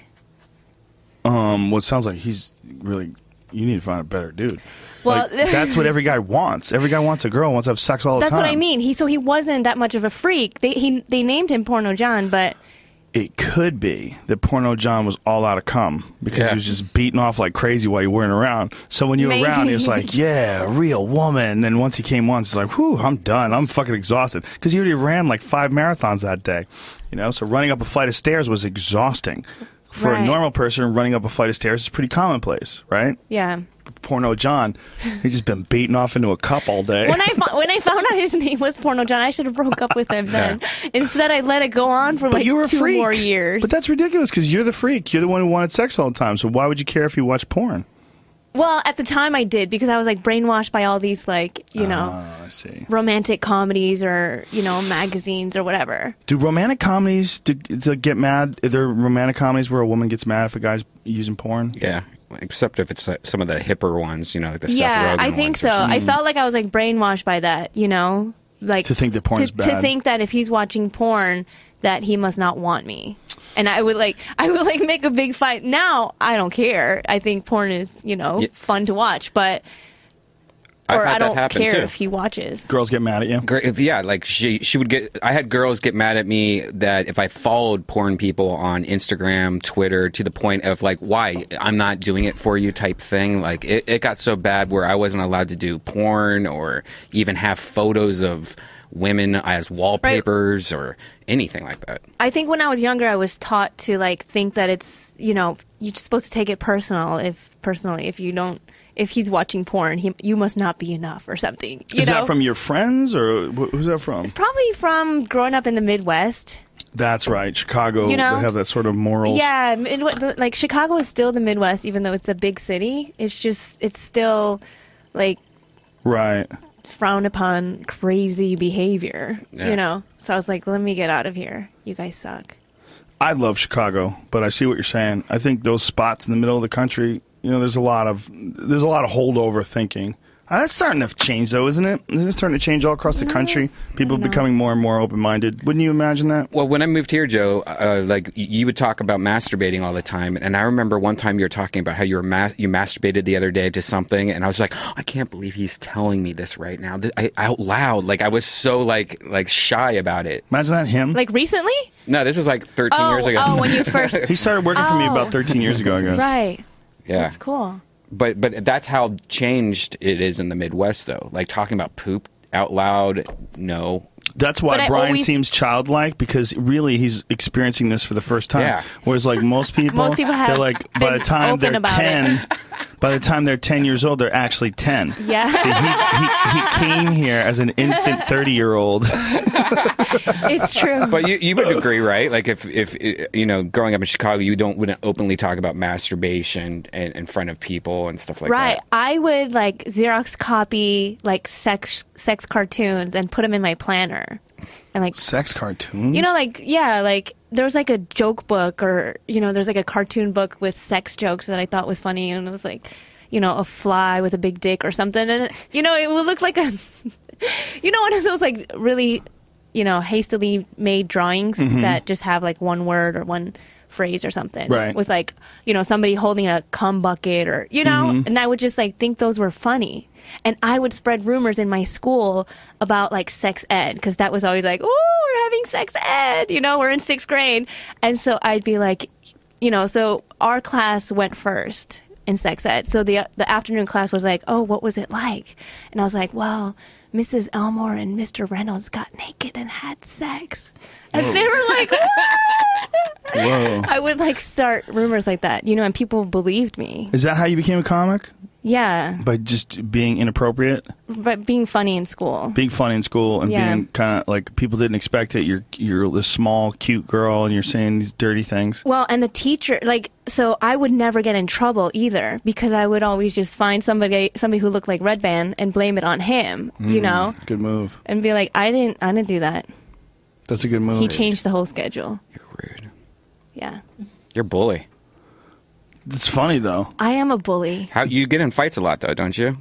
Um. Well, it sounds like he's really... You need to find a better dude. Well, Like, that's what every guy wants. Every guy wants a girl, wants to have sex all the That's time. what I mean. He so he wasn't that much of a freak. They he they named him Porno John, but It could be that Porno John was all out of cum because Yeah. he was just beating off like crazy while you weren't around. So when you were Maybe. around, he was like, yeah, a real woman. And then once he came once, he's like, whew, I'm done. I'm fucking exhausted. Because he already ran like five marathons that day. You know, so running up a flight of stairs was exhausting. For a Right. normal person, running up a flight of stairs is pretty commonplace, right? yeah. Porno John, he's just been beating off into a cup all day. When I fo- when I found out his name was Porno John, I should have broke up with him then. Instead, I let it go on for But like you were a two freak. more years. But that's ridiculous because you're the freak. You're the one who wanted sex all the time. So why would you care if you watch porn? Well, at the time I did because I was like brainwashed by all these like you know Oh, I see. romantic comedies or you know magazines or whatever. Do romantic comedies do, to get mad? Are there romantic comedies where a woman gets mad if a guy's using porn? Yeah, except if it's uh, some of the hipper ones, you know, like the Yeah, Seth Rogen I think ones so. or something. I felt like I was like brainwashed by that, you know, like To think that porn to, is bad. to think that if he's watching porn, that he must not want me. And I would like, I would like make a big fight. Now I don't care. I think porn is, you know, Yeah. fun to watch, but I've or had I that don't happen, care too. if he watches. Girls get mad at you? Gr- if- Yeah, like she she would get. I had girls get mad at me that if I followed porn people on Instagram, Twitter, to the point of like, why I'm not doing it for you type thing. Like it, it got so bad where I wasn't allowed to do porn or even have photos of women as wallpapers or anything like that. I think when I was younger, I was taught to like think that it's, you know, you're supposed to take it personal. If personally, if you don't, if he's watching porn, he, you must not be enough or something. You Is know? that from your friends or wh- who's that from? It's probably from growing up in the Midwest. That's right. Chicago, You know? they have that sort of morals. Yeah, Midwest, like Chicago is still the Midwest, even though it's a big city. It's just, it's still like Right. frowned upon crazy behavior, Yeah. you know? So I was like, let me get out of here. You guys suck. I love Chicago, but I see what you're saying. I think those spots in the middle of the country, you know, there's a lot of there's a lot of holdover thinking. Uh, that's starting to change, though, isn't it? Isn't it starting to change all across the country? People becoming more and more open-minded. Wouldn't you imagine that? Well, when I moved here, Joe, uh, like y- you would talk about masturbating all the time, and I remember one time you were talking about how you were mas- you masturbated the other day to something, and I was like, oh, I can't believe he's telling me this right now, Th- I, out loud. Like I was so like like shy about it. Imagine that him. Like recently? No, this was like thirteen Oh, years ago. oh, when you first. He started working for me Oh. about thirteen years ago, I guess. Right. yeah, That's cool. but but that's how changed it is in the Midwest, though. Like talking about poop out loud, no. That's why But I Brian always- seems childlike, because really he's experiencing this for the first time. Yeah. Whereas like most people, Most people have they're like by been the time open they're about ten, by the time they're ten years old, they're actually ten. Yeah. So he, he, he came here as an infant thirty year old. It's true. But you, you would agree, right? Like if, if you know, growing up in Chicago, you don't wouldn't openly talk about masturbation in, in front of people and stuff like right. that. I would like Xerox copy like sex sex cartoons and put them in my planner. And like Sex cartoons? you know, like yeah, like there was like a joke book, or you know, there's like a cartoon book with sex jokes that I thought was funny, and it was like, you know, a fly with a big dick or something, and you know, it would look like a, you know, one of those like really, you know, hastily made drawings Mm-hmm. that just have like one word or one phrase or something, Right. with like, you know, somebody holding a cum bucket, or you know, Mm-hmm. and I would just like think those were funny. And I would spread rumors in my school about like sex ed, because that was always like, "Ooh, we're having sex ed," you know, we're in sixth grade, and so I'd be like, you know, so our class went first in sex ed, so the the afternoon class was like, "Oh, what was it like?" And I was like, "Well, Missus Elmore and Mister Reynolds got naked and had sex," and they were like, "What?" Whoa. I would like start rumors like that, you know, and people believed me. Is that how you became a comic? Yeah, By just being inappropriate? but being funny in school. Being funny in school and Yeah. being kind of like people didn't expect it. You're you're this small, cute girl and you're saying these dirty things. Well, and the teacher, like, so I would never get in trouble either, because I would always just find somebody, somebody who looked like Red Band and blame it on him, you know, Good move. and be like, I didn't, I didn't do that. That's a good move. He changed the whole schedule. You're rude. Yeah, You're a bully. It's funny though. I am a bully. How you get in fights a lot though, don't you?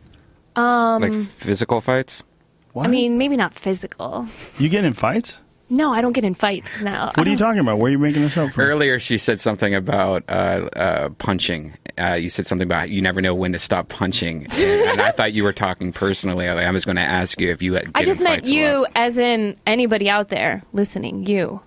Um, Like physical fights. What? I mean, maybe not physical. you get in fights? No, I don't get in fights now. What are you talking about? Where are you making this up from? Earlier, she said something about uh, uh, punching. Uh, you said something about you never know when to stop punching, and, and I thought you were talking personally. Like, I was going to ask you if you get I just in meant fights a you, lot. as in anybody out there listening. You.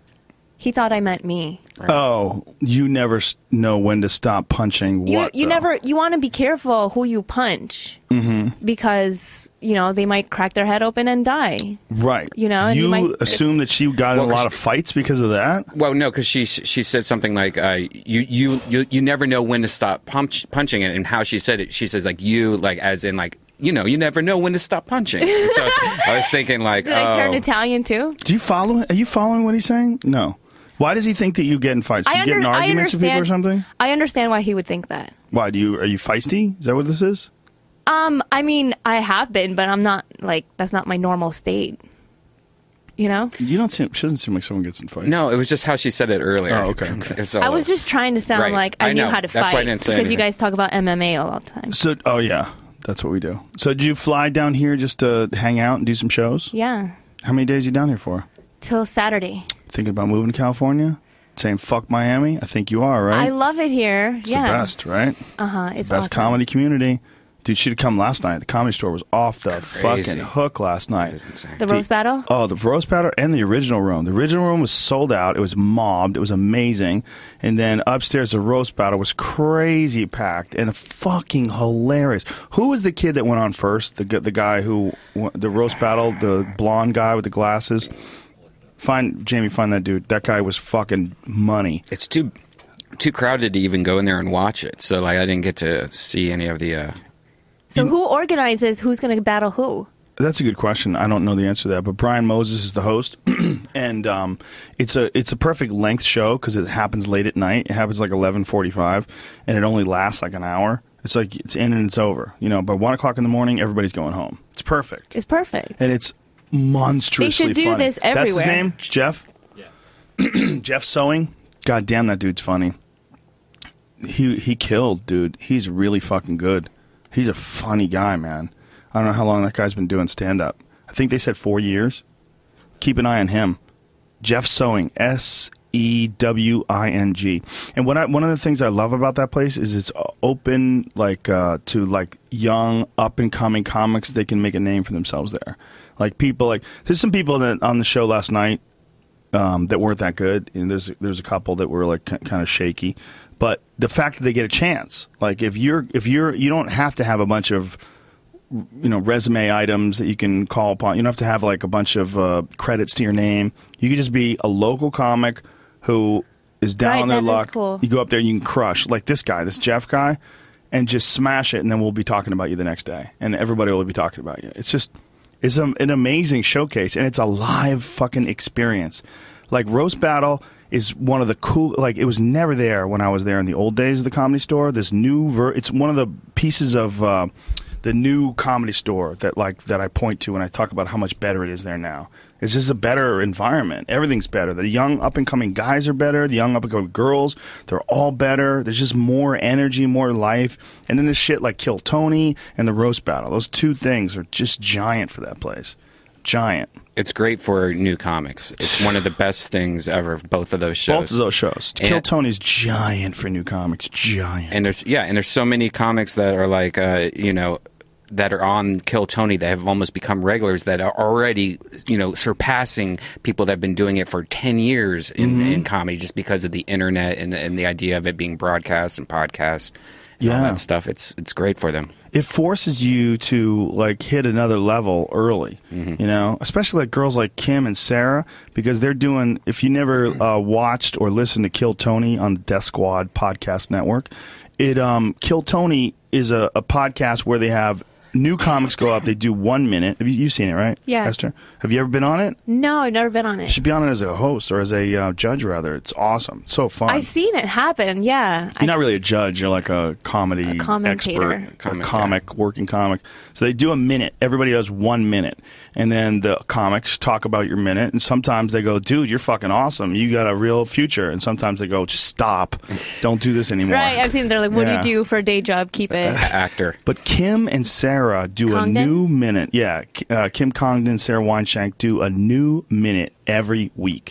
He thought I meant me. Oh, you never s- know when to stop punching. You what? you though? never you want to be careful who you punch, mm-hmm. because you know they might crack their head open and die. Right. You know, and you you might- assume that she got in Well, a lot 'cause of fights because of that. Well, no, because she she said something like uh, you, you you you never know when to stop punch, punching it, and how she said it, she says like you like as in like you know you never know when to stop punching. And so I was thinking like Did oh, I turn Italian too? Do you follow? Are you following what he's saying? No. Why does he think that you get in fights? Do you I, get in under- I arguments with people or understand. something? I understand why he would think that. Why do you? Are you feisty? Is that what this is? Um, I mean, I have been, but I'm not like that's not my normal state. You know, You don't seem. She doesn't seem like someone gets in fights. no, it was just how she said it earlier. Oh, okay, okay. It's all- I was just trying to sound Right. like I, I knew know. how to That's fight why I didn't say because you anything. guys talk about M M A all the time. So, oh yeah, that's what we do. So, did you fly down here just to hang out and do some shows? Yeah, How many days you down here for? till Saturday. Thinking about moving to California? Saying fuck Miami? I think you are, right? I love it here. It's yeah, the best, right? Uh huh. It's Best awesome. comedy community. Dude, she'd have come last night. The Comedy Store was off the Crazy. fucking hook last night. It's insane. The roast battle. Oh, the roast battle and the original room. The original room was sold out. It was mobbed. It was amazing. And then upstairs, the roast battle was crazy packed and fucking hilarious. Who was the kid that went on first? The gu- the guy who the roast battle, the blonde guy with the glasses. Find Jamie. Find that dude. That guy was fucking money. It's too too crowded to even go in there and watch it. So like I didn't get to see any of the. Uh, So who organizes who's going to battle who? That's a good question. I don't know the answer to that, but Brian Moses is the host, and um, it's a it's a perfect length show because it happens late at night. It happens like eleven forty five, and it only lasts like an hour. It's like it's in and it's over. You know, by one o'clock in the morning, everybody's going home. It's perfect, It's perfect. and it's monstrously. They should do funny. this That's his everywhere. name, Jeff. Yeah, Jeff Sewing. God damn, that dude's funny. He he killed, dude. He's really fucking good. He's a funny guy, man. I don't know how long that guy's been doing stand-up. I think they said four years. Keep an eye on him. Jeff Sewing, S E W I N G. And what I, one of the things I love about that place is it's open like uh, to like young, up-and-coming comics. They can make a name for themselves there. Like people like there's some people that on the show last night um, that weren't that good. And there's there's a couple that were like k- kind of shaky. But the fact that they get a chance, like if you're if you're you don't have to have a bunch of you know, resume items that you can call upon. You don't have to have like a bunch of uh, credits to your name. You can just be a local comic who is down Right, on their that is luck. cool. You go up there and you can crush like this guy, this Jeff guy, and just smash it, and then we'll be talking about you the next day, and everybody will be talking about you. It's just it's a, an amazing showcase, and it's a live fucking experience. Like Roast Battle is one of the cool. Like it was never there when I was there in the old days of the Comedy Store. This new ver- it's one of the pieces of uh, the new Comedy Store that like that I point to when I talk about how much better it is there now. It's just a better environment. Everything's better. The young up and coming guys are better. The young up and coming girls, they're all better. There's just more energy, more life. And then this shit like Kill Tony and the Roast Battle. Those two things are just giant for that place. Giant. It's great for new comics. It's one of the best things ever. Both of those shows. Both of those shows. And- Kill Tony's giant for new comics. Giant. And there's yeah, and there's so many comics that are like uh, you know that are on Kill Tony that have almost become regulars that are already you know surpassing people that have been doing it for ten years in, Mm-hmm. in comedy just because of the internet and, and the idea of it being broadcast and podcast and all Yeah. that stuff. It's it's great for them. It forces you to like hit another level early, Mm-hmm. you know, especially like girls like Kim and Sarah, because they're doing. If you never uh, watched or listened to Kill Tony on the Death Squad podcast network, it um, Kill Tony is a, a podcast where they have new comics go up. They do one minute. Have you you've seen it, right? Yeah. Esther, have you ever been on it? No, I've never been on You it. should be on it as a host or as a uh, judge, rather. It's awesome. It's so fun. I've seen it happen. Yeah. You're not really a judge. You're like a comedy A commentator. expert, a Comic, comic, working comic. So they do a minute. Everybody does one minute. And then the comics talk about your minute. And sometimes they go, dude, you're fucking awesome. You got a real future. And sometimes they go, just stop. Don't do this anymore. Right. I've seen they're like, what Yeah. do you do for a day job? Keep it. Actor. But Kim and Sarah do Congdon? a new minute. Yeah. Uh, Kim Congdon, Sarah Weinshank do a new minute every week.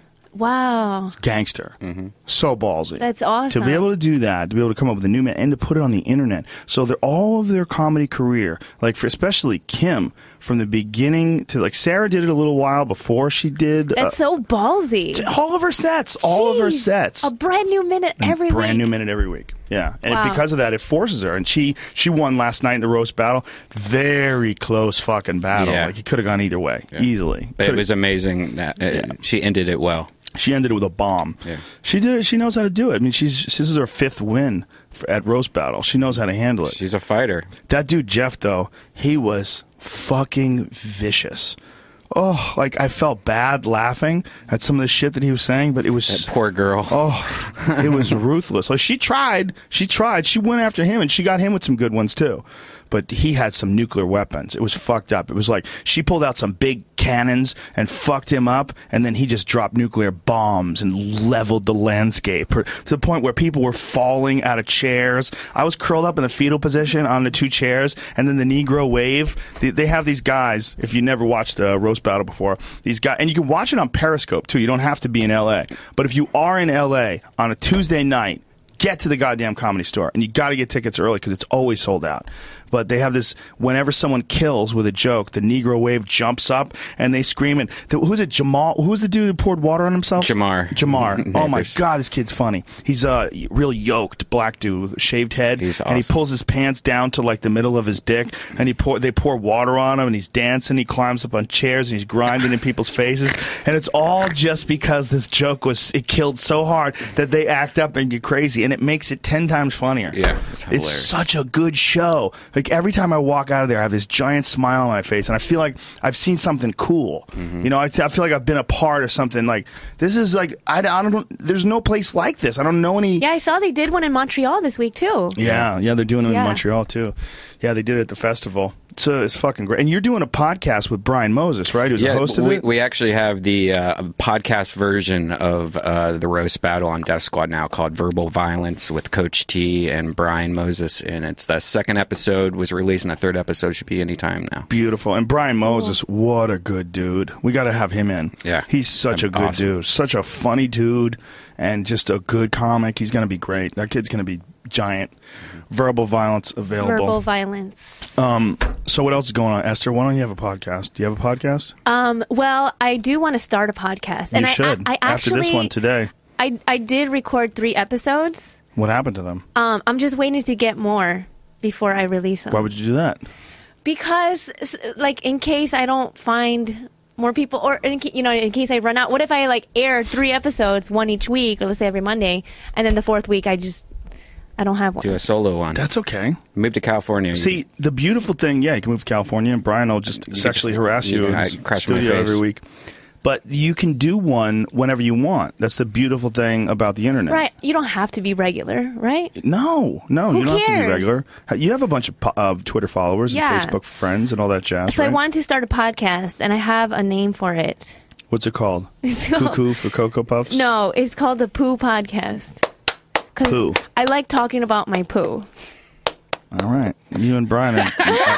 Wow. Gangster. Mm-hmm. So ballsy. That's awesome. To be able to do that, to be able to come up with a new man, and to put it on the internet. So they're all of their comedy career, like for especially Kim, from the beginning to like Sarah did it a little while before she did. That's so ballsy. uh, all of her sets, all of her Jeez. sets. A brand new minute every brand week. new minute every week. Yeah, and Wow. because of that, it forces her. And she she won last night in the roast battle. Very close fucking battle. Yeah. Like it could have gone either way Yeah. easily. But it Coulda- was amazing that uh, Yeah. she ended it well. She ended it with a bomb. Yeah. She did it. She knows how to do it. I mean, she's this is her fifth win for, at roast battle. She knows how to handle it. She's a fighter. That dude Jeff, though, he was fucking vicious. Oh, like I felt bad laughing at some of the shit that he was saying, but it was That poor girl. Oh, it was ruthless. Like she tried, she tried, she went after him, and she got him with some good ones too. But he had some nuclear weapons. It was fucked up. It was like she pulled out some big cannons and fucked him up, and then he just dropped nuclear bombs and leveled the landscape to the point where people were falling out of chairs. I was curled up in the fetal position on the two chairs, and then the Negro wave. They, they have these guys. If you never watched a roast battle before, these guys, and you can watch it on Periscope too. You don't have to be in L A. But if you are in L A on a Tuesday night, get to the goddamn Comedy Store, and you got to get tickets early because it's always sold out. But they have this, whenever someone kills with a joke, the Negro wave jumps up and they scream. And the, who's it, Jamal? Who was the dude who poured water on himself? Jamar. Jamar. Oh my Neighbors. God, this kid's funny. He's a real yoked black dude with a shaved head. He's And he awesome. pulls his pants down to like the middle of his dick, and he pour, they pour water on him, and he's dancing. He climbs up on chairs, and he's grinding in people's faces. And it's all just because this joke was, it killed so hard that they act up and get crazy, and it makes it ten times funnier. Yeah, it's hilarious. It's such a good show. Like every time I walk out of there, I have this giant smile on my face, and I feel like I've seen something cool. Mm-hmm. You know, I, I feel like I've been a part of something. Like this is like I, I don't. There's no place like this. I don't know any. Yeah, I saw they did one in Montreal this week too. Yeah, yeah, they're doing it Yeah. in Montreal too. Yeah, they did it at the festival. So it's fucking great. And you're doing a podcast with Brian Moses, right? Who's Yeah, the host of we, it? we actually have the uh, podcast version of uh, the roast battle on Death Squad now called Verbal Violence with Coach T and Brian Moses, and it's the second episode was released, and the third episode should be anytime now. Beautiful. And Brian Moses, what a good dude. We got to have him in. Yeah. He's such a good Awesome. dude. Such a funny dude and just a good comic. He's going to be great. That kid's going to be giant. Verbal Violence available. Verbal violence. Um, so what else is going on? Esther, why don't you have a podcast? Do you have a podcast? Um, well, I do want to start a podcast. You and should. I, I, I After actually, this one today. I, I did record three episodes. What happened to them? Um, I'm just waiting to get more before I release them. Why would you do that? Because, s- like, in case I don't find more people, or in, ca- you know, in case I run out. What if I like air three episodes, one each week, or let's say every Monday, and then the fourth week I just I don't have one. Do a solo one. That's okay. Move to California. See, the beautiful thing, yeah, you can move to California, and Brian will just You sexually just- harass you you in can his crash my studio face. every week. But you can do one whenever you want. That's the beautiful thing about the internet. Right. You don't have to be regular, right? No, no, Who you don't have to cares? be regular. You have a bunch of po- of Twitter followers Yeah. and Facebook friends and all that jazz, So right? I wanted to start a podcast, and I have a name for it. What's it called? It's called- Cuckoo for Cocoa Puffs? No, it's called the Poo Podcast. 'Cause Poo. I like talking about my poo. All right. You and Brian are, are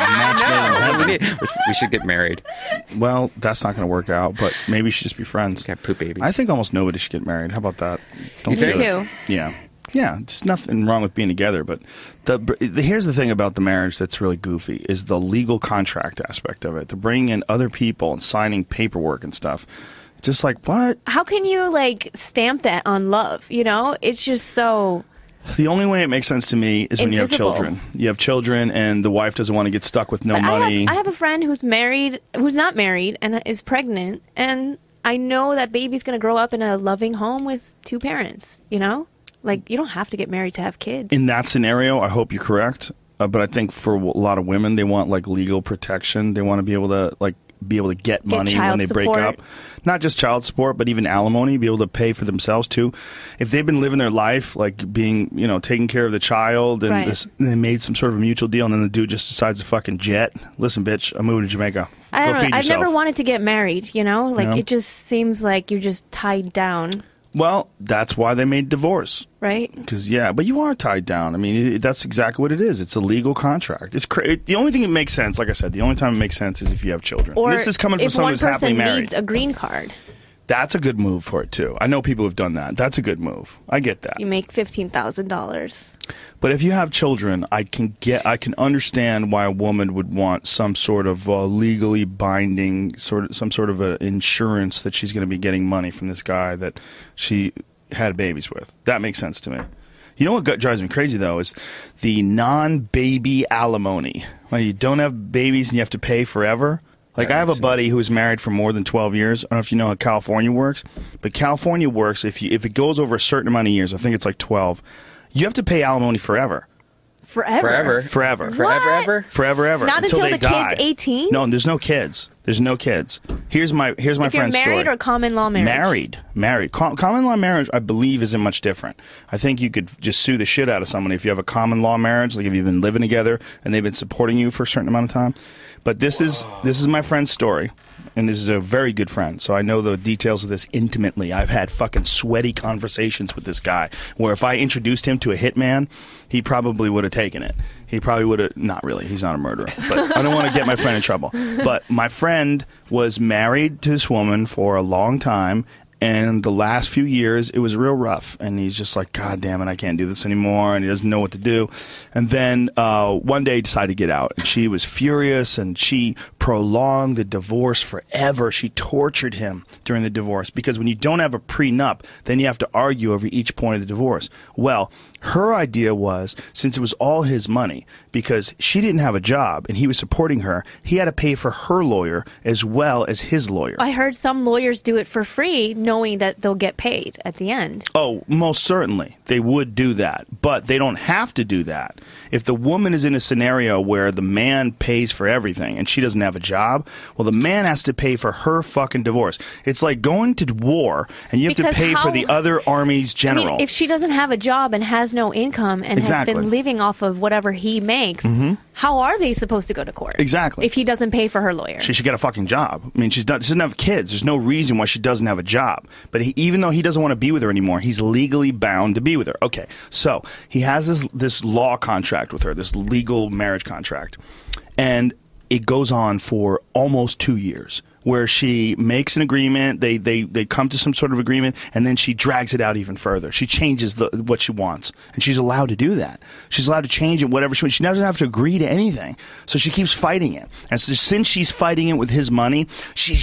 matched made in heaven. We should get married. Well, that's not going to work out, but maybe you should just be friends. Got poop babies. I think almost nobody should get married. How about that? You do think? it. Me too. Yeah. Yeah, there's nothing wrong with being together, but the, the here's the thing about the marriage that's really goofy is the legal contract aspect of it. The bringing in other people and signing paperwork and stuff. Just like, what? How can you like stamp that on love? You know, it's just so. The only way it makes sense to me is when you have Invisible. children. You have children, and the wife doesn't want to get stuck with no But I money. have, I have a friend who's married, who's not married, and is pregnant, and I know that baby's going to grow up in a loving home with two parents. You know, like you don't have to get married to have kids. In that scenario, I hope you're correct. Uh, but I think for a lot of women, they want like legal protection. They want to be able to like be able to get, Get money child when they break support. up. Not just child support, but even alimony, be able to pay for themselves too. If they've been living their life like being, you know, taking care of the child, and Right. this, they made some sort of a mutual deal, and then the dude just decides to fucking jet. Listen, bitch, I'm moving to Jamaica. I Go don't know. feed I've yourself. never wanted to get married. You know, like No? it just seems like you're just tied down, Well, that's why they made divorce. right? Because yeah, but you are tied down. I mean, it, that's exactly what it is. It's a legal contract. It's cra- it, the only thing that makes sense. Like I said, the only time it makes sense is if you have children. Or And this is coming from if someone one who's happily person married. needs a green card, That's a good move for it too. I know people who've done that. That's a good move. I get that. you make fifteen thousand dollars. But if you have children, I can get, I can understand why a woman would want some sort of uh, legally binding sort of, some sort of a insurance that she's going to be getting money from this guy that she had babies with. That makes sense to me. You know what got- drives me crazy though is the non-baby alimony. Like you don't have babies and you have to pay forever. Like That I have a makes buddy who was married for more than twelve years. I don't know if you know how California works, but California works if you if it goes over a certain amount of years. I think it's like twelve. You have to pay alimony forever. Forever. Forever. Forever. Forever, What? ever? Forever, ever. Not until they the die. kid's eighteen? No, there's no kids. There's no kids. Here's my here's my If you're friend's married story. or common law marriage? Married, married. Com- common law marriage, I believe, isn't much different. I think you could just sue the shit out of someone if you have a common law marriage, like if you've been living together and they've been supporting you for a certain amount of time. But this is this is my friend's story, and this is a very good friend, so I know the details of this intimately. I've had fucking sweaty conversations with this guy, where if I introduced him to a hitman, he probably would have taken it. He probably would have, not really, he's not a murderer, but I don't want to get my friend in trouble. But my friend was married to this woman for a long time, and the last few years, it was real rough. And he's just like, God damn it, I can't do this anymore. And he doesn't know what to do. And then uh, one day he decided to get out. And she was furious, and she prolonged the divorce forever. She tortured him during the divorce. Because when you don't have a prenup, then you have to argue over each point of the divorce. Well, her idea was, since it was all his money, because she didn't have a job and he was supporting her, he had to pay for her lawyer as well as his lawyer. I heard some lawyers do it for free, knowing that they'll get paid at the end. Oh, most certainly. They would do that. But they don't have to do that. If the woman is in a scenario where the man pays for everything and she doesn't have a job, well, the man has to pay for her fucking divorce. It's like going to war and you have Because to pay how- for the other army's I general. mean, if she doesn't have a job and has no income and Exactly. has been living off of whatever he makes, how are they supposed to go to court? Exactly. If he doesn't pay for her lawyer. She should get a fucking job. I mean, she's not, she doesn't have kids. There's no reason why she doesn't have a job. But he, even though he doesn't want to be with her anymore, he's legally bound to be with her. Okay, so he has this this law contract with her, this legal marriage contract, and it goes on for almost two years. Where she makes an agreement, they, they, they come to some sort of agreement, and then she drags it out even further. She changes the, what she wants, and she's allowed to do that. She's allowed to change it, whatever she wants. She doesn't have to agree to anything. So she keeps fighting it. And so since she's fighting it with his money, she's just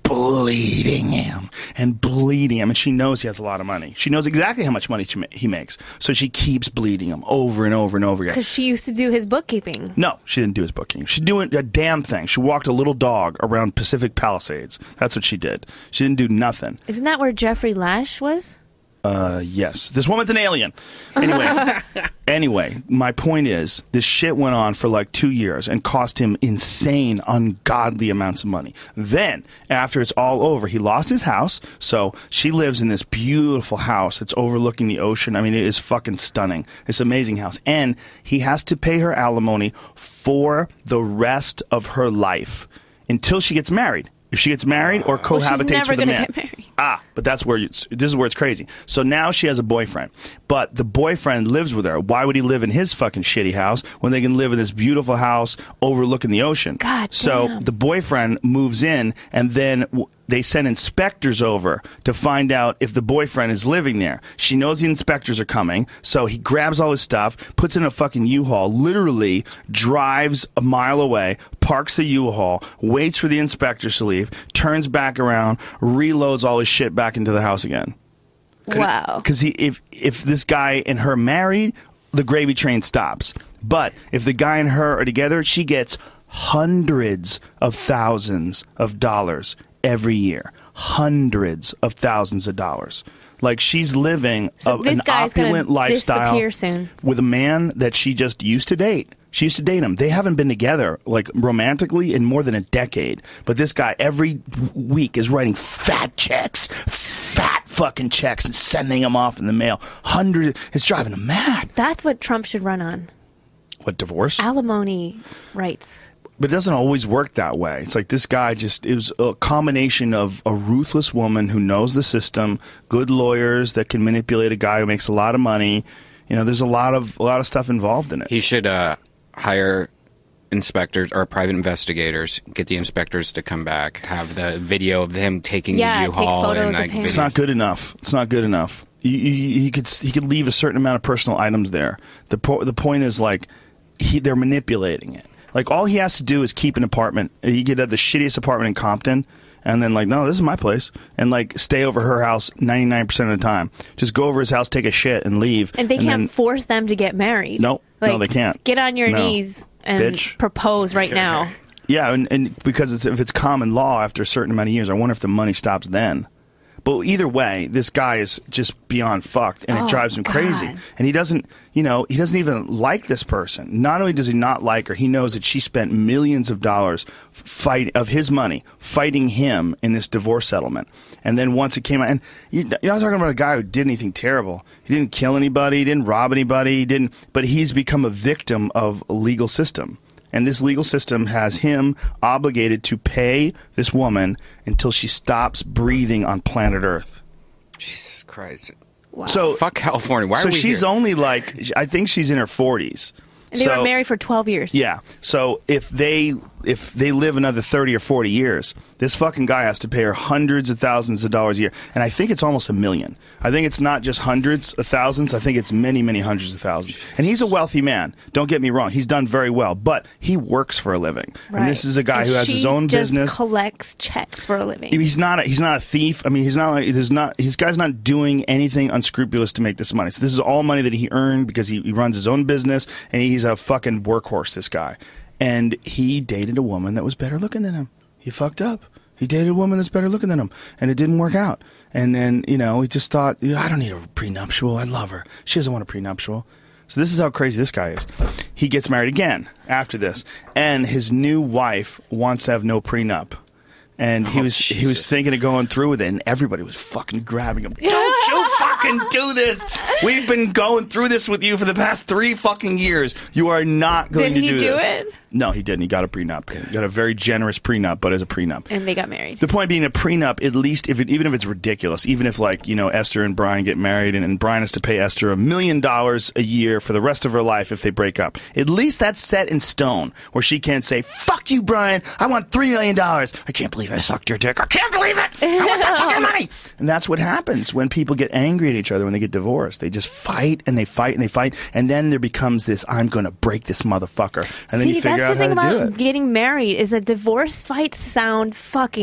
bleeding him and bleeding him. And she knows he has a lot of money. She knows exactly how much money she ma- he makes. So she keeps bleeding him over and over and over again. Because she used to do his bookkeeping. No, she didn't do his bookkeeping. She doing a damn thing. She walked a little dog around Pacific Palisades. That's what she did. She didn't do nothing. Isn't that where Jeffrey Lash was? Uh, yes. This woman's an alien. Anyway, anyway, my point is, this shit went on for like two years and cost him insane, ungodly amounts of money. Then, after it's all over, he lost his house. So she lives in this beautiful house that's overlooking the ocean. I mean, it is fucking stunning. It's an amazing house. And he has to pay her alimony for the rest of her life until she gets married. If she gets married or cohabitates well, she's never with a gonna man. get married. Ah, but that's where it's, this is where it's crazy. So now she has a boyfriend, but the boyfriend lives with her. Why would he live in his fucking shitty house when they can live in this beautiful house overlooking the ocean? God so damn. the boyfriend moves in, and then w- they send inspectors over to find out if the boyfriend is living there. She knows the inspectors are coming, so he grabs all his stuff, puts it in a fucking U-Haul, literally drives a mile away, parks the U-Haul, waits for the inspectors to leave, turns back around, reloads all his shit back into the house again. Wow. Because he, if if this guy and her married, the gravy train stops. But if the guy and her are together, she gets hundreds of thousands of dollars every year. Hundreds of thousands of dollars. Like, she's living So a, this an guy's gonna opulent lifestyle disappear soon. with a man that she just used to date. She used to date him. They haven't been together, like, romantically in more than a decade. But this guy every w- week is writing fat checks, fat fucking checks, and sending them off in the mail. Hundreds. It's driving him mad. That's what Trump should run on. What, divorce? Alimony rights. But it doesn't always work that way. It's like this guy just, it was a combination of a ruthless woman who knows the system, good lawyers that can manipulate a guy who makes a lot of money. You know, there's a lot of a lot of stuff involved in it. He should uh, hire inspectors or private investigators, get the inspectors to come back, have the video of him taking Yeah, the take U-Haul. photos and of like, him. It's not good enough. It's not good enough. He, he, he could he could leave a certain amount of personal items there. The po- the point is, like, he, they're manipulating it. Like, all he has to do is keep an apartment. He could have the shittiest apartment in Compton, and then, like, no, this is my place, and, like, stay over her house ninety-nine percent of the time. Just go over his house, take a shit, and leave. And they can't then, force them to get married. No, like, no, they can't. Get on your No. knees and Bitch. propose right now. Yeah, and, and because it's, if it's common law after a certain amount of years, I wonder if the money stops then. But either way, this guy is just beyond fucked, and Oh, it drives him God. crazy. And he doesn't, you know, he doesn't even like this person. Not only does he not like her, he knows that she spent millions of dollars fight of his money fighting him in this divorce settlement. And then once it came out, and you, you're not talking about a guy who did anything terrible. He didn't kill anybody. He didn't rob anybody. He didn't. But he's become a victim of a legal system. And this legal system has him obligated to pay this woman until she stops breathing on planet Earth. Jesus Christ. Wow. So Fuck California. Why so are we she's here? only like, I think she's in her forties. And they so, were married for twelve years. Yeah. So if they if they live another thirty or forty years, this fucking guy has to pay her hundreds of thousands of dollars a year. And I think it's almost a million. I think it's not just hundreds of thousands. I think it's many, many hundreds of thousands. And he's a wealthy man. Don't get me wrong. He's done very well. But he works for a living. Right. And this is a guy And who has she his own just business. collects checks for a living. He's not. A, he's not a thief. I mean, he's not. Like, there's not. His guy's not doing anything unscrupulous to make this money. So this is all money that he earned because he, he runs his own business, and he's a fucking workhorse. This guy, and he dated a woman that was better looking than him. He fucked up. He dated a woman that's better looking than him, and it didn't work out. And then, you know, he just thought, I don't need a prenuptial. I love her. She doesn't want a prenuptial. So this is how crazy this guy is. He gets married again after this, and his new wife wants to have no prenup. And he Oh, was he was Jesus. thinking of going through with it, and everybody was fucking grabbing him. Don't you fucking do this! We've been going through this with you for the past three fucking years. You are not going Did to he do do this. it? No, he didn't. He got a prenup. He got a very generous prenup, but as a prenup. And they got married. The point being, a prenup, at least if it, even if it's ridiculous, even if, like, you know, Esther and Brian get married and, and Brian has to pay Esther a million dollars a year for the rest of her life if they break up, at least that's set in stone where she can't say, fuck you, Brian, I want three million dollars. I can't believe I sucked your dick. I can't believe it. I want that fucking money. And that's what happens when people get angry at each other when they get divorced. They just fight and they fight and they fight. And then there becomes this, I'm going to break this motherfucker. And then See, you figure that's out the thing how to do about it. getting married is that divorce fights sound fucking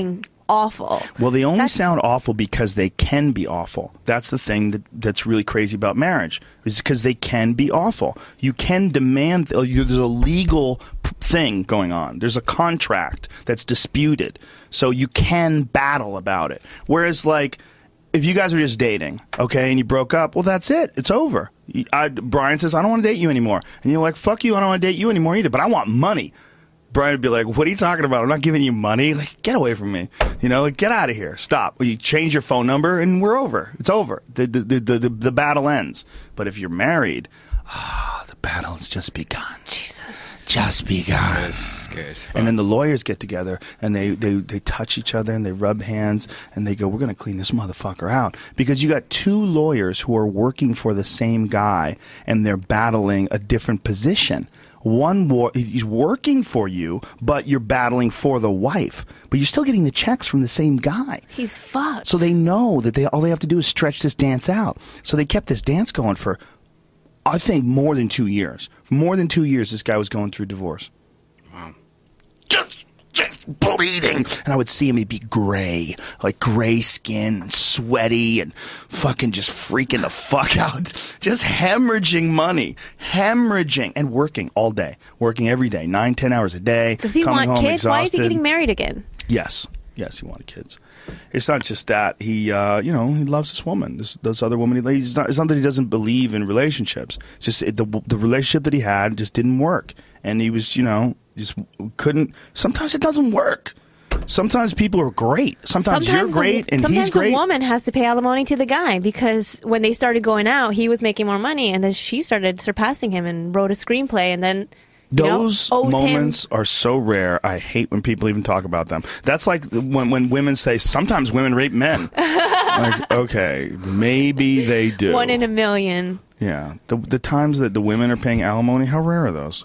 awful. Well, they only That's- sound awful because they can be awful. That's the thing that that's really crazy about marriage. Is because they can be awful. You can demand. There's a legal p- thing going on. There's a contract that's disputed, so you can battle about it. Whereas, like, if you guys were just dating, okay, and you broke up, well, that's it. It's over. I, Brian says, I don't want to date you anymore. And you're like, fuck you, I don't want to date you anymore either, but I want money. Brian would be like, what are you talking about? I'm not giving you money. Like, get away from me. You know, like, get out of here. Stop. Well, you change your phone number and we're over. It's over. The, the, the, the, the battle ends. But if you're married, ah, oh, the battle has just begun. Jesus. Just begun. And then the lawyers get together and they, they, they touch each other and they rub hands and they go, we're going to clean this motherfucker out. Because you got two lawyers who are working for the same guy and they're battling a different position. One war, he's working for you, but you're battling for the wife. But you're still getting the checks from the same guy. He's fucked. So they know that they all they have to do is stretch this dance out. So they kept this dance going for, I think, more than two years. For more than two years, this guy was going through divorce. Wow. Just, just bleeding. And I would see him, he'd be gray, like gray skin, and sweaty, and fucking just freaking the fuck out. Just hemorrhaging money. Hemorrhaging. And working all day. Working every day. Nine, ten hours a day. Does he coming want home kids? Why is he exhausted. getting married again? Yes. Yes, he wanted kids. It's not just that. He, uh, you know, he loves this woman. This, this other woman. He, he's not, it's not that he doesn't believe in relationships. It's just it, the, the relationship that he had just didn't work. And he was, you know, just couldn't. Sometimes it doesn't work. Sometimes people are great. Sometimes, you're great the, and sometimes he's great. the woman has to pay alimony to the guy because when they started going out, he was making more money, and then she started surpassing him and wrote a screenplay, and then you Those know, owes moments him. are so rare. I hate when people even talk about them. That's like when when women say sometimes women rape men. Like, okay, maybe they do. One in a million. Yeah, the the times that the women are paying alimony, how rare are those?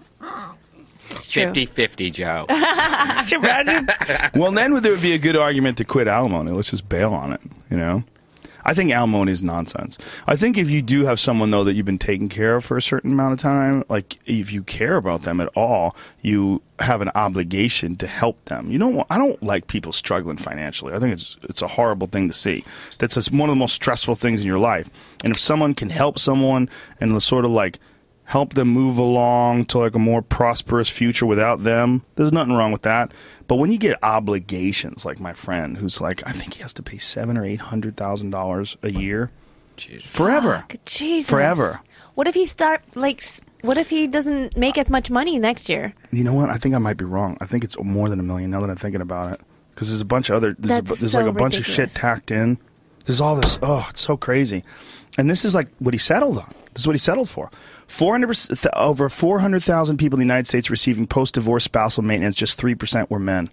fifty-fifty, Joe. Could you imagine? Well, then there would be a good argument to quit alimony. Let's just bail on it, you know? I think alimony is nonsense. I think if you do have someone, though, that you've been taking care of for a certain amount of time, like if you care about them at all, you have an obligation to help them. You don't want, I don't like people struggling financially. I think it's it's a horrible thing to see. That's just one of the most stressful things in your life. And if someone can help someone and sort of like help them move along to like a more prosperous future without them, there's nothing wrong with that. But when you get obligations, like my friend, who's like, I think he has to pay seven or eight hundred thousand dollars a year, Jeez. forever, Fuck, Jesus. forever. What if he start like? s- What if he doesn't make as much money next year? You know what? I think I might be wrong. I think it's more than a million now that I'm thinking about it. Because there's a bunch of other, there's, a, That's there's so like a bunch of ridiculous. shit tacked in. There's all this. Oh, it's so crazy. And this is like what he settled on. This is what he settled for. four hundred th- over four hundred thousand people in the United States receiving post-divorce spousal maintenance. Just three percent were men.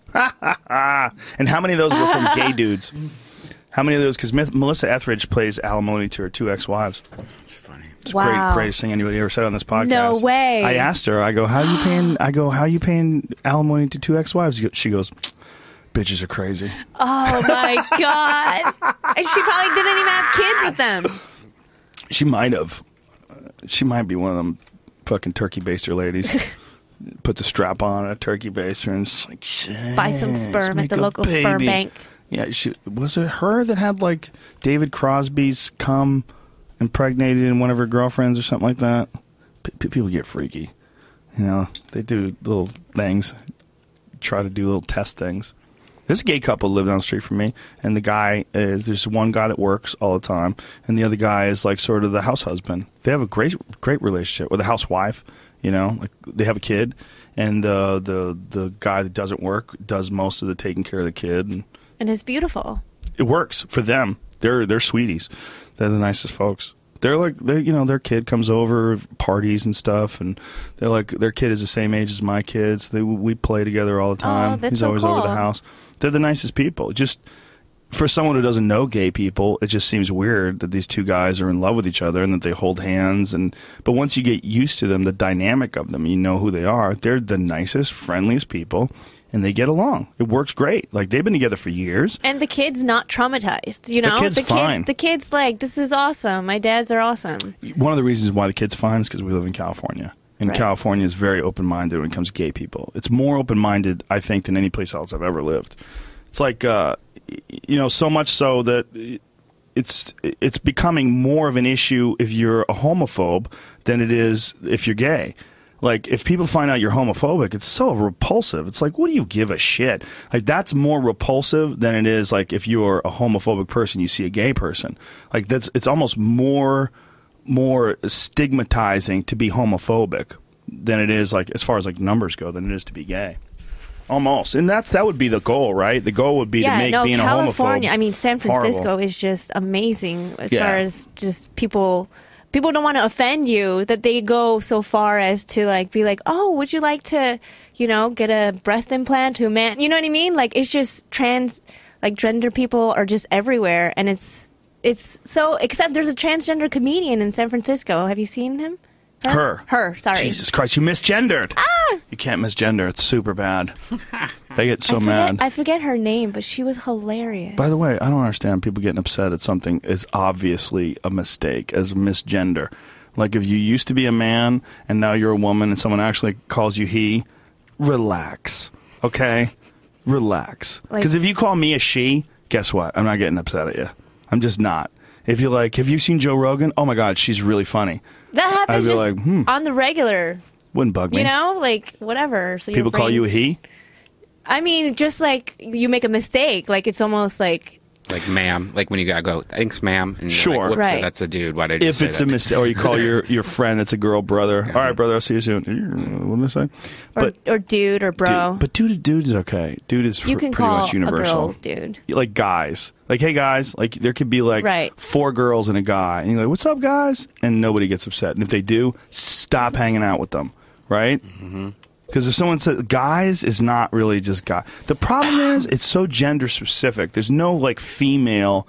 And how many of those were from gay dudes? How many of those? Because Melissa Etheridge plays alimony to her two ex-wives. It's funny. It's Wow. great, greatest thing anybody ever said on this podcast. No way. I asked her. I go, how you paying? I go, how you paying alimony to two ex-wives? She goes, bitches are crazy. Oh my god! And she probably didn't even have kids with them. She might have. She might be one of them fucking turkey baster ladies. Puts a strap on a turkey baster and it's like, shit. Buy some sperm at the local sperm bank. Yeah, she, was it her that had like David Crosby's cum impregnated in one of her girlfriends or something like that? P- people get freaky. You know, they do little things, try to do little test things. There's a gay couple live down the street from me, and the guy is, there's one guy that works all the time, and the other guy is like sort of the house husband. They have a great, great relationship with a housewife, you know, like they have a kid, and uh, the the guy that doesn't work does most of the taking care of the kid, and And it's beautiful. it works for them. They're they're sweeties. They're the nicest folks. They're like they you know their kid comes over parties and stuff, and they're like their kid is the same age as my kids. They we play together all the time. Oh, that's He's so always over the cool. house. They're the nicest people. Just for someone who doesn't know gay people, it just seems weird that these two guys are in love with each other and that they hold hands. And but once you get used to them, the dynamic of them, you know who they are. They're the nicest, friendliest people, and they get along. It works great. Like they've been together for years. And the kid's not traumatized, you The know? kid's the kid, fine. The kid's like, this is awesome. My dads are awesome. One of the reasons why the kid's fine is because we live in California. And Right. California is very open-minded when it comes to gay people. It's more open-minded, I think, than any place else I've ever lived. It's like, uh, you know, so much so that it's it's becoming more of an issue if you're a homophobe than it is if you're gay. Like, if people find out you're homophobic, it's so repulsive. It's like, what do you give a shit? Like, that's more repulsive than it is, like, if you're a homophobic person, you see a gay person. Like, that's it's almost more more stigmatizing to be homophobic than it is, like, as far as, like, numbers go, than it is to be gay. Almost. And that's that would be the goal, right? The goal would be yeah, to make no, being California, a homophobe I mean, San Francisco horrible. is just amazing as Yeah. far as just people... People don't want to offend you, that they go so far as to like be like, oh, would you like to, you know, get a breast implant to a man? You know what I mean? Like, it's just trans, like gender people are just everywhere, and it's it's so. Except there's a transgender comedian in San Francisco. Have you seen him? Her. Her. Sorry. Jesus Christ, you misgendered. Ah! You can't misgender. It's super bad. They get so I forget, mad. I forget her name, but she was hilarious. By the way, I don't understand people getting upset at something is obviously a mistake, as misgender. Like, if you used to be a man and now you're a woman and someone actually calls you he, relax, okay? Relax. Like- Because if you call me a she, guess what? I'm not getting upset at you. I'm just not. If you're like, have you seen Joe Rogan? Oh, my God, she's really funny. That I'd happens be just like, hmm. on the regular, Wouldn't bug me. you know, like whatever. So your People call brain- you a he? I mean, just like you make a mistake, like it's almost like Like, ma'am. Like, when you gotta go, thanks, ma'am. And you're Sure. Like, Whoops, Right. that's a dude. Why did you If say it's that? a mistake, or you call your, your friend that's a girl brother. All right, brother, I'll see you soon. What did I say? or, But or dude or bro. dude, but dude to dude is okay. Dude is you fr- can pretty call much universal. a girl dude. Like guys, like hey guys, like there could be like Right. four girls and a guy, and you're like, "What's up, guys?" And nobody gets upset. And if they do, stop hanging out with them, right? Mm-hmm. Because if someone says guys is not really just guy. The problem is it's so gender specific. There's no like female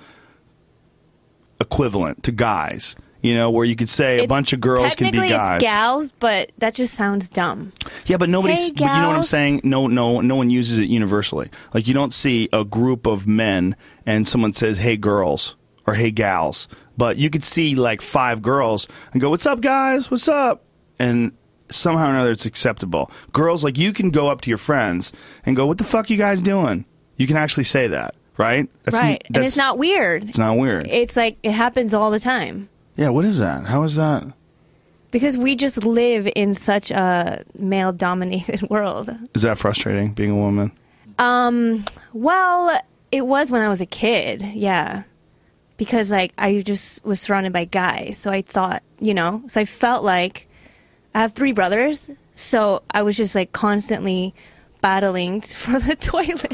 equivalent to guys. You know, where you could say a It's- bunch of girls can be technically guys. it's gals, but that just sounds dumb. Yeah, but nobody's. Hey, but you know what I'm gals. saying? No, no, no one uses it universally. Like you don't see a group of men and someone says, "Hey, girls," or "Hey, gals." But you could see like five girls and go, "What's up, guys? What's up?" And somehow or another, it's acceptable. Girls, like you can go up to your friends and go, "What the fuck you guys doing?" You can actually say that, right? That's, right. And that's- it's not weird. It's not weird. It's like it happens all the time. Yeah. What is that? How is that? Because we just live in such a male dominated world. Is that frustrating? Being a woman? Um, well, it was when I was a kid, yeah. Because like I just was surrounded by guys, so I thought, you know, so I felt like I have three brothers, so I was just like constantly battling for the toilet.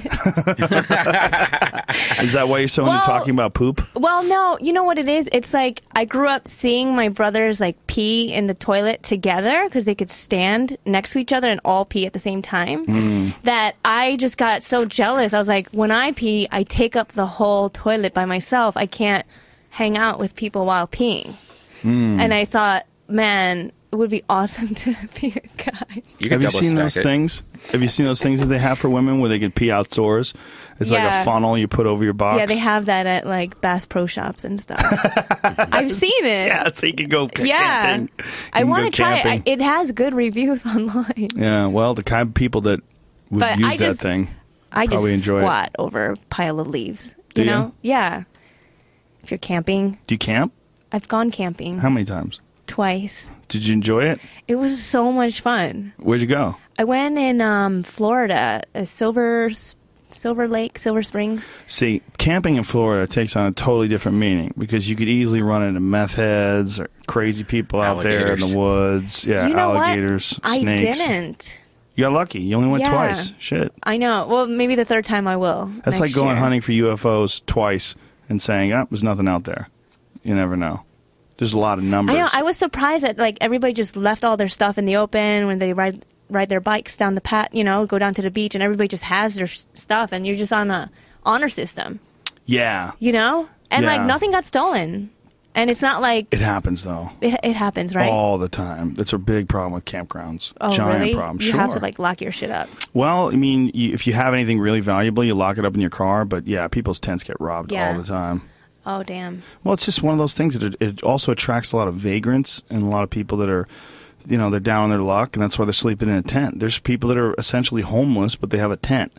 Is that why you're so into Well- talking about poop? Well, no, you know what it is? It's like I grew up seeing my brothers like pee in the toilet together because they could stand next to each other and all pee at the same time. Mm. That I just got so jealous. I was like, when I pee, I take up the whole toilet by myself. I can't hang out with people while peeing. Mm. And I thought, man, it would be awesome to be a guy. You Have could you double seen stack those it. things? Have you seen those things that they have for women where they can pee outdoors? It's like Yeah. a funnel you put over your box. Yeah, they have that at like Bass Pro Shops and stuff. I've seen it. Yeah, so you can go c- Yeah. camping. You I can want go to try it. I, camping. it has good reviews online. Yeah, well, the kind of people that would But use I that just- thing I just probably enjoy squat over a pile of leaves. Do You you? know? Yeah. If you're camping, it. Do you camp? I've gone camping How many times? twice. Did you enjoy it? It was so much fun. Where'd you go? I went in um, Florida, uh, Silver Silver Lake, Silver Springs. See, camping in Florida takes on a totally different meaning because you could easily run into meth heads or crazy people out there in Alligators. the woods. Yeah, you know alligators, what? snakes. I didn't. You got lucky. You only went Yeah. twice. Shit. I know. Well, maybe the third time I will. That's next like going year. hunting for U F Os twice and saying, "Ah, there's nothing out there." You never know. There's a lot of numbers. I know. I was surprised that like everybody just left all their stuff in the open when they ride ride their bikes down the path. You know, go down to the beach, and everybody just has their s- stuff, and you're just on a honor system. yeah, You know, and Yeah. like nothing got stolen, and it's not like it happens though. it, it happens, right? All the time. That's a big problem with campgrounds. oh, Giant really? problem. You sure. have to like lock your shit up. Well, I mean, you, if you have anything really valuable, you lock it up in your car. But yeah, people's tents get robbed Yeah. all the time. Oh, damn. Well, it's just one of those things that it, it also attracts a lot of vagrants and a lot of people that are, you know, they're down on their luck, and that's why they're sleeping in a tent. There's people that are essentially homeless, but they have a tent.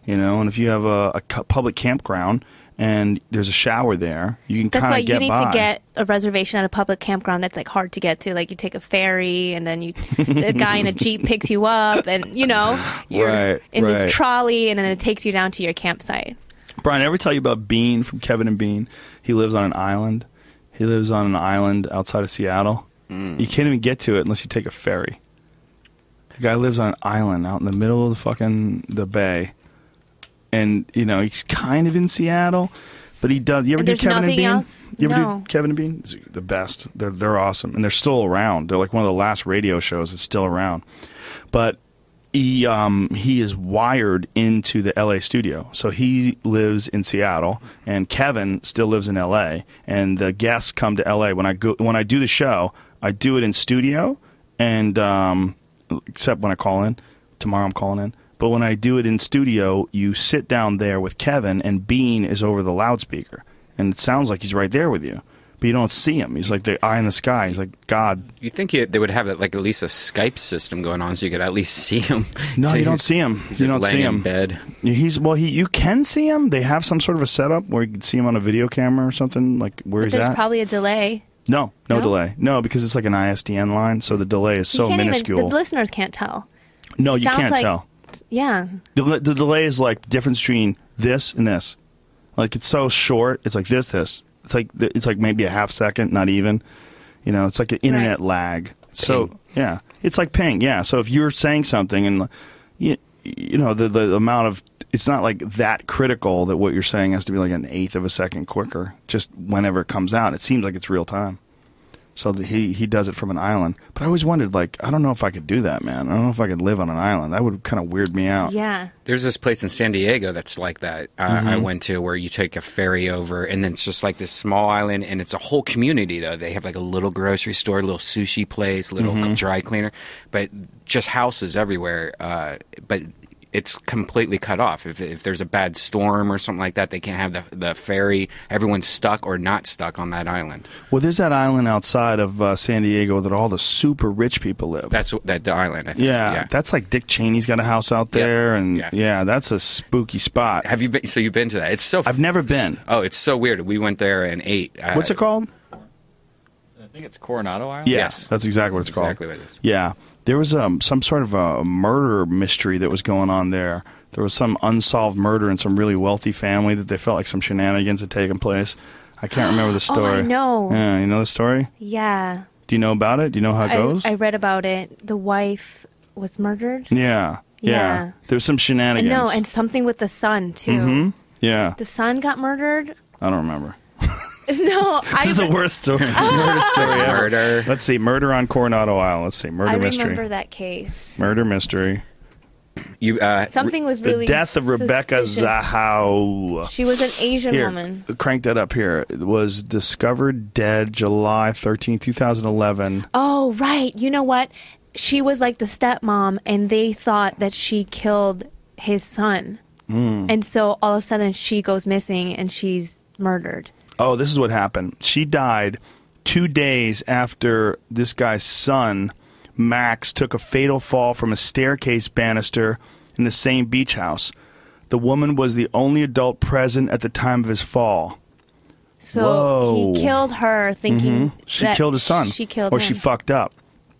You know, and if you have a, a cu- public campground and there's a shower there, you can That's kind why of get you need by. to get a reservation at a public campground that's like hard to get to. Like you take a ferry, and then you, the guy in a jeep picks you up, and you know you're Right, in right. this trolley, and then it takes you down to your campsite. Brian, I ever tell you about Bean from Kevin and Bean? He lives on an island. He lives on an island outside of Seattle. Mm. You can't even get to it unless you take a ferry. The guy lives on an island out in the middle of the fucking the bay, and you know he's kind of in Seattle, but he does. You ever And do there's Kevin and nothing Bean? else? You ever No. do Kevin and Bean? It's the best. They're they're awesome, and they're still around. They're like one of the last radio shows that's still around. But he um, he is wired into the L A studio, so he lives in Seattle, and Kevin still lives in L A. And the guests come to L A when I go when I do the show. I do it in studio, and um, except when I call in. Tomorrow I'm calling in. But when I do it in studio, you sit down there with Kevin, and Bean is over the loudspeaker, and it sounds like he's right there with you, but you don't see him. He's like the eye in the sky. He's like God. You think you, they would have like at least a Skype system going on so you could at least see him? No, So you don't he's- see him. He's You just don't laying see in him. bed. He's well. He you can see him. They have some sort of a setup where you can see him on a video camera or something. Like where But he's there's at. probably a delay. no, no, No? delay. No, because it's like an I S D N line, so the delay is so you can't minuscule. even. The listeners can't tell. no, you Sounds can't like- tell. Yeah. The, the delay is like the difference between this and this. Like it's so short. It's like this, this. It's like it's like maybe a half second, not even. You know, it's like an internet lag. So Ping. yeah, it's like ping. Yeah. So if you're saying something and you, you know the the amount of it's not like that critical that what you're saying has to be like an eighth of a second quicker. Just whenever it comes out, it seems like it's real time. So the, he he does it from an island. But I always wondered, like, I don't know if I could do that, man. I don't know if I could live on an island. That would kind of weird me out. Yeah. There's this place in San Diego that's like that. Uh, Mm-hmm. I went to where you take a ferry over, and then it's just like this small island, and it's a whole community. Though they have like a little grocery store, a little sushi place, a little Mm-hmm. dry cleaner, but just houses everywhere. Uh, but it's completely cut off. If if there's a bad storm or something like that, they can't have the the ferry. Everyone's stuck or not stuck on that island. Well, there's that island outside of uh, San Diego that all the super rich people live. That's that the island. I think. yeah, yeah. that's like Dick Cheney's got a house out there, and yeah. Yeah. that's a spooky spot. Have you been? So you've been to that? It's so. I've never been. Oh, it's so weird. We went there and ate. Uh, What's it called? I think it's Coronado Island. Yeah, Yes. that's exactly what it's Exactly called. what it is. Yeah, there was um, some sort of a murder mystery that was going on there. There was some unsolved murder in some really wealthy family that they felt like some shenanigans had taken place. I can't remember the story. Oh, I know. Yeah, you know the story? Yeah. Do you know about it? Do you know how it I, goes? I read about it. The wife was murdered. yeah, yeah, Yeah. There was some shenanigans. No, and something with the son too. Mhm. Yeah, The son got murdered. I don't remember. No, I. This is the worst story. murder story ever. Murder. Let's see. Murder on Coronado Island. Let's see. Murder I mystery. remember that case. Murder mystery. You uh, Something was really the death of Rebecca suspicious. Zahau. She was an Asian Here, woman. crank that up here. It was discovered dead July thirteenth, twenty eleven. Oh, right. You know what? She was like the stepmom, and they thought that she killed his son. Mm. And so all of a sudden she goes missing and she's murdered. Oh, this is what happened. She died two days after this guy's son, Max, took a fatal fall from a staircase banister in the same beach house. The woman was the only adult present at the time of his fall. So Whoa. he killed her thinking Mhm. She that killed his son. She killed Or him. she fucked up.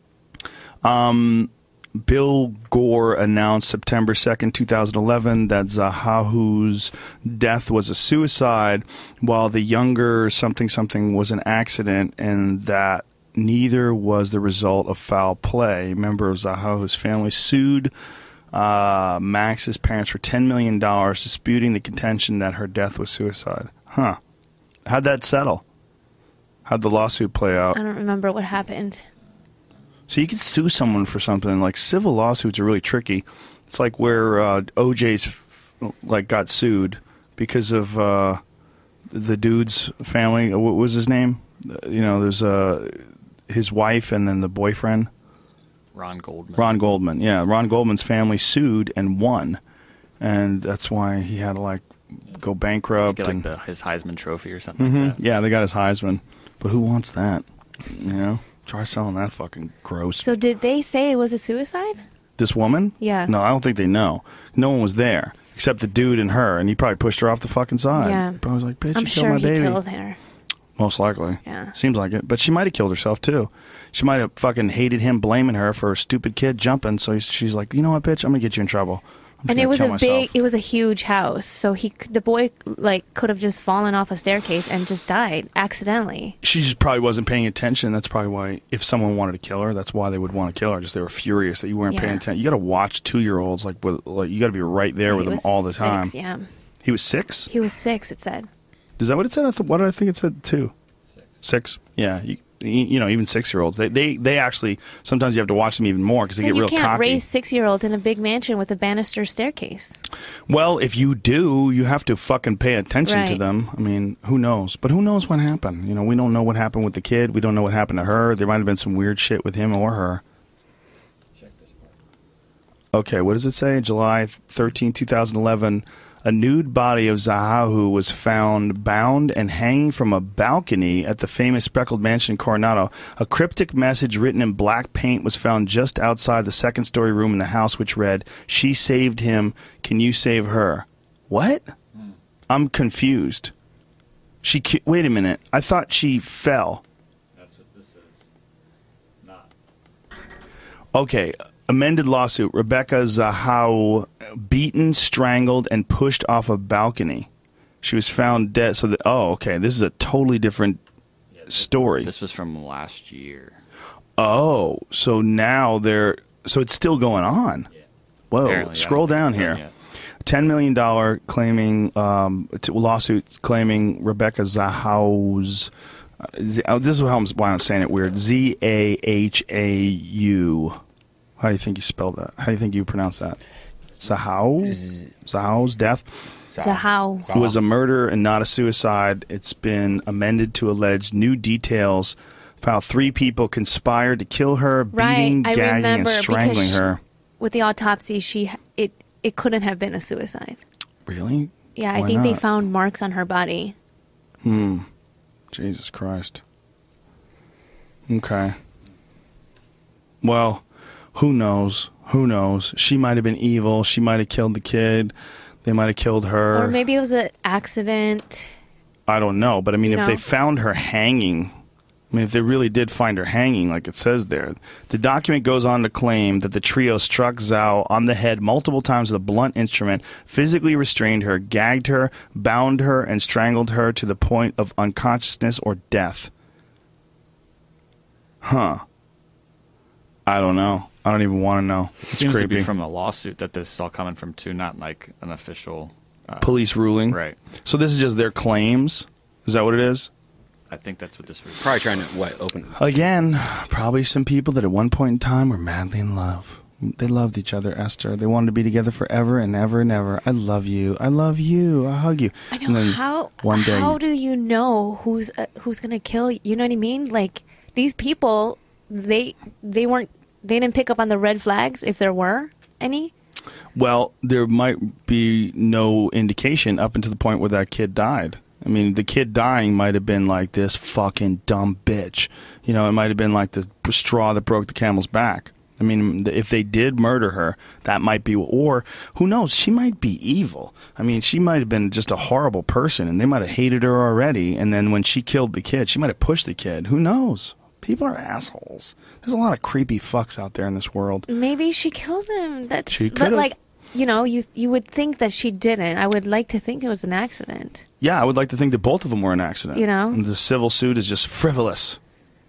Um, Bill Gore announced September second, twenty eleven that Zahahu's death was a suicide, while the younger something something was an accident, and that neither was the result of foul play. A member of Zahahu's family sued uh, Max's parents for ten million dollars, disputing the contention that her death was suicide. Huh. How'd that settle? How'd the lawsuit play out? I don't remember what happened. So you could sue someone for something. Like, civil lawsuits are really tricky. It's like where uh, O J's f- like got sued because of uh, the dude's family. What was his name? Uh, you know, there's uh, his wife and then the boyfriend. Ron Goldman. Ron Goldman. Yeah, Ron Goldman's family sued and won, and that's why he had to like go bankrupt. Get like and the, his Heisman Trophy or something Mhm. like that. Yeah, they got his Heisman, but who wants that? You know, try selling that fucking gross. So did they say it was a suicide? This woman? Yeah. No, I don't think they know. No one was there except the dude and her, and he probably pushed her off the fucking side. Yeah. Probably was like, bitch, I'm you killed sure my he baby. killed her. Most likely. Yeah. Seems like it. But she might have killed herself, too. She might have fucking hated him, blaming her for a stupid kid jumping. So he's, she's like, you know what, bitch? I'm going to get you in trouble. I'm just And it gonna was kill a myself. big, it was a huge house. So he, c- the boy, like, could have just fallen off a staircase and just died accidentally. She just probably wasn't paying attention. That's probably why, if someone wanted to kill her, that's why they would want to kill her. Just they were furious that you weren't Yeah. paying attention. You got to watch two-year-olds. Like, with, like you got to be right there with He them was all the six, time. Yeah. He was six? He was six, it said. Is that what it said? I th- what did I think it said? Two. Six. Six? Yeah. You, you know, even six-year-olds. They, they, they actually, sometimes you have to watch them even more because they So get you real can't cocky. raise six-year-olds in a big mansion with a banister staircase. Well, if you do, you have to fucking pay attention to Right. them. I mean, who knows? But who knows what happened? You know, we don't know what happened with the kid. We don't know what happened to her. There might have been some weird shit with him or her. Okay, what does it say? July thirteenth, twenty eleven. A nude body of Zahahu was found bound and hanging from a balcony at the famous Speckled Mansion in Coronado. A cryptic message written in black paint was found just outside the second-story room in the house, which read, "She saved him. Can you save her?" What? Hmm. I'm confused. She ki- wait a minute. I thought she fell. That's what this is. Not. Okay. Amended lawsuit. Rebecca Zahaw beaten, strangled, and pushed off a balcony. She was found dead. So that oh, okay. This is a totally different Yeah, this, story. This was from last year. Oh, so now they're so it's still going on. Yeah. Whoa! Apparently, Scroll I don't down think it's done here. yet. Ten million dollar claiming um, t- lawsuit claiming Rebecca Zahau's. Uh, Z- oh, this is how I'm, why I'm saying it weird. Z A H A U. How do you think you spell that? How do you think you pronounce that? Zahau? Zahau's death? Zahaw. It was a murder and not a suicide. It's been amended to allege new details. Found three people conspired to kill her, beating, Right, I gagging, and remember strangling because her. With the autopsy, she it it couldn't have been a suicide. Really? Yeah, I Why think they not? found marks on her body. Hmm. Jesus Christ. Okay. Well, who knows? Who knows? She might have been evil. She might have killed the kid. They might have killed her. Or maybe it was an accident. I don't know. But I mean, You if they know? found her hanging, I mean, if they really did find her hanging, like it says there, the document goes on to claim that the trio struck Zhao on the head multiple times with a blunt instrument, physically restrained her, gagged her, bound her, and strangled her to the point of unconsciousness or death. Huh. I don't know. I don't even want to know. It's Seems creepy. to be from a lawsuit that this is all coming from, too, not like an official uh, Police ruling. Right. So this is just their claims? Is that what it is? I think that's what this was. Probably trying to, what, open. Again, probably some people that at one point in time were madly in love. They loved each other, Esther. They wanted to be together forever and ever and ever. I love you. I love you. I hug you. I And know then how. one day, How do you know who's uh, who's gonna kill you? You know what I mean? Like these people, they they weren't. They didn't pick up on the red flags if there were any. well, there might be no indication up until the point where that kid died. I mean, the kid dying might have been like this fucking dumb bitch. You know, it might have been like the straw that broke the camel's back. I mean, if they did murder her, that might be, or who knows, she might be evil. I mean, she might have been just a horrible person, and they might have hated her already, and then when she killed the kid, she might have pushed the kid. Who knows? People are assholes. There's a lot of creepy fucks out there in this world. Maybe she killed him. That's She but could've. like you know, you you would think that she didn't. I would like to think it was an accident. Yeah, I would like to think that both of them were an accident. You know? And the civil suit is just frivolous.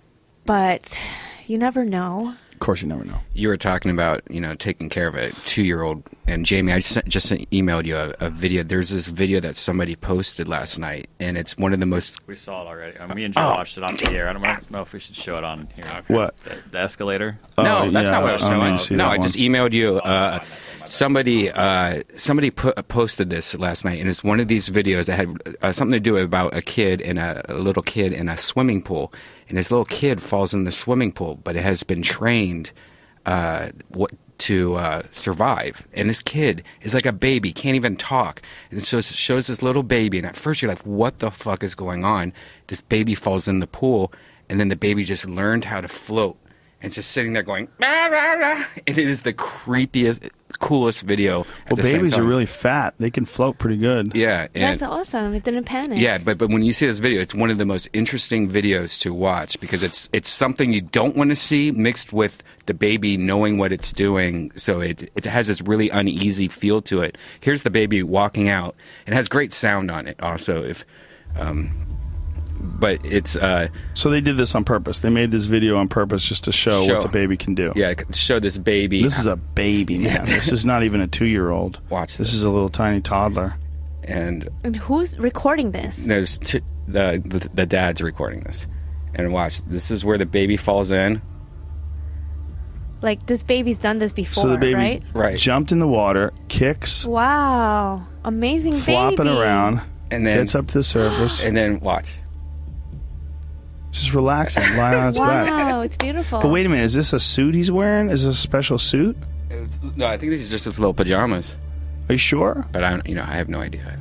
But you never know. Of course, you never know. You were talking about, you know, taking care of a two-year-old. And, Jamie, I just, sent, just sent, emailed you a, a video. There's this video that somebody posted last night, and it's one of the most... We saw it already. Uh, me and Joe Oh. watched it off the air. I don't know if we should show it on here. What? The, the escalator? No, Oh, that's yeah, not what I was I don't showing. need to see No, that I just one. emailed you. Uh, somebody uh, somebody put, posted this last night, and it's one of these videos that had uh, something to do about a kid and a, a little kid in a swimming pool. And this little kid falls in the swimming pool, but it has been trained uh, what to uh, survive. And this kid is like a baby, can't even talk. And so it shows this little baby, and at first you're like, what the fuck is going on? This baby falls in the pool, and then the baby just learned how to float. and just sitting there going, rah, rah, rah. And it is the creepiest, coolest video. At Well, the same babies time. are really fat. They can float pretty good. Yeah. And That's awesome. It didn't panic. yeah, but but when you see this video, it's one of the most interesting videos to watch because it's it's something you don't want to see mixed with the baby knowing what it's doing. So it it has this really uneasy feel to it. Here's the baby walking out. It has great sound on it also. If um, but it's uh, So they did this on purpose. They made this video on purpose just to show, Show. what the baby can do. yeah, show this baby. This is a baby, man. This is not even a two-year-old. Watch This this. is a little tiny toddler. and And who's recording this? there's two, the, the the dad's recording this. And watch, this is where the baby falls in. Like, this baby's done this before, So the baby right? Right. jumped in the water, kicks, Wow. Amazing flopping baby. around, And then gets up to the surface, and then watch. just relaxing, lying on its back. Wow, it's beautiful. But wait a minute, is this a suit he's wearing? Is this a special suit? No, I think these are just his little pajamas. Are you sure? But I don't, you know, I have no idea.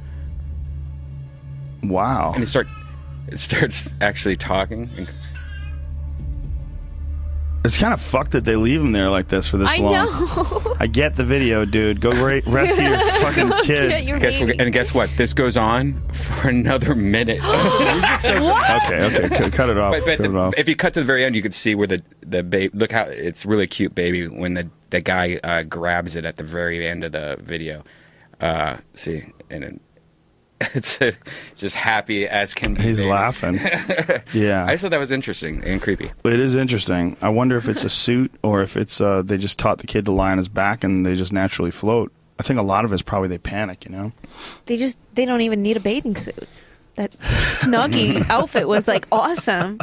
Wow. And it start, it starts actually talking. And, It's kind of fucked that they leave him there like this for this I long. know. I get the video, dude. Go ra- rescue your fucking kid. Get your guess, baby. and guess what? This goes on for another minute. Okay, okay, c- cut it off. But, but cut it the, off. if you cut to the very end, you could see where the the baby. Look how it's really cute, baby. When the the guy uh, grabs it at the very end of the video. Uh, see, and it, it's uh, just happy as can be. He's baby. laughing. Yeah. I just thought that was interesting and creepy. It is interesting. I wonder if it's a suit or if it's uh, they just taught the kid to lie on his back and they just naturally float. I think a lot of it's probably they panic, you know? They just, they don't even need a bathing suit. That Snuggie outfit was, like, awesome.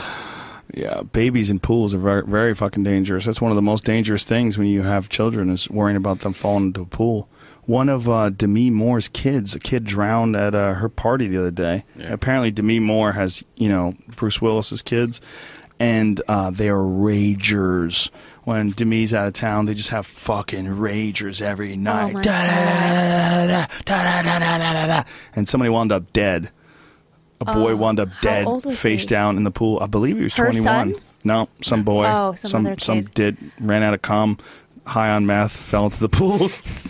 Yeah, babies in pools are very, very fucking dangerous. That's one of the most dangerous things when you have children is worrying about them falling into a pool. One of uh, Demi Moore's kids, a kid drowned at uh, her party the other day. Yeah. Apparently, Demi Moore has, you know, Bruce Willis's kids, and uh, they are ragers. When Demi's out of town, they just have fucking ragers every night. my Da-da-da-da-da, da-da-da-da-da-da. And somebody wound up dead. A boy Oh, wound up how dead, old was face he? down in the pool. I believe he was Her twenty-one. son? No, some boy. Oh, some some other some kid. did ran out of cum, high on meth, fell into the pool.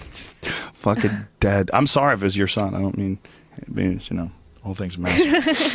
Fucking dead. I'm sorry if it's your son. I don't mean, I mean you know, whole thing's a mess.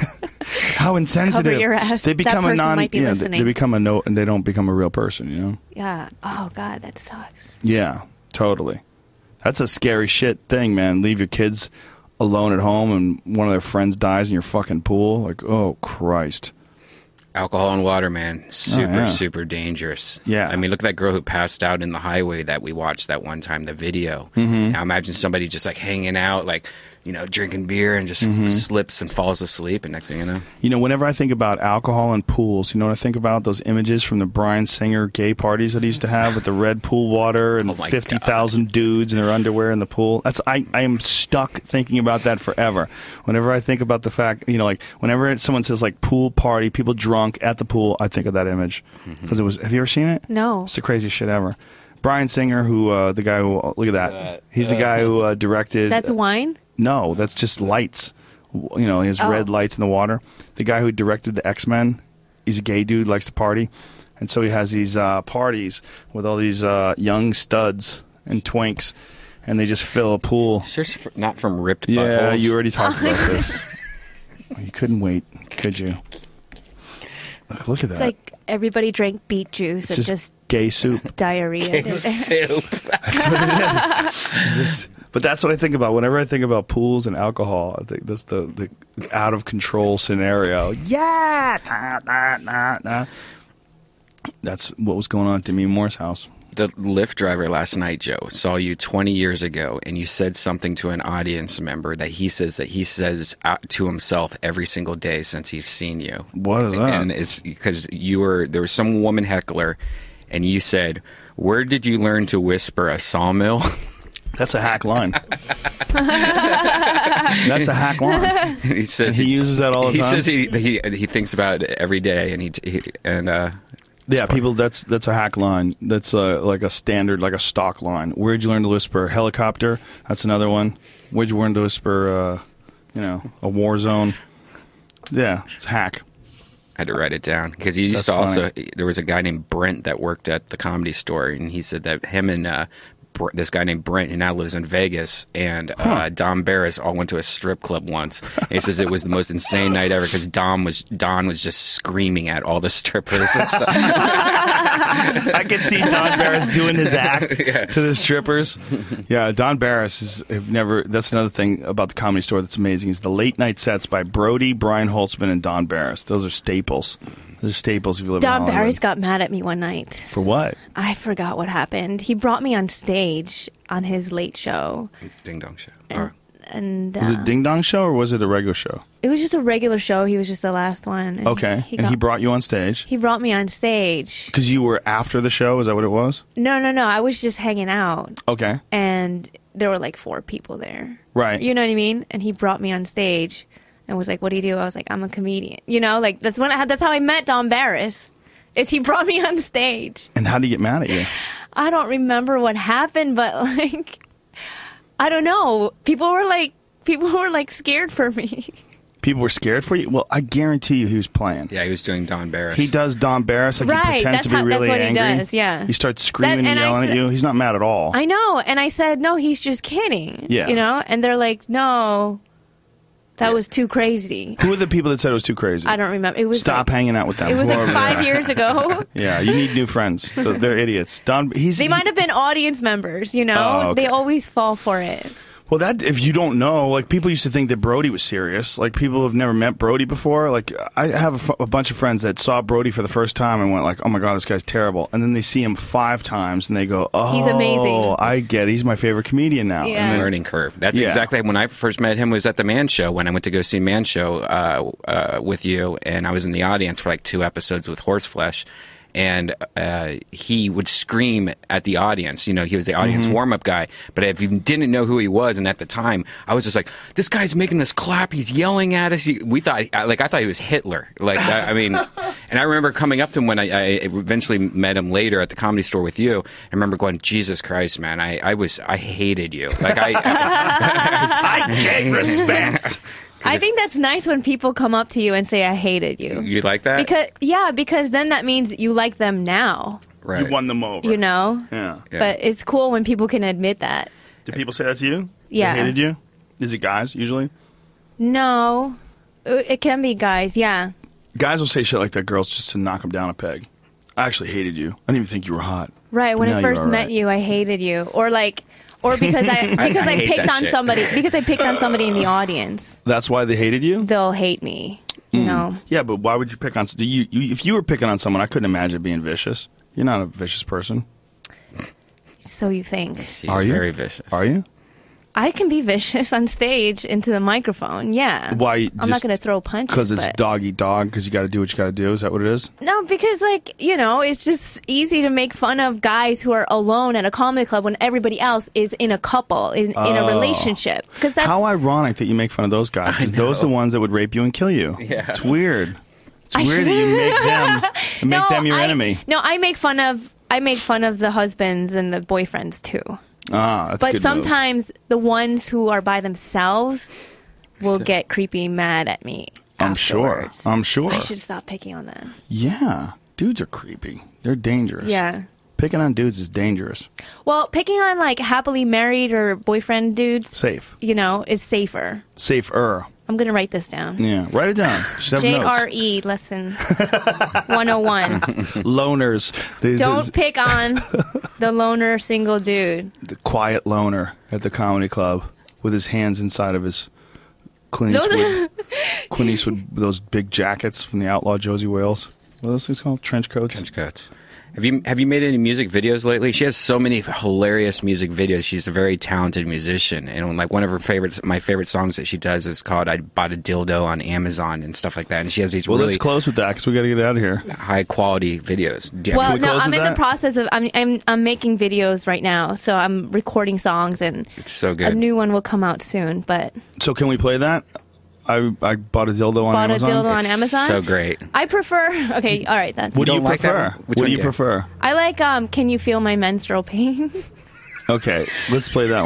How insensitive. Cover your ass. They That become a person non. might be yeah, they, listening. they become a no, and they don't become a real person. You know. Yeah. Oh, God, that sucks. Yeah, totally. That's a scary shit thing, man. Leave your kids alone at home and one of their friends dies in your fucking pool. Like, oh, Christ. Alcohol and water, man, super, Oh, yeah. super dangerous. Yeah. I mean, look at that girl who passed out in the highway that we watched that one time, the video. Mhm. Now imagine somebody just like hanging out, like, you know, drinking beer and just Mhm. slips and falls asleep, and next thing you know. You know, whenever I think about alcohol and pools, you know what I think about? Those images from the Bryan Singer gay parties that he used to have with the red pool water and Oh my fifty thousand dudes in their underwear in the pool. That's I, I am stuck thinking about that forever. Whenever I think about the fact, you know, like whenever someone says like pool party, people drunk at the pool, I think of that image. Because it was, have you ever seen it? No. It's the craziest shit ever. Bryan Singer, who, uh, the guy who, look at that. He's the guy who uh, directed. That's wine? No, that's just lights. You know, he has Oh. red lights in the water. The guy who directed the X-Men, he's a gay dude, likes to party. And so he has these uh, parties with all these uh, young studs and twinks, and they just fill a pool. Sure, it's not from ripped Yeah, buttholes. you already talked about this. Well, you couldn't wait, could you? Look, look at It's that. like everybody drank beet juice It's and just, just, gay soup. diarrhea. Gay soup. That's what it is. Just, but that's what I think about whenever I think about pools and alcohol. I think that's the, the out of control scenario. Yeah, nah, nah, nah, nah. That's what was going on at Demi Moore's house. The Lyft driver last night, Joe, saw you twenty years ago, and you said something to an audience member that he says that he says out to himself every single day since he's seen you. What is that? And it's because you were there was some woman heckler, and you said, "Where did you learn to whisper a sawmill?" That's a hack line. That's a hack line. he says And he he's- uses that all the he time? says he he he thinks about it every day, and he, he and uh, Yeah, people. That's that's a hack line. That's uh, like a standard, like a stock line. Where'd you learn to whisper helicopter? That's another one. Where'd you learn to whisper? Uh, you know, a war zone. Yeah, it's hack. I had to write it down because he used That's to also. funny. There was a guy named Brent that worked at the Comedy Store, and he said that him and uh, Br- this guy named Brent, who now lives in Vegas, and uh, Huh. Dom Barris all went to a strip club once. And he says it was the most insane night ever because Dom was Don was just screaming at all the strippers and stuff. I could see Don Barris doing his act Yeah. to the strippers. Yeah, Don Barris is have never. That's another thing about the Comedy Store that's amazing is the late night sets by Brody, Brian Holtzman, and Don Barris. Those are staples. Those are staples if you live in Don Hollywood. Barris got mad at me one night. For what? I forgot what happened. He brought me on stage on his late show. Ding Dong Show. And, and Was uh, it Ding Dong Show or was it a regular show? it was just a regular show. He was just the last one. And Okay, He and got, he brought you on stage he brought me on stage. because you were after the show. Is that what it was? No, no, no. I was just hanging out. Okay, And there were like four people there. right. You know what I mean? And he brought me on stage and was like, "What do you do?" I was like, "I'm a comedian." You know, like that's when I had, that's how I met Don Barris. Is he brought me on stage? And how did he get mad at you? I don't remember what happened, but like, I don't know. People were like, people were like scared for me. People were scared for you. Well, I guarantee you, he was playing. Yeah, he was doing Don Barris. He does Don Barris like he Right, pretends that's to be how- that's really what he angry. does, yeah. He starts screaming That- and and I yelling at said- you. He's not mad at all. I know, and I said, "No, he's just kidding." Yeah. you know, and they're like, "No, that was too crazy." Who are the people that said it was too crazy? I don't remember. It was Stop like, hanging out with them. It was like Whoever they five are. years ago. Yeah, you need new friends. They're, they're idiots. Don, he's They might have been audience members, you know? Oh, okay. They always fall for it. well. That if you don't know, like people used to think that Brody was serious. Like people have never met Brody before. Like I have a, f- a bunch of friends that saw Brody for the first time and went like, "Oh my god, this guy's terrible," and then they see him five times and they go, "Oh, He's amazing." I get it. He's my favorite comedian now." Yeah. And then- learning curve. That's Yeah. exactly when I first met him was at the Man Show when I went to go see Man Show uh, uh, with you, and I was in the audience for like two episodes with Horseflesh. And uh, he would scream at the audience. You know, he was the audience Mm-hmm. warm-up guy. But if you didn't know who he was, and at the time, I was just like, "This guy's making us clap. He's yelling at us." He, we thought, like, I thought he was Hitler. Like, I, I mean, and I remember coming up to him when I, I eventually met him later at the Comedy Store with you. I remember going, "Jesus Christ, man! I, I was, I hated you. Like, I, I get respect. I think that's nice when people come up to you and say, "I hated you." you like that?" Because, yeah, because then that means you like them now, right. You won them over. you know? Yeah. Yeah. But it's cool when people can admit that. Did people say that to you? Yeah. They hated you? Is it guys usually? No, it it can be guys, yeah. Guys will say shit like that, girls, just to knock them down a peg. I actually hated you. I didn't even think you were hot. Right, when Now I you're first all met right. you, I hated you. Or like, or because I because I I, hate picked that on shit. somebody, because I picked on somebody in the audience, That's why they hated you? they'll hate me, you know? Yeah, but why would you pick on... Do you, you, if you were picking on someone, I couldn't imagine being vicious. You're not a vicious person. So you think. She's Are you? very vicious. Are you? I can be vicious on stage into the microphone, yeah. Why? I'm not going to throw punches. Because it's but- dog eat dog, because you got to do what you got to do. Is that what it is? No, because, like, you know, it's just easy to make fun of guys who are alone at a comedy club when everybody else is in a couple, in, in a Oh. relationship. Because that's. How ironic that you make fun of those guys, because those are the ones that would rape you and kill you. Yeah. It's weird. It's I weird that you make them, make no, them your I, enemy. No, I make fun of. I make fun of the husbands and the boyfriends too. Ah, that's a But good move. sometimes the ones who are by themselves will get creepy mad at me. I'm sure. afterwards. I'm sure. I should stop picking on them. Yeah. Dudes are creepy. They're dangerous. Yeah. Picking on dudes is dangerous. Well, picking on like happily married or boyfriend dudes, Safe. you know, is safer. Safer. I'm gonna write this down. Yeah. Write it down. You should have J notes. R E lesson one oh one. Loners. The, Don't the, pick on the loner single dude. the quiet loner at the comedy club with his hands inside of his Clint Those Eastwood, are- Clint Eastwood, those big jackets from the outlaw Josie Wales. What are those things called? Trench coats? Trench coats. Have you have you made any music videos lately? She has so many hilarious music videos. She's a very talented musician, and like one of her favorites, my favorite songs that she does is called "I Bought a Dildo" on Amazon and stuff like that. And she has these Well, really let's close with that because we got to get out of here. high quality videos. Do you- Well, we no, close I'm with in that? the process of I'm, I'm I'm making videos right now, so I'm recording songs, and it's so a good. new one will come out soon. But So can we play that? I I bought a dildo on bought Amazon. a dildo on It's Amazon. so great. I prefer. Okay, all right, that's. What do You you don't like that prefer? one? Which What one do you do you- prefer? I like. Um, can you feel my menstrual pain? Okay, let's play that one.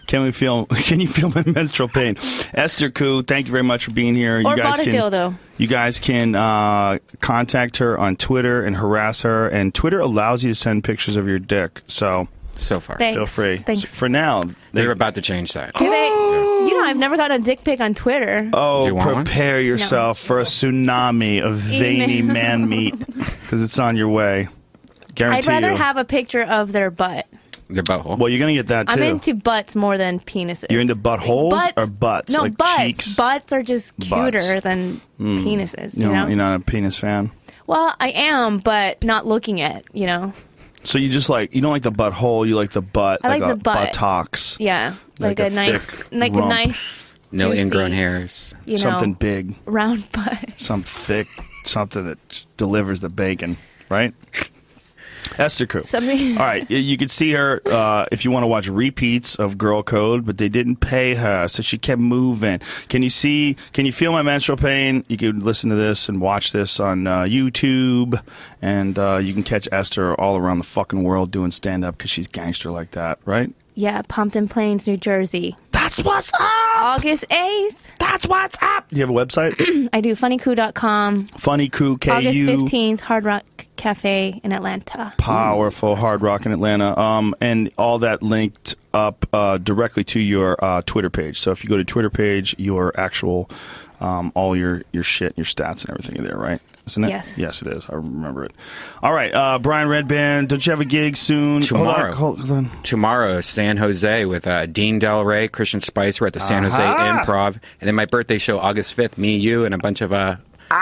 Can we feel? Can you feel my menstrual pain? Esther Koo, thank you very much for being here. Or you guys bought a can, dildo. You guys can uh, contact her on Twitter and harass her. And Twitter allows you to send pictures of your dick. So so far, Thanks. feel free. Thanks. So for now, they're about to change that. Do they? You know, I've never gotten a dick pic on Twitter. Oh, Do you want one? prepare yourself for a tsunami of veiny Email. man meat because it's on your way. Guarantee I'd rather you. have a picture of their butt. Their butthole. Well, you're gonna get that too. I'm into butts more than penises. You're into buttholes butts, or butts? No, like butts. cheeks? Butts are just cuter Butts. than Mm. penises. You You know, know. you're not a penis fan. Well, I am, but not looking at. You know. So you just like you don't like the butthole. You like the butt. I like a the butt. buttocks. Yeah, like, Like a, a nice, thick like rump. a nice, No juicy, ingrown hairs. You know, Something big. round butt. Some thick. Something that delivers the bacon. Right. Esther Koo. Something. All right, y- you can see her uh, if you want to watch repeats of Girl Code, but they didn't pay her, so she kept moving. Can you see? Can you feel my menstrual pain? You can listen to this and watch this on uh, YouTube, and uh, you can catch Esther all around the fucking world doing stand up because she's gangster like that, right? Yeah, Pompton Plains, New Jersey. That's what's up. August eighth. That's what's up. Do you have a website? I do funny coo dot com. Funny Koo, K U. August fifteenth, Hard Rock Cafe in Atlanta. Powerful Hard Rock in Atlanta, um, and all that linked up uh, directly to your uh, Twitter page. So if you go to Twitter page, your actual, um, all your your shit, your stats, and everything are there, right? Isn't it? Yes. Yes, it is. I remember it. All right, uh, Brian Redband, don't you have a gig soon? Tomorrow. Hold on, hold on. Tomorrow, San Jose with uh, Dean Del Rey, Christian Spicer at the San Jose Aha! Improv. And then my birthday show, August fifth, me, you, and a bunch of uh,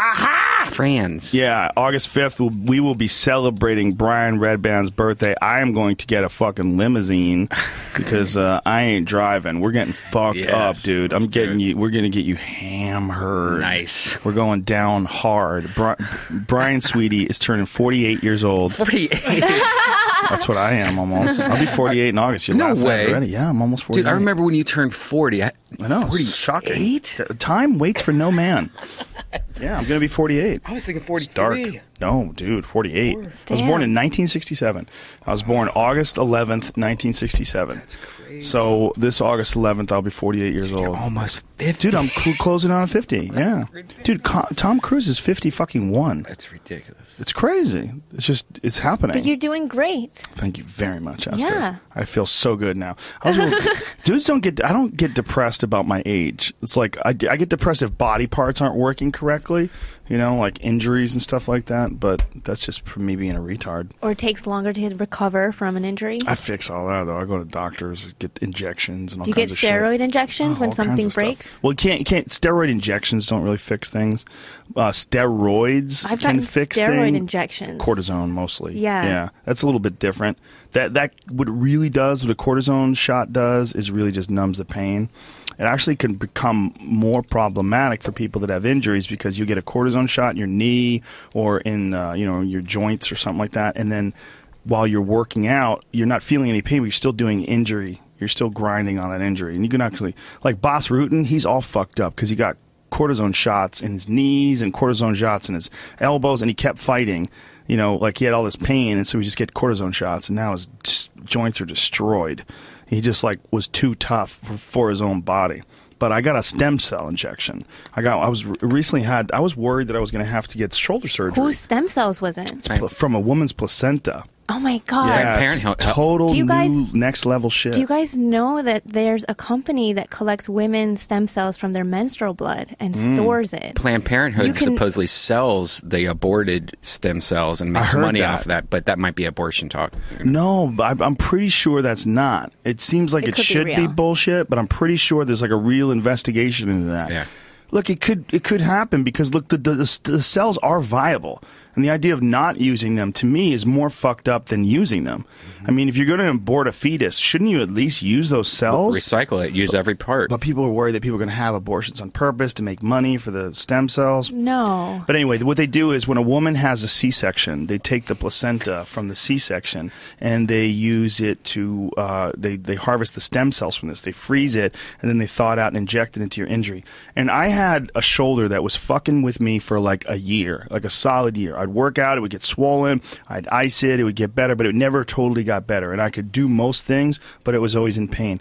friends. Yeah, August fifth, we'll, we will be celebrating Brian Redband's birthday. I am going to get a fucking limousine because uh, I ain't driving. We're getting fucked Yes, up, dude. I'm let's do getting it. you. We're gonna get you hammered. Nice. We're going down hard. Bri- Brian Sweetie is turning forty-eight years old. forty-eight. That's what I am almost. I'll be forty-eight in August. You're No laughing at way. it already. Yeah, I'm almost forty-eight. Dude, I remember when you turned forty. I, I know. It's shocking. Time waits for no man. Yeah, I'm going to be forty-eight. I was thinking It's dark. forty-three. No, dude, forty-eight. I was Damn. born in nineteen sixty-seven. I was born August eleventh, nineteen sixty-seven. That's crazy. So this August eleventh, I'll be forty-eight years Dude, old. you're almost fifty. Dude, I'm cl- closing on fifty. Yeah. Dude, Co- Tom Cruise is fifty fucking one. That's ridiculous. It's crazy. It's just, it's happening. But you're doing great. Thank you very much, Esther. Yeah. I feel so good now. I was a little- dudes don't get. I don't get depressed about my age. It's like I, I get depressed if body parts aren't working correctly. You know, like injuries and stuff like that. But that's just for me being a retard. Or it takes longer to recover from an injury. I fix all that though. I go to doctors, get injections, and all Do you get kinds of shit. steroid injections Oh, when all kinds something of stuff. breaks? Well, you can't. You can't. Steroid injections don't really fix things. Uh, steroids I've can gotten fix steroid things. injections. Cortisone mostly. Yeah. Yeah. That's a little bit different. That that what it really does, what a cortisone shot does, is really just numbs the pain. It actually can become more problematic for people that have injuries because you get a cortisone shot in your knee or in uh, you know your joints or something like that, and then while you're working out, you're not feeling any pain, but you're still doing injury. You're still grinding on that injury, and you can actually like Boss Rutan, he's all fucked up because he got cortisone shots in his knees and cortisone shots in his elbows, and he kept fighting. You know, like he had all this pain, and so he just get cortisone shots, and now his just, joints are destroyed. He just like was too tough for, for his own body. But I got a stem cell injection. I got. I was recently had. I was worried that I was going to have to get shoulder surgery. Whose stem cells was it? It's pl- from a woman's placenta. Oh my god! Yeah, Planned it's Parenthood. total Do you guys- new next level shit. Do you guys know that there's a company that collects women's stem cells from their menstrual blood and Mm. stores it? Planned Parenthood You can- supposedly sells the aborted stem cells and I makes heard money that. off of that, but that might be abortion talk. No, but I- I'm pretty sure that's not. It seems like It it, could be should be, real. bullshit, but I'm pretty sure there's like a real investigation into that. Yeah. Look, it could it could happen because look, the, the the cells are viable, and the idea of not using them to me is more fucked up than using them. I mean, if you're going to abort a fetus, shouldn't you at least use those cells? Recycle it, use every part. But people are worried that people are going to have abortions on purpose to make money for the stem cells. No. But anyway, what they do is when a woman has a C-section, they take the placenta from the C-section and they use it to, uh, they, they harvest the stem cells from this. They freeze it and then they thaw it out and inject it into your injury. And I had a shoulder that was fucking with me for like a year, like a solid year. I'd work out, it would get swollen, I'd ice it, it would get better, but it never totally got better. And I could do most things, but it was always in pain.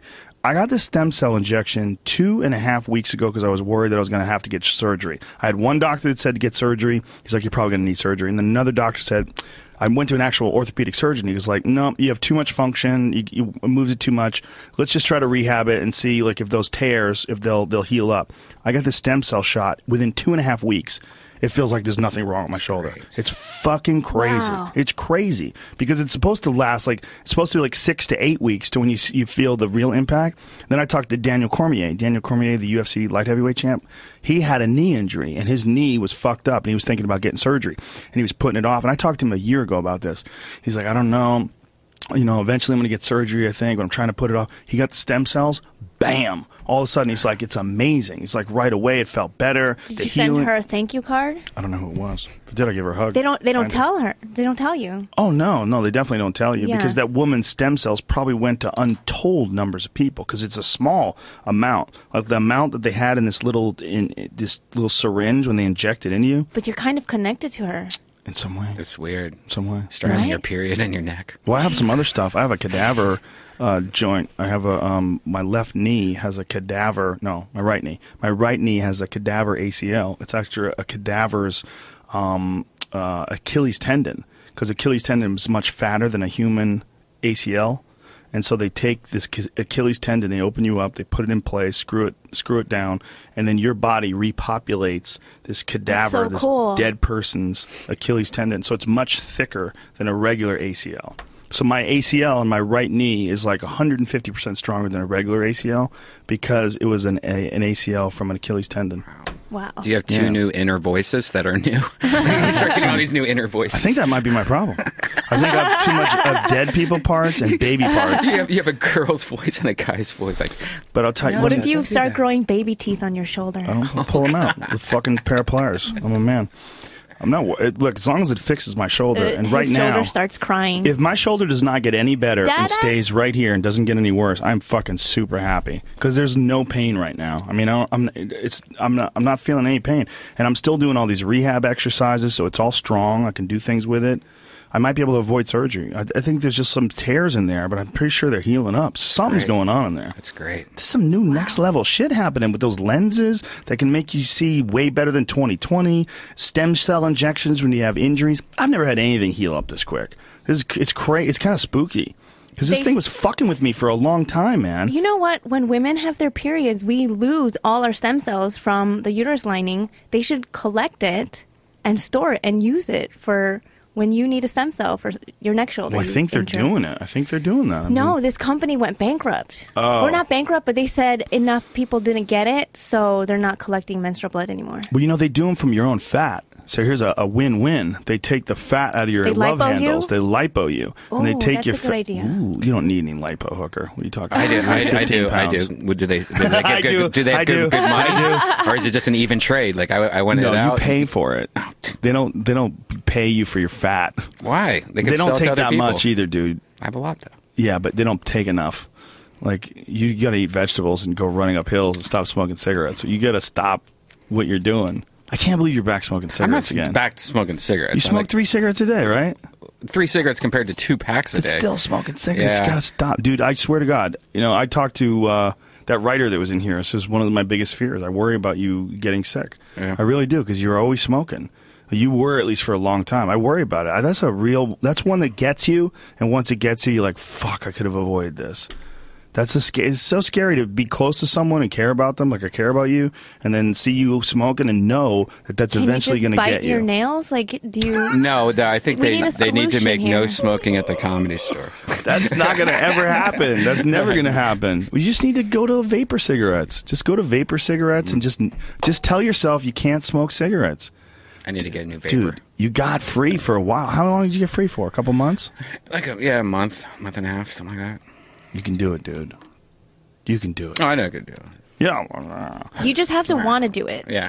I got this stem cell injection two and a half weeks ago because I was worried that I was going to have to get surgery. I had one doctor that said to get surgery. He's like, you're probably going to need surgery. And then another doctor said, I went to an actual orthopedic surgeon. He was like, no, you have too much function. You, you it moves it too much. Let's just try to rehab it and see like if those tears, if they'll they'll heal up. I got the stem cell shot within two and a half weeks. It feels like there's nothing wrong with my shoulder. Great. It's fucking crazy. Wow. It's crazy because it's supposed to last like it's supposed to be like six to eight weeks to when you you feel the real impact. Then I talked to Daniel Cormier. Daniel Cormier, the U F C light heavyweight champ. He had a knee injury and his knee was fucked up and he was thinking about getting surgery and he was putting it off. And I talked to him a year ago about this. He's like, I don't know. You know, eventually I'm going to get surgery, I think, but I'm trying to put it off. He got the stem cells. Bam! All of a sudden, he's like, it's amazing. He's like, right away, it felt better. Did the you send healing- her a thank you card? I don't know who it was. But did I give her a hug? They don't. They don't Kinda. tell her. They don't tell you. Oh, no, no, they definitely don't tell you Yeah. because that woman's stem cells probably went to untold numbers of people because it's a small amount. Like the amount that they had in this little in this little syringe when they inject it into you But you're kind of connected to her. in some way. It's weird. Some way. Starting Right? your period in your neck. Well, I have some other stuff. I have a cadaver uh, joint. I have a um, my left knee has a cadaver. No, my right knee. My right knee has a cadaver A C L. It's actually a cadaver's um, uh, Achilles tendon because Achilles tendon is much fatter than a human A C L. And so they take this Achilles tendon, they open you up, they put it in place, screw it, screw it down, and then your body repopulates this cadaver, so this cool. dead person's Achilles tendon. So it's much thicker than a regular A C L. So my A C L on my right knee is like one hundred fifty percent stronger than a regular A C L because it was an a, an A C L from an Achilles tendon. Wow. Do you have two Yeah. new inner voices that are new? You start getting all these new inner voices. I think that might be my problem. I think I have too much of dead people parts and baby parts. you have, you have a girl's voice and a guy's voice. Like, But I'll tell you, What when- if you don't do start that. growing baby teeth on your shoulder? I don't I'll pull them out with a fucking pair of pliers. I'm a man. I'm not. wor- it- Look, as long as it fixes my shoulder, Uh, and his right shoulder now, starts crying. if my shoulder does not get any better Dada? and stays right here and doesn't get any worse, I'm fucking super happy because there's no pain right now. I mean, I don't, I'm it's I'm not I'm not feeling any pain, and I'm still doing all these rehab exercises, so it's all strong. I can do things with it. I might be able to avoid surgery. I, I think there's just some tears in there, but I'm pretty sure they're healing up. Something's Great. going on in there. that's great. There's some new next level shit happening with those lenses that can make you see way better than twenty twenty. Stem cell injections when you have injuries. I've never had anything heal up this quick. This is, it's crazy. It's kind of spooky because this They- thing was fucking with me for a long time, man. You know what? When women have their periods, we lose all our stem cells from the uterus lining. They should collect it and store it and use it for when you need a stem cell for your neck shoulder. Well, I think they're injury. doing it. I think they're doing that. I No, mean, this company went bankrupt. Oh. Or not bankrupt, but they said enough people didn't get it, so they're not collecting menstrual blood anymore. well, you know, they do them from your own fat. So here's a, a win-win. They take the fat out of your They love lipo you? handles. They lipo you, and they Oh, take that's your a good fa- idea. Ooh, you don't need any lipo, hooker. What are you talking about? I do, I, I fifteen do, I pounds. do. Would- Do they? Do they get I good, do, do they have I good, do, good money? I Or is it just an even trade? Like I, I went No, it out. you pay for it. They don't. They don't pay you for your fat. Why? They, could They sell don't to take other that people. much either, dude. I have a lot though. Yeah, but they don't take enough. Like you got to eat vegetables and go running up hills and stop smoking cigarettes. So you got to stop what you're doing. I can't believe you're back smoking I'm not cigarettes again. back to smoking cigarettes. You I'm smoke like, three cigarettes a day, right? three cigarettes compared to two packs a But day. still smoking cigarettes. Yeah. You gotta stop, dude. I swear to God. You know, I talked to uh, that writer that was in here. This is one of my biggest fears. I worry about you getting sick. Yeah. I really do because you're always smoking. You were at least for a long time. I worry about it. That's a real. That's one that gets you, and once it gets you, you're like, "Fuck! I could have avoided this." That's a. sca- It's so scary to be close to someone and care about them, like I care about you, and then see you smoking and know that that's Can eventually you going just to bite get your you. nails? Like, do you? No, the, I think We they need a they need to solution make no here. smoking at the comedy store. That's not going to ever happen. That's never going to happen. We just need to go to vapor cigarettes. Just go to vapor cigarettes and just just tell yourself you can't smoke cigarettes. I need to get a new vapor. Dude, you got free for a while. How long did you get free for? A couple months? Like a, yeah, a month, month and a half, something like that. You can do it, dude. You can do it. Oh, I know I could do it. Yeah. You just have to want to do it. Yeah.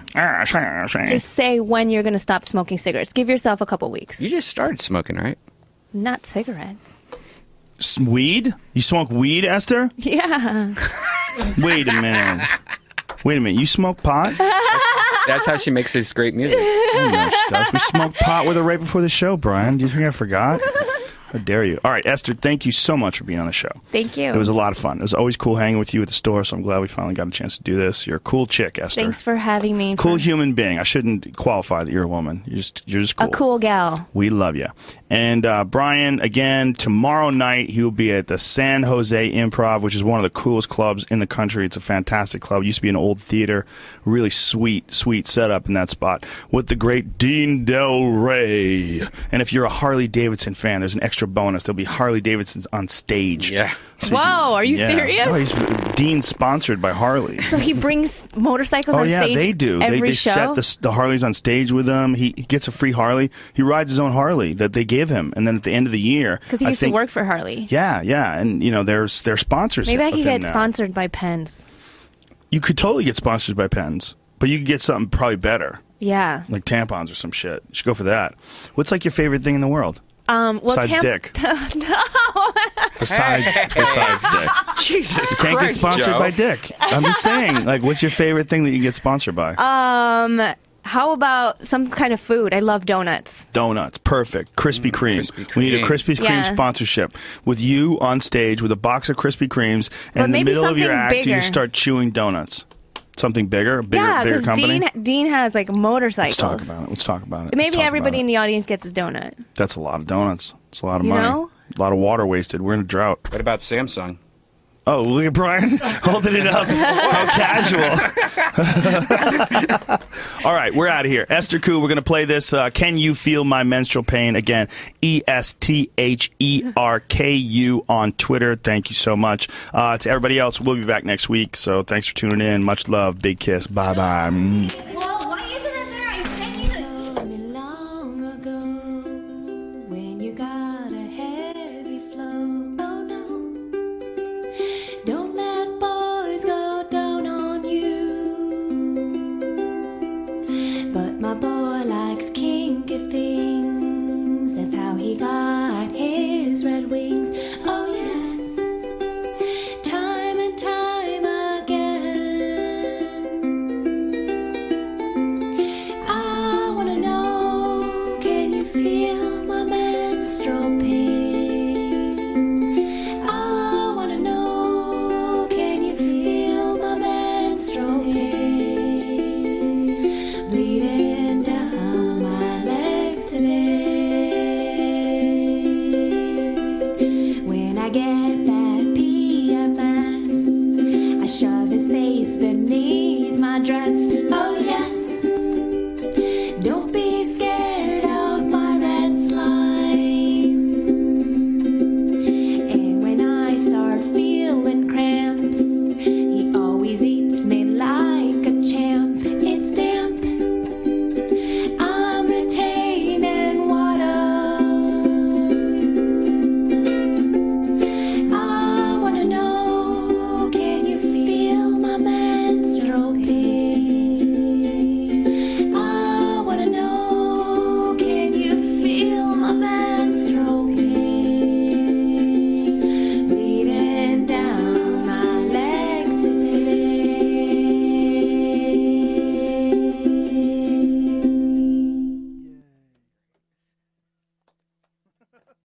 Just say when you're going to stop smoking cigarettes. Give yourself a couple weeks. You just started smoking, right? Not cigarettes. S- Weed? You smoke weed, Esther? Yeah. Wait a minute. Wait a minute. You smoke pot? That's how she makes this great music. I know she does. We smoked pot with her right before the show, Brian. Do you think I forgot? How dare you? All right, Esther, thank you so much for being on the show. Thank you. It was a lot of fun. It was always cool hanging with you at the store, so I'm glad we finally got a chance to do this. You're a cool chick, Esther. Thanks for having me. Cool human being. I shouldn't qualify that you're a woman. You're just, you're just cool. A cool gal. We love you. And uh, Brian, again, tomorrow night he will be at the San Jose Improv, which is one of the coolest clubs in the country. It's a fantastic club. It used to be an old theater. Really sweet, sweet setup in that spot with the great Dean Del Rey. And if you're a Harley Davidson fan, there's an extra bonus. There'll be Harley Davidsons on stage. Yeah. So Whoa, you, are you yeah. serious? Oh, he's Dean's sponsored by Harley. So he brings motorcycles oh, on yeah, stage they do. every they they show? set the, the Harleys on stage with him. He, he gets a free Harley. He rides his own Harley that they give him. And then at the end of the year... Because he I used think, to work for Harley. Yeah, yeah. And, you know, there's they're sponsors Maybe I of could him get now. sponsored by Pens. You could totally get sponsored by Pens. But you could get something probably better. Yeah. Like tampons or some shit. You should go for that. What's like your favorite thing in the world? Um, well, besides tam- dick. no. Besides, besides dick. Jesus You can't Christ, get sponsored Joe. by dick. I'm just saying. Like, what's your favorite thing that you get sponsored by? Um, how about some kind of food? I love donuts. Donuts. Perfect. Krispy Kreme. Krispy We need a Kreme. Krispy Kreme Yeah. sponsorship. With you on stage with a box of Krispy Kremes, But and in the maybe middle of your something act, you bigger. just start chewing donuts. Something bigger? A bigger, yeah, bigger because company? Dean Dean has like motorcycles. Let's talk about it. Let's talk about it. Let's Maybe talk everybody about in it. the audience gets a donut. That's a lot of donuts. It's a lot of You money. know? A lot of water wasted. We're in a drought. What about Samsung? Oh, look at Brian holding it up. How casual. All right, we're out of here. Esther Koo, we're going to play this. Uh, Can You Feel My Menstrual Pain? Again, E S T H E R K U on Twitter. Thank you so much. Uh, to everybody else, we'll be back next week. So thanks for tuning in. Much love. Big kiss. Bye-bye.